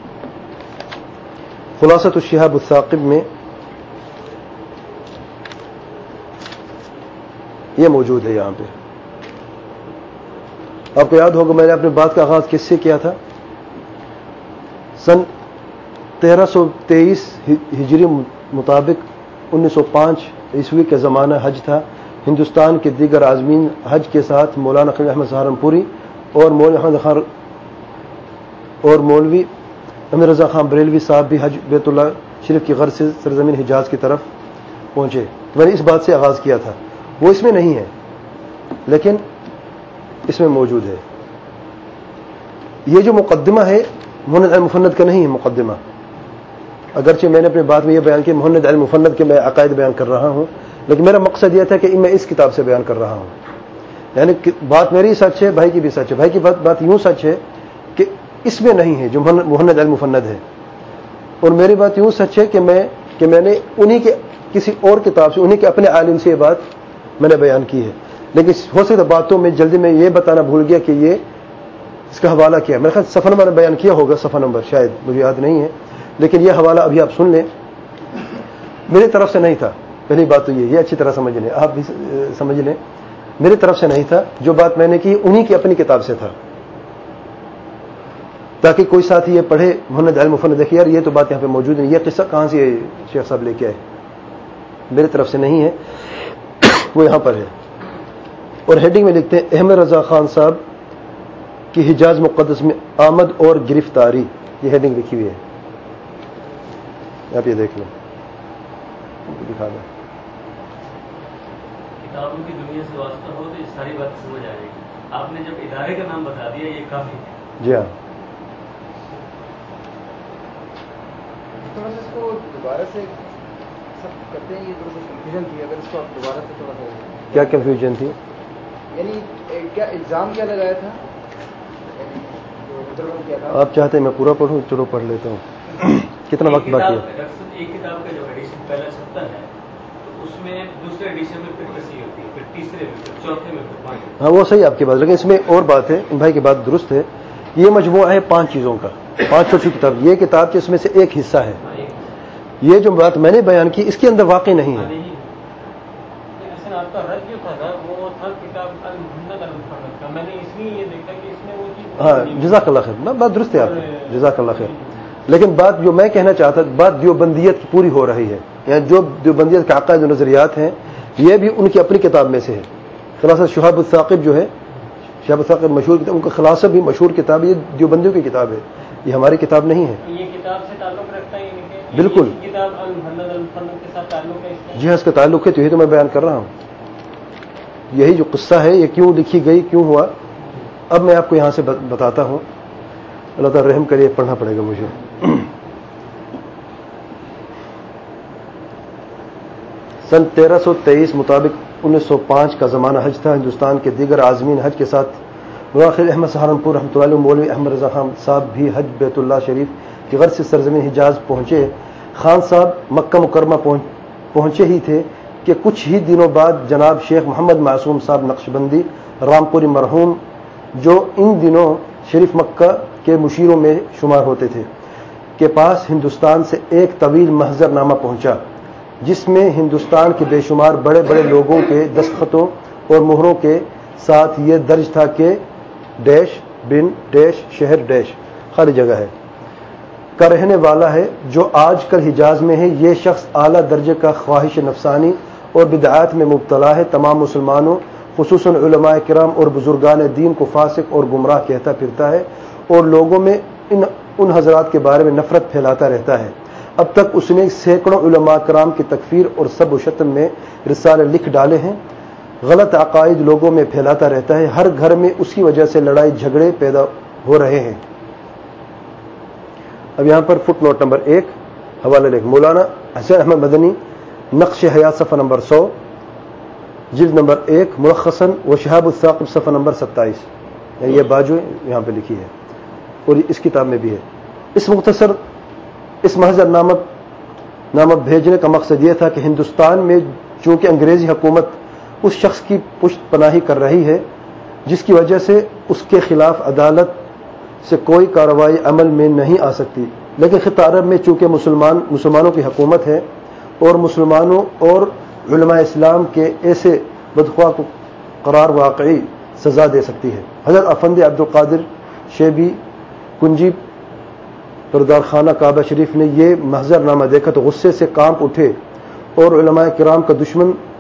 خلاصۃ الشہاب الثاقب میں یہ موجود ہے. یہاں پہ آپ کو یاد ہوگا میں نے اپنی بات کا آغاز کس سے کیا تھا؟ سن تیرہ سو تیئیس ہجری مطابق انیس سو پانچ عیسوی کا زمانہ حج تھا. ہندوستان کے دیگر عازمین حج کے ساتھ مولانا خلیل احمد سہارنپوری اور مولوی احمد خان اور مولوی امیر رضا خان بریلوی صاحب بھی حج بیت اللہ شریف کی غرض سے سرزمین حجاز کی طرف پہنچے. میں نے اس بات سے آغاز کیا تھا، وہ اس میں نہیں ہے لیکن اس میں موجود ہے. یہ جو مقدمہ ہے مہند المفند کا نہیں ہے مقدمہ، اگرچہ میں نے اپنی بات میں یہ بیان کیا مہند المفند کے میں عقائد بیان کر رہا ہوں، لیکن میرا مقصد یہ تھا کہ میں اس کتاب سے بیان کر رہا ہوں. یعنی بات میری سچ ہے، بھائی کی بھی سچ ہے. بھائی کی بات بات یوں سچ ہے کہ اس میں نہیں ہے جو مہند المفند ہے، اور میری بات یوں سچ ہے کہ میں کہ میں نے انہی کے کسی اور کتاب سے انہی کے اپنے عالم سے یہ بات میں نے بیان کی ہے. لیکن ہو سکتا باتوں میں جلدی میں یہ بتانا بھول گیا کہ یہ اس کا حوالہ کیا ہے. میرے خیال صفحہ نمبر بیان کیا ہوگا، صفحہ نمبر شاید مجھے یاد نہیں ہے، لیکن یہ حوالہ ابھی آپ سن لیں. میری طرف سے نہیں تھا، پہلی بات تو یہ یہ اچھی طرح سمجھ لیں، آپ بھی سمجھ لیں، میری طرف سے نہیں تھا. جو بات میں نے کی انہی کی اپنی کتاب سے تھا، تاکہ کوئی ساتھی یہ پڑھے مہند المفند دیکھے یار یہ تو بات یہاں پہ موجود نہیں، یہ قصہ کہاں سے شیخ صاحب لے کے آئے. میری طرف سے نہیں ہے، وہ یہاں پر ہے. اور ہیڈنگ میں لکھتے ہیں احمد رضا خان صاحب کی حجاز مقدس میں آمد اور گرفتاری، یہ ہیڈنگ لکھی ہوئی ہے، آپ یہ دیکھ لیں، دکھا دیں. کتابوں کی دنیا سے واسطہ ہو تو یہ ساری بات سمجھ آ جائے گی. آپ نے جب ادارے کا نام بتا دیا یہ کافی ہے. جی ہاں. تھوڑا سا اس کو دوبارہ سے سب کرتے ہیں، یہ تھوڑا سا کنفیوژن تھی، اگر اس کو آپ دوبارہ سے تھوڑا سا. کیا کنفیوژن تھی؟ یعنی کیا الزام کیا لگایا تھا؟ کیا تھا؟ آپ چاہتے ہیں میں پورا پڑھوں؟ چلو پڑھ لیتا ہوں. کتنا وقت باقی ہے؟ ایک کتاب کا جو ایڈیشن پہلا چھپتا ہے تو اس میں دوسرے ایڈیشن میں پھر کسی ہوتی ہے، پھر تیسرے میں، پھر چوتھے میں، پھر پانچ. ہاں وہ صحیح آپ کی بات، لیکن اس میں اور بات ہے، ان بھائی کی بات درست ہے. یہ مجموعہ ہے پانچ چیزوں کا، پانچ چھوٹی کتاب. یہ کتاب کے اس میں سے ایک حصہ ہے. یہ جو بات میں نے بیان کی اس کے اندر واقع نہیں ہے. آپ کا رد جو تھا نا وہ تھا کتاب المفند المفند کا، میں نے اس لیے یہ دیکھا کہ اس میں وہ چیز. ہاں جزاک اللہ خیر، بات درست ہے آپ کی، جزاک اللہ خیر. لیکن بات جو میں کہنا چاہتا بات دیوبندیت کی پوری ہو رہی ہے، یعنی جو دیوبندیت کے عقائد و نظریات ہیں یہ بھی ان کی اپنی کتاب میں سے ہے. خلاصہ شہاب الثاقب جو ہے، شہاب الثاقب مشہور کتاب، ان کا خلاصہ بھی مشہور کتاب ہے. یہ دیوبندیوں کی کتاب ہے، یہ ہماری کتاب نہیں ہے. یہ کتاب سے تعلق رکھتا ہے؟ بالکل کتاب المفند المفند کے ساتھ تعلق ہے؟ جی ہاں، اس کا تعلق ہے، تو یہی تو میں بیان کر رہا ہوں. یہی جو قصہ ہے یہ کیوں لکھی گئی، کیوں ہوا، اب میں آپ کو یہاں سے بتاتا ہوں. اللہ تعالی رحم کریے، پڑھنا پڑے گا مجھے. سن تیرہ سو تیئیس مطابق انیس سو پانچ کا زمانہ حج تھا. ہندوستان کے دیگر عازمین حج کے ساتھ مولانا خلیل احمد سہارنپور رحمۃ اللہ علیہ، مولوی احمد رضا خان صاحب بھی حج بیت اللہ شریف کی غرض سے سرزمین حجاز پہنچے. خان صاحب مکہ مکرمہ پہنچے ہی تھے کہ کچھ ہی دنوں بعد جناب شیخ محمد معصوم صاحب نقشبندی رامپوری مرحوم، جو ان دنوں شریف مکہ کے مشیروں میں شمار ہوتے تھے، کے پاس ہندوستان سے ایک طویل محضر نامہ پہنچا جس میں ہندوستان کے بے شمار بڑے بڑے لوگوں کے دستخطوں اور مہروں کے ساتھ یہ درج تھا کہ ڈیش بن ڈیش شہر ڈیش خالی جگہ ہے کا رہنے والا ہے، جو آج کل حجاز میں ہے. یہ شخص اعلیٰ درجے کا خواہش نفسانی اور بدعات میں مبتلا ہے. تمام مسلمانوں خصوصاً علماء کرام اور بزرگان دین کو فاسق اور گمراہ کہتا پھرتا ہے اور لوگوں میں ان ان حضرات کے بارے میں نفرت پھیلاتا رہتا ہے. اب تک اس نے سینکڑوں علماء کرام کی تکفیر اور سب و شتم میں رسالے لکھ ڈالے ہیں. غلط عقائد لوگوں میں پھیلاتا رہتا ہے. ہر گھر میں اس کی وجہ سے لڑائی جھگڑے پیدا ہو رہے ہیں. اب یہاں پر فٹ نوٹ نمبر ایک حوالہ لکھ مولانا حسین احمد مدنی نقش حیات صفحہ نمبر سو جلد نمبر ایک ملخصاً و شہاب الثاقب صفحہ نمبر ستائیس. یہ باجو یہاں پہ لکھی ہے اور اس کتاب میں بھی ہے. اس مختصر اس محضر نامہ نامہ بھیجنے کا مقصد یہ تھا کہ ہندوستان میں چونکہ انگریزی حکومت اس شخص کی پشت پناہی کر رہی ہے جس کی وجہ سے اس کے خلاف عدالت سے کوئی کارروائی عمل میں نہیں آ سکتی، لیکن خطہ عرب میں چونکہ مسلمان مسلمانوں کی حکومت ہے اور مسلمانوں اور علماء اسلام کے ایسے بدخواہ کو قرار واقعی سزا دے سکتی ہے. حضرت افندی عبد القادر شیبی کنجی پردار خانہ کعبہ شریف نے یہ محضر نامہ دیکھا تو غصے سے کانپ اٹھے اور علماء کرام کا دشمن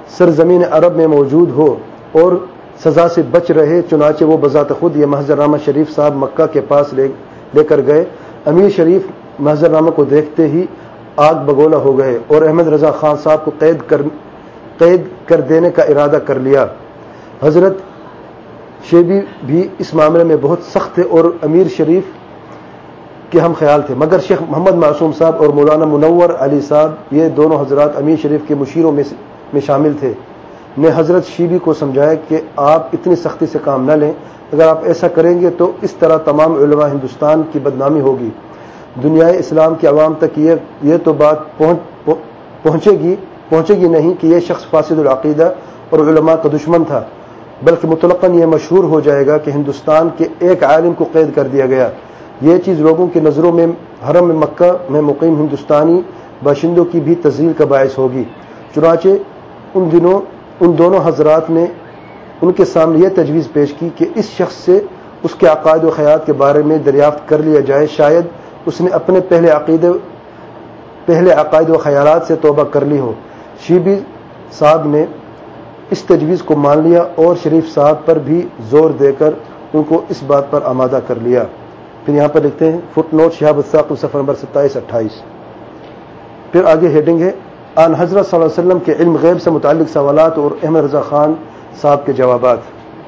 سرزمین عرب میں موجود ہو اور سزا سے بچ رہے، چنانچہ وہ بذات خود یہ محضر نامہ شریف صاحب مکہ کے پاس لے لے کر گئے۔ امیر شریف محضر نامہ کو دیکھتے ہی آگ بگولا ہو گئے اور احمد رضا خان صاحب کو قید کر قید کر دینے کا ارادہ کر لیا۔ حضرت شیبی بھی اس معاملے میں بہت سخت تھے اور امیر شریف کے ہم خیال تھے، مگر شیخ محمد معصوم صاحب اور مولانا منور علی صاحب یہ دونوں حضرات امیر شریف کے مشیروں میں میں شامل تھے، نے حضرت شیبی کو سمجھایا کہ آپ اتنی سختی سے کام نہ لیں، اگر آپ ایسا کریں گے تو اس طرح تمام علماء ہندوستان کی بدنامی ہوگی، دنیا اسلام کے عوام تک یہ یہ تو بات پہنچ پہنچے گی پہنچے گی نہیں کہ یہ شخص فاسد العقیدہ اور علماء کا دشمن تھا، بلکہ مطلقاً یہ مشہور ہو جائے گا کہ ہندوستان کے ایک عالم کو قید کر دیا گیا۔ یہ چیز لوگوں کی نظروں میں حرم مکہ میں مقیم ہندوستانی باشندوں کی بھی تذلیل کا باعث ہوگی۔ چنانچہ ان دنوں ان دونوں حضرات نے ان کے سامنے یہ تجویز پیش کی کہ اس شخص سے اس کے عقائد و خیالات کے بارے میں دریافت کر لیا جائے، شاید اس نے اپنے پہلے عقیدے پہلے عقائد و خیالات سے توبہ کر لی ہو۔ شیبی صاحب نے اس تجویز کو مان لیا اور شریف صاحب پر بھی زور دے کر ان کو اس بات پر آمادہ کر لیا۔ پھر یہاں پر لکھتے ہیں فٹ نوٹ شہاب الثاقب صفحہ نمبر ستائیس اٹھائیس۔ پھر آگے ہیڈنگ ہے آن حضرت صلی اللہ علیہ وسلم کے علم غیب سے متعلق سوالات اور احمد رضا خان صاحب کے جوابات۔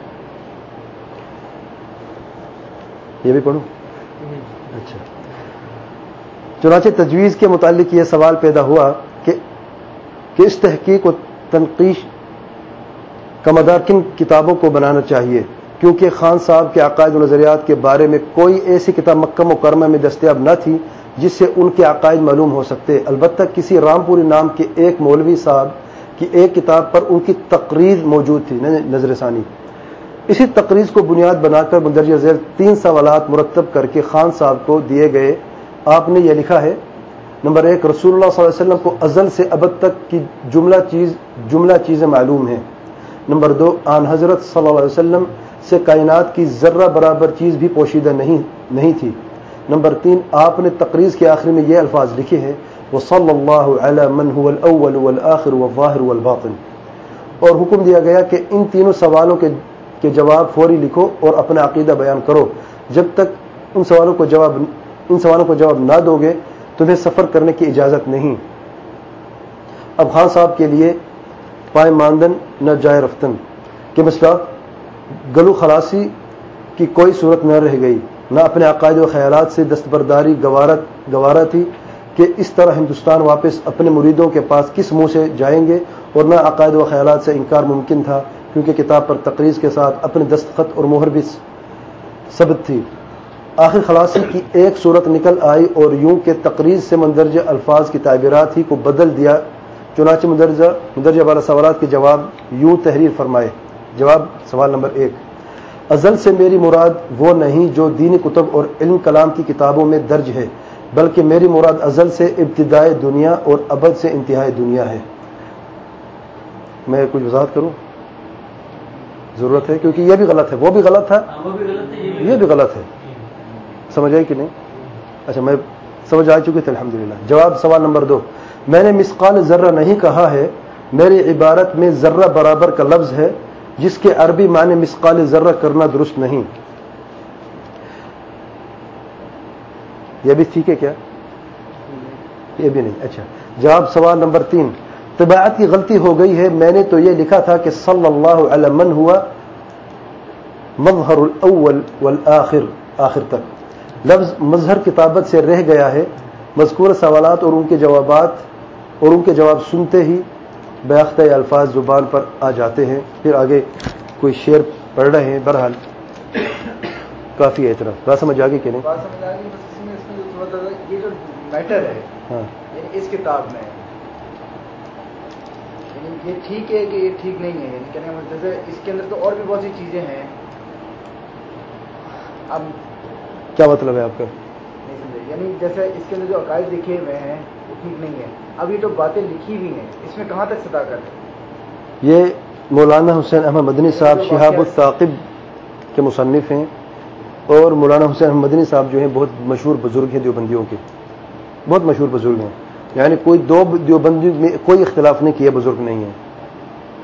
یہ بھی پڑھوں؟ اچھا۔ چنانچہ تجویز کے متعلق یہ سوال پیدا ہوا کہ کہ اس تحقیق و تنقیش کا مدار کن کتابوں کو بنانا چاہیے، کیونکہ خان صاحب کے عقائد و نظریات کے بارے میں کوئی ایسی کتاب مکہ مکرمہ میں دستیاب نہ تھی جس سے ان کے عقائد معلوم ہو سکتے، البتہ کسی رام پوری نام کے ایک مولوی صاحب کی ایک کتاب پر ان کی تقریر موجود تھی، نظر ثانی۔ اسی تقریر کو بنیاد بنا کر مندرجہ ذیل تین سوالات مرتب کر کے خان صاحب کو دیے گئے۔ آپ نے یہ لکھا ہے، نمبر ایک، رسول اللہ صلی اللہ علیہ وسلم کو ازل سے ابد تک کی جملہ چیز جملہ چیزیں معلوم ہیں۔ نمبر دو، آن حضرت صلی اللہ علیہ وسلم سے کائنات کی ذرہ برابر چیز بھی پوشیدہ نہیں نہیں تھی۔ نمبر تین، آپ نے تقریر کے آخر میں یہ الفاظ لکھے ہیں وصلی اللہ علی من هو الاول والآخر والظاہر والباطن، اور حکم دیا گیا کہ ان تینوں سوالوں کے کے جواب فوری لکھو اور اپنا عقیدہ بیان کرو، جب تک ان سوالوں کو جواب ان سوالوں کو جواب نہ دو گے تمہیں سفر کرنے کی اجازت نہیں۔ اب خان صاحب کے لیے پائے ماندن نہ جائے رفتن کے مسئلہ گلو خلاصی کی کوئی صورت نہ رہ گئی، نہ اپنے عقائد و خیالات سے دستبرداری گوارت گوارا تھی کہ اس طرح ہندوستان واپس اپنے مریدوں کے پاس کس منہ سے جائیں گے، اور نہ عقائد و خیالات سے انکار ممکن تھا کیونکہ کتاب پر تقریر کے ساتھ اپنے دستخط اور مہر بھی ثبت تھی۔ آخر خلاصی کی ایک صورت نکل آئی اور یوں کہ تقریر سے مندرجہ الفاظ کی تعبیرات ہی کو بدل دیا، چنانچہ مندرجہ مندرجہ والا سوالات کے جواب یوں تحریر فرمائے۔ جواب سوال نمبر ایک، ازل سے میری مراد وہ نہیں جو دینی کتب اور علم کلام کی کتابوں میں درج ہے، بلکہ میری مراد ازل سے ابتدائے دنیا اور ابد سے انتہائی دنیا ہے۔ میں کچھ وضاحت کروں؟ ضرورت ہے، کیونکہ یہ بھی غلط ہے، وہ بھی غلط تھا، یہ بھی غلط ہے۔ سمجھ آئی کہ نہیں؟ اچھا، میں سمجھ آ چکی تھی الحمدللہ۔ جواب سوال نمبر دو، میں نے مثقال ذرہ نہیں کہا ہے، میری عبارت میں ذرہ برابر کا لفظ ہے جس کے عربی معنی مثقال ذرہ کرنا درست نہیں۔ یہ بھی ٹھیک ہے کیا؟ یہ بھی نہیں۔ اچھا، جواب سوال نمبر تین، طباعت کی غلطی ہو گئی ہے، میں نے تو یہ لکھا تھا کہ صلی اللہ علی من ہوا مظہر الاول والآخر، آخر تک لفظ مظہر کتابت سے رہ گیا ہے۔ مذکور سوالات اور ان کے جوابات اور ان کے جواب سنتے ہی بیاختہ الفاظ زبان پر آ جاتے ہیں۔ پھر آگے کوئی شعر پڑھ رہے ہیں، بہرحال کافی ہے اتنا۔ بات سمجھ آگے کہ نہیں؟ بات سمجھ آ گئی، بس اس میں اس میں جو مطلب ہے یہ جو میٹر ہے، ہاں، یعنی اس کتاب میں یعنی یہ ٹھیک ہے کہ یہ ٹھیک نہیں ہے، یعنی کہنے کا مطلب ہے اس کے اندر تو اور بھی بہت سی چیزیں ہیں۔ اب کیا مطلب ہے آپ کا؟ نہیں سمجھے، یعنی جیسے اس کے اندر جو عقائد لکھے ہوئے ہیں وہ ٹھیک نہیں ہے، اب یہ جو باتیں لکھی ہوئی ہیں اس میں کہاں تک صداقت ہے؟ یہ مولانا حسین احمد مدنی صاحب شہاب الثاقب کے مصنف ہیں، اور مولانا حسین احمد مدنی صاحب جو ہیں بہت مشہور بزرگ ہیں دیوبندیوں کے، بہت مشہور بزرگ ہیں، یعنی کوئی دو دیوبندی میں کوئی اختلاف نہیں کیا، بزرگ نہیں ہیں۔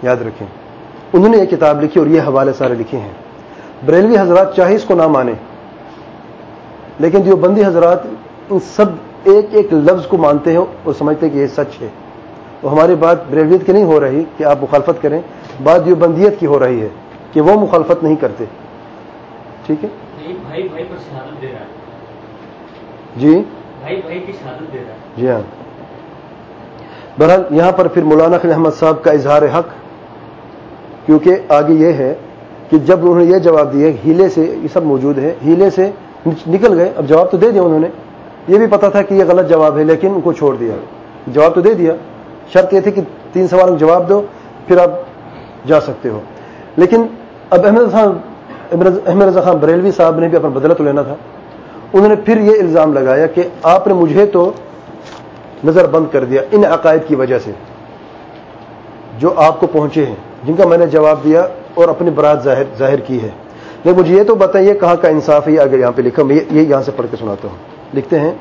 یاد رکھیں. انہوں نے یہ کتاب لکھی اور یہ حوالے سارے لکھے ہیں. بریلوی حضرات چاہے اس کو نہ مانے، لیکن دیوبندی حضرات ان سب ایک ایک لفظ کو مانتے ہیں اور سمجھتے ہیں کہ یہ سچ ہے. تو ہماری بات بریلویت کی نہیں ہو رہی کہ آپ مخالفت کریں، بات دیوبندیت کی ہو رہی ہے کہ وہ مخالفت نہیں کرتے. ٹھیک ہے، بھائی بھائی پر شہادت دے رہا ہے. جی بھائی بھائی کی شہادت دے رہا ہے. جی ہاں. بہرحال یہاں پر پھر مولانا خلیل احمد صاحب کا اظہار حق، کیونکہ آگے یہ ہے کہ جب انہوں نے یہ جواب دیا ہیلے سے، یہ سب موجود ہے، ہیلے سے نکل گئے. اب جواب تو دے دیا انہوں نے، یہ بھی پتا تھا کہ یہ غلط جواب ہے لیکن ان کو چھوڑ دیا. جواب تو دے دیا، شرط یہ تھی کہ تین سوالوں کا جواب دو پھر آپ جا سکتے ہو. لیکن اب احمد خان احمد رضا خان بریلوی صاحب نے بھی اپنا بدلہ تو لینا تھا. انہوں نے پھر یہ الزام لگایا کہ آپ نے مجھے تو نظر بند کر دیا ان عقائد کی وجہ سے جو آپ کو پہنچے ہیں، جن کا میں نے جواب دیا اور اپنی برات ظاہر ظاہر کی ہے. لیکن مجھے یہ تو بتائیے کہاں کا انصاف ہے. آگے یہاں پہ لکھا، میں یہ یہاں سے پڑھ کے سناتا ہوں. لکھتے ہیں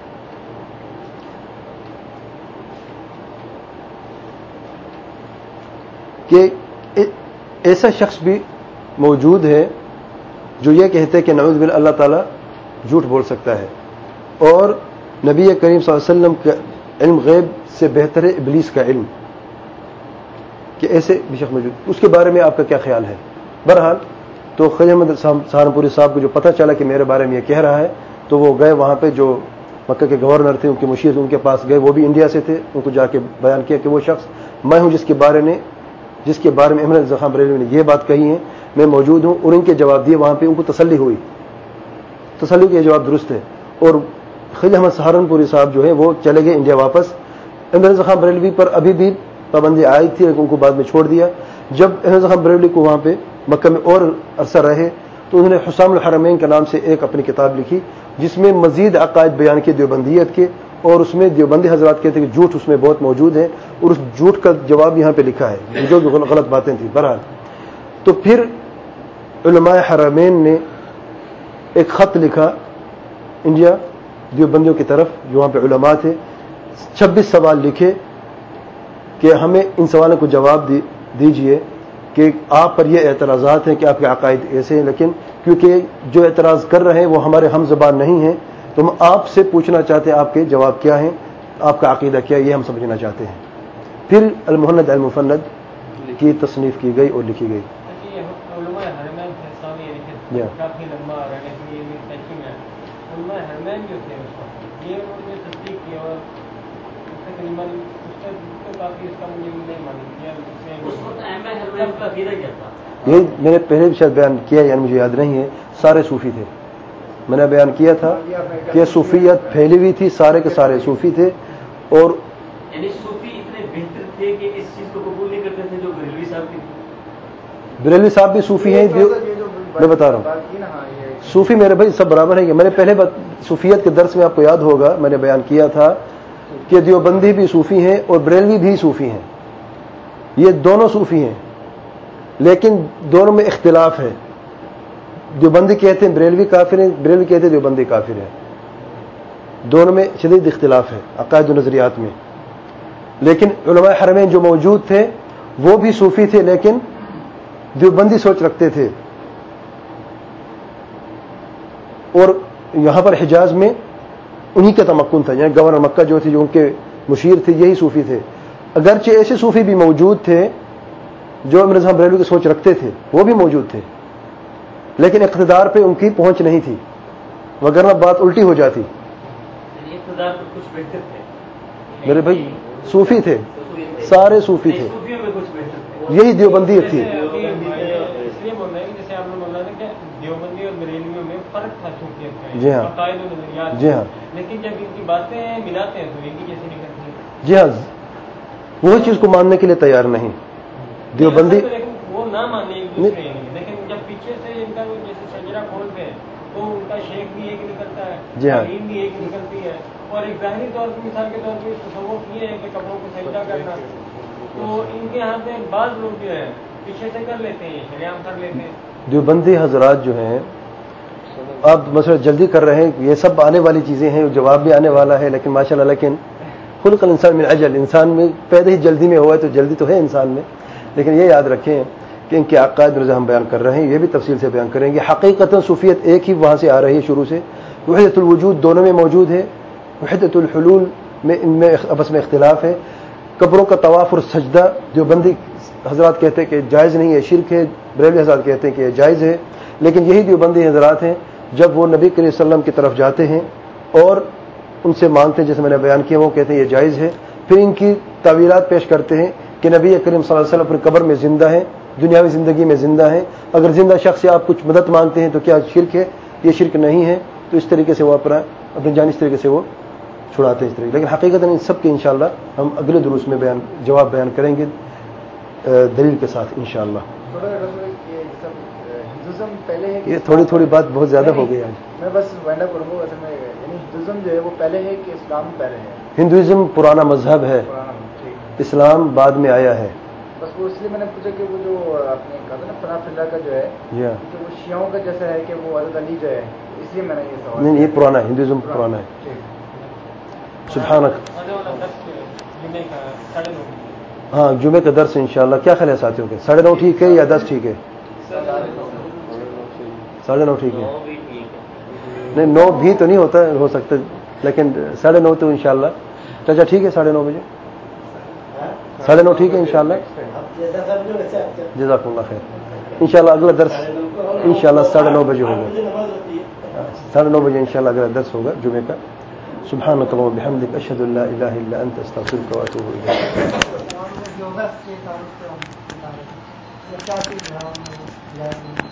کہ ایسا شخص بھی موجود ہے جو یہ کہتے ہیں کہ نعوذ باللہ اللہ تعالیٰ جھوٹ بول سکتا ہے اور نبی کریم صلی اللہ علیہ وسلم کا علم غیب سے بہتر ہے ابلیس کا علم، کہ ایسے بھی شخص موجود. اس کے بارے میں آپ کا کیا خیال ہے؟ بہرحال تو خلیل احمد سہارنپوری صاحب کو جو پتہ چلا کہ میرے بارے میں یہ کہہ رہا ہے تو وہ گئے وہاں پہ، جو مکہ کے گورنر تھے، ان کے مشیر ان کے پاس گئے، وہ بھی انڈیا سے تھے. ان کو جا کے بیان کیا کہ وہ شخص میں ہوں جس کے بارے میں جس کے بارے میں احمد رضا خان بریلوی نے یہ بات کہی ہے، میں موجود ہوں. اور ان کے جواب دیے وہاں پہ، ان کو تسلی ہوئی، تسلی کہ یہ جواب درست ہے. اور خلیل احمد سہارنپوری صاحب جو ہے وہ چلے گئے انڈیا واپس. احمد رضا خان بریلوی پر ابھی بھی پابندی آئی تھی لیکن ان کو بعد میں چھوڑ دیا. جب احمد رضا خان بریلوی کو وہاں پہ مکہ میں اور عرصہ رہے تو انہوں نے حسام الحرمین کے نام سے ایک اپنی کتاب لکھی جس میں مزید عقائد بیان کیے دیوبندیت کے، اور اس میں دیوبندی حضرات کہتے ہیں کہ جھوٹ اس میں بہت موجود ہے اور اس جھوٹ کا جواب یہاں پہ لکھا ہے جو غلط باتیں تھیں. بہرحال تو پھر علماء حرمین نے ایک خط لکھا انڈیا دیوبندیوں کی طرف، جو وہاں پہ علماء تھے، چھبیس سوال لکھے کہ ہمیں ان سوالوں کو جواب دیجئے کہ آپ پر یہ اعتراضات ہیں کہ آپ کے عقائد ایسے ہیں، لیکن کیونکہ جو اعتراض کر رہے ہیں وہ ہمارے ہم زبان نہیں ہیں تو ہم آپ سے پوچھنا چاہتے ہیں آپ کے جواب کیا ہیں، آپ کا عقیدہ کیا ہے، یہ ہم سمجھنا چاہتے ہیں. پھر المہند المفند کی تصنیف کی گئی اور لکھی گئی. کافی لمبا رہنے کے لیے علماء حرمین جو تھے اس وقت یہ انہوں نے تصدیق کی اور تقریباً اس نے کافی اس کا مجھے نہیں معلوم کیا اس وقت علماء حرمین کا عقیدہ کیا تھا. یہ میں نے پہلے بھی شاید بیان کیا، یعنی مجھے یاد نہیں ہے. سارے صوفی تھے. میں نے بیان کیا تھا کہ صوفیت پھیلی ہوئی تھی، سارے کے سارے صوفی تھے. اور یعنی صوفی اتنے بہتر تھے کہ اس چیز کو قبول نہیں کرتے تھے جو بریلوی صاحب کی. بریلوی صاحب بھی صوفی ہیں، میں بتا رہا ہوں. صوفی میرے بھائی سب برابر ہیں. میں نے پہلے صوفیت کے درس میں آپ کو یاد ہوگا میں نے بیان کیا تھا کہ دیوبندی بھی صوفی ہیں اور بریلوی بھی صوفی ہیں. یہ دونوں صوفی ہیں لیکن دونوں میں اختلاف ہے. دیوبندی کہتے ہیں بریلوی کافر ہیں، بریلوی کہتے ہیں دیوبندی کافر ہیں. دونوں میں شدید اختلاف ہے عقائد و نظریات میں. لیکن علماء حرمین جو موجود تھے وہ بھی صوفی تھے لیکن دیوبندی سوچ رکھتے تھے. اور یہاں پر حجاز میں انہی کا تمکن تھا، یعنی گورنر مکہ جو تھے، جو ان کے مشیر تھے، یہی صوفی تھے. اگرچہ ایسے صوفی بھی موجود تھے جو احمد رضا بریلوی کی سوچ رکھتے تھے، وہ بھی موجود تھے لیکن اقتدار پہ ان کی پہنچ نہیں تھی، وگرنہ بات الٹی ہو جاتی. اقتدار پر کچھ بہتر تھے میرے بھائی، صوفی تھے، سارے صوفی تھے. یہی دیوبندیت تھی. اس لیے بول رہے ہیں جیسے آپ نے بولا نا کہ دیوبندی اور بریلویوں میں فرق تھا صوفیت کا، جی ہاں، عقائد و نظریات. جی ہاں. لیکن جب ان کی باتیں ملاتے ہیں تو ایک ہی جیسے نکلتی ہیں. جی ہاں، وہی چیز کو ماننے کے لیے تیار نہیں دیوبندی. وہ نہ ماننے ایک دوسرے نہیں، لیکن جب پیچھے سے ان کا جیسے شجرا کھولتے ہیں تو ان کا شیخ بھی ایک نکلتا ہے، جی ہاں، تعلیم بھی ایک نکلتی ہے. اور ایک ظاہری طور پر مثال کے طور پر تصور کیے ہیں کہ کپڑوں کو سجدہ کرنا، تو ان کے ہاتھ میں بعض لوگ جو ہے پیچھے سے کر لیتے ہیں، شریعام کر لیتے ہیں. دیوبندی حضرات جو ہیں اب مثلا جلدی کر رہے ہیں، یہ سب آنے والی چیزیں ہیں، جواب بھی آنے والا ہے. لیکن ماشاء اللہ، لیکن خلق الانسان من عجل، انسان میں پیدا ہی جلدی میں ہوا ہے تو جلدی تو ہے انسان میں. لیکن یہ یاد رکھیں کہ ان کے عقائد رضا ہم بیان کر رہے ہیں، یہ بھی تفصیل سے بیان کریں گے. حقیقتاً صوفیت ایک ہی وہاں سے آ رہی ہے شروع سے. وحدت الوجود دونوں میں موجود ہے، وحدت الحلول میں ان میں آپس میں اختلاف ہے. قبروں کا طواف اور سجدہ دیوبندی حضرات کہتے ہیں کہ جائز نہیں ہے، شرک ہے. بریلوی حضرات کہتے ہیں کہ یہ جائز ہے. لیکن یہی دیوبندی حضرات ہیں جب وہ نبی کریم صلی اللہ علیہ وسلم کی طرف جاتے ہیں اور ان سے مانگتے ہیں، جیسے میں نے بیان کیا، وہ کہتے ہیں یہ جائز ہے. پھر ان کی تعویلات پیش کرتے ہیں کہ نبی کریم صلی اللہ علیہ وسلم اپنی قبر میں زندہ ہیں، دنیاوی زندگی میں زندہ ہیں. اگر زندہ شخص سے آپ کچھ مدد مانگتے ہیں تو کیا شرک ہے؟ یہ شرک نہیں ہے. تو اس طریقے سے وہ اپنا اپنی جان اس طریقے سے وہ چھڑاتے ہیں اس طریقے. لیکن حقیقت ان سب کے انشاءاللہ ہم اگلے دروس میں بیان جواب بیان کریں گے دلیل کے ساتھ انشاءاللہ. یہ تھوڑی تھوڑی بات بہت زیادہ ہو گئی آج. میں بس وائنڈ اپ کروں گا. اصل میں یعنی ہندوازم جو ہے وہ پہلے ہے کہ اسلام پہلے ہے؟ ہندوازم پرانا مذہب ہے، اسلام بعد میں آیا ہے. بس وہ اس لیے میں نے پوچھا کہ وہ جو آپ نے کہا تھا نا پناہ اللہ کا جو ہے کہ وہ شیعوں کا جیسا ہے کہ وہ حضرت علی جو ہے، اس لیے میں نے یہ سوال. نہیں، یہ پرانا ہے، ہندوازم پرانا ہے. سبحانک. ہاں جمعے کا درس انشاءاللہ. کیا خیال ہے ساتھیوں کے؟ ساڑھے نو ٹھیک ہے یا دس ٹھیک ہے؟ ساڑھے نو ٹھیک ہے. نہیں، نو بھی تو نہیں ہوتا ہو سکتا، لیکن ساڑھے نو تو انشاءاللہ. چاچا ٹھیک ہے ساڑھے نو بجے؟ ساڑھے نو ٹھیک ہے انشاءاللہ. جزاک اللہ خیر. انشاءاللہ اگلا درس انشاءاللہ ساڑھے نو بجے ہوگا. ساڑھے نو بجے انشاءاللہ اگلا درس ہوگا جمعے کا. سبحانک اللہم وبحمدک، اشہد ان لا الہ الا انت، استغفرک واتوب الیک.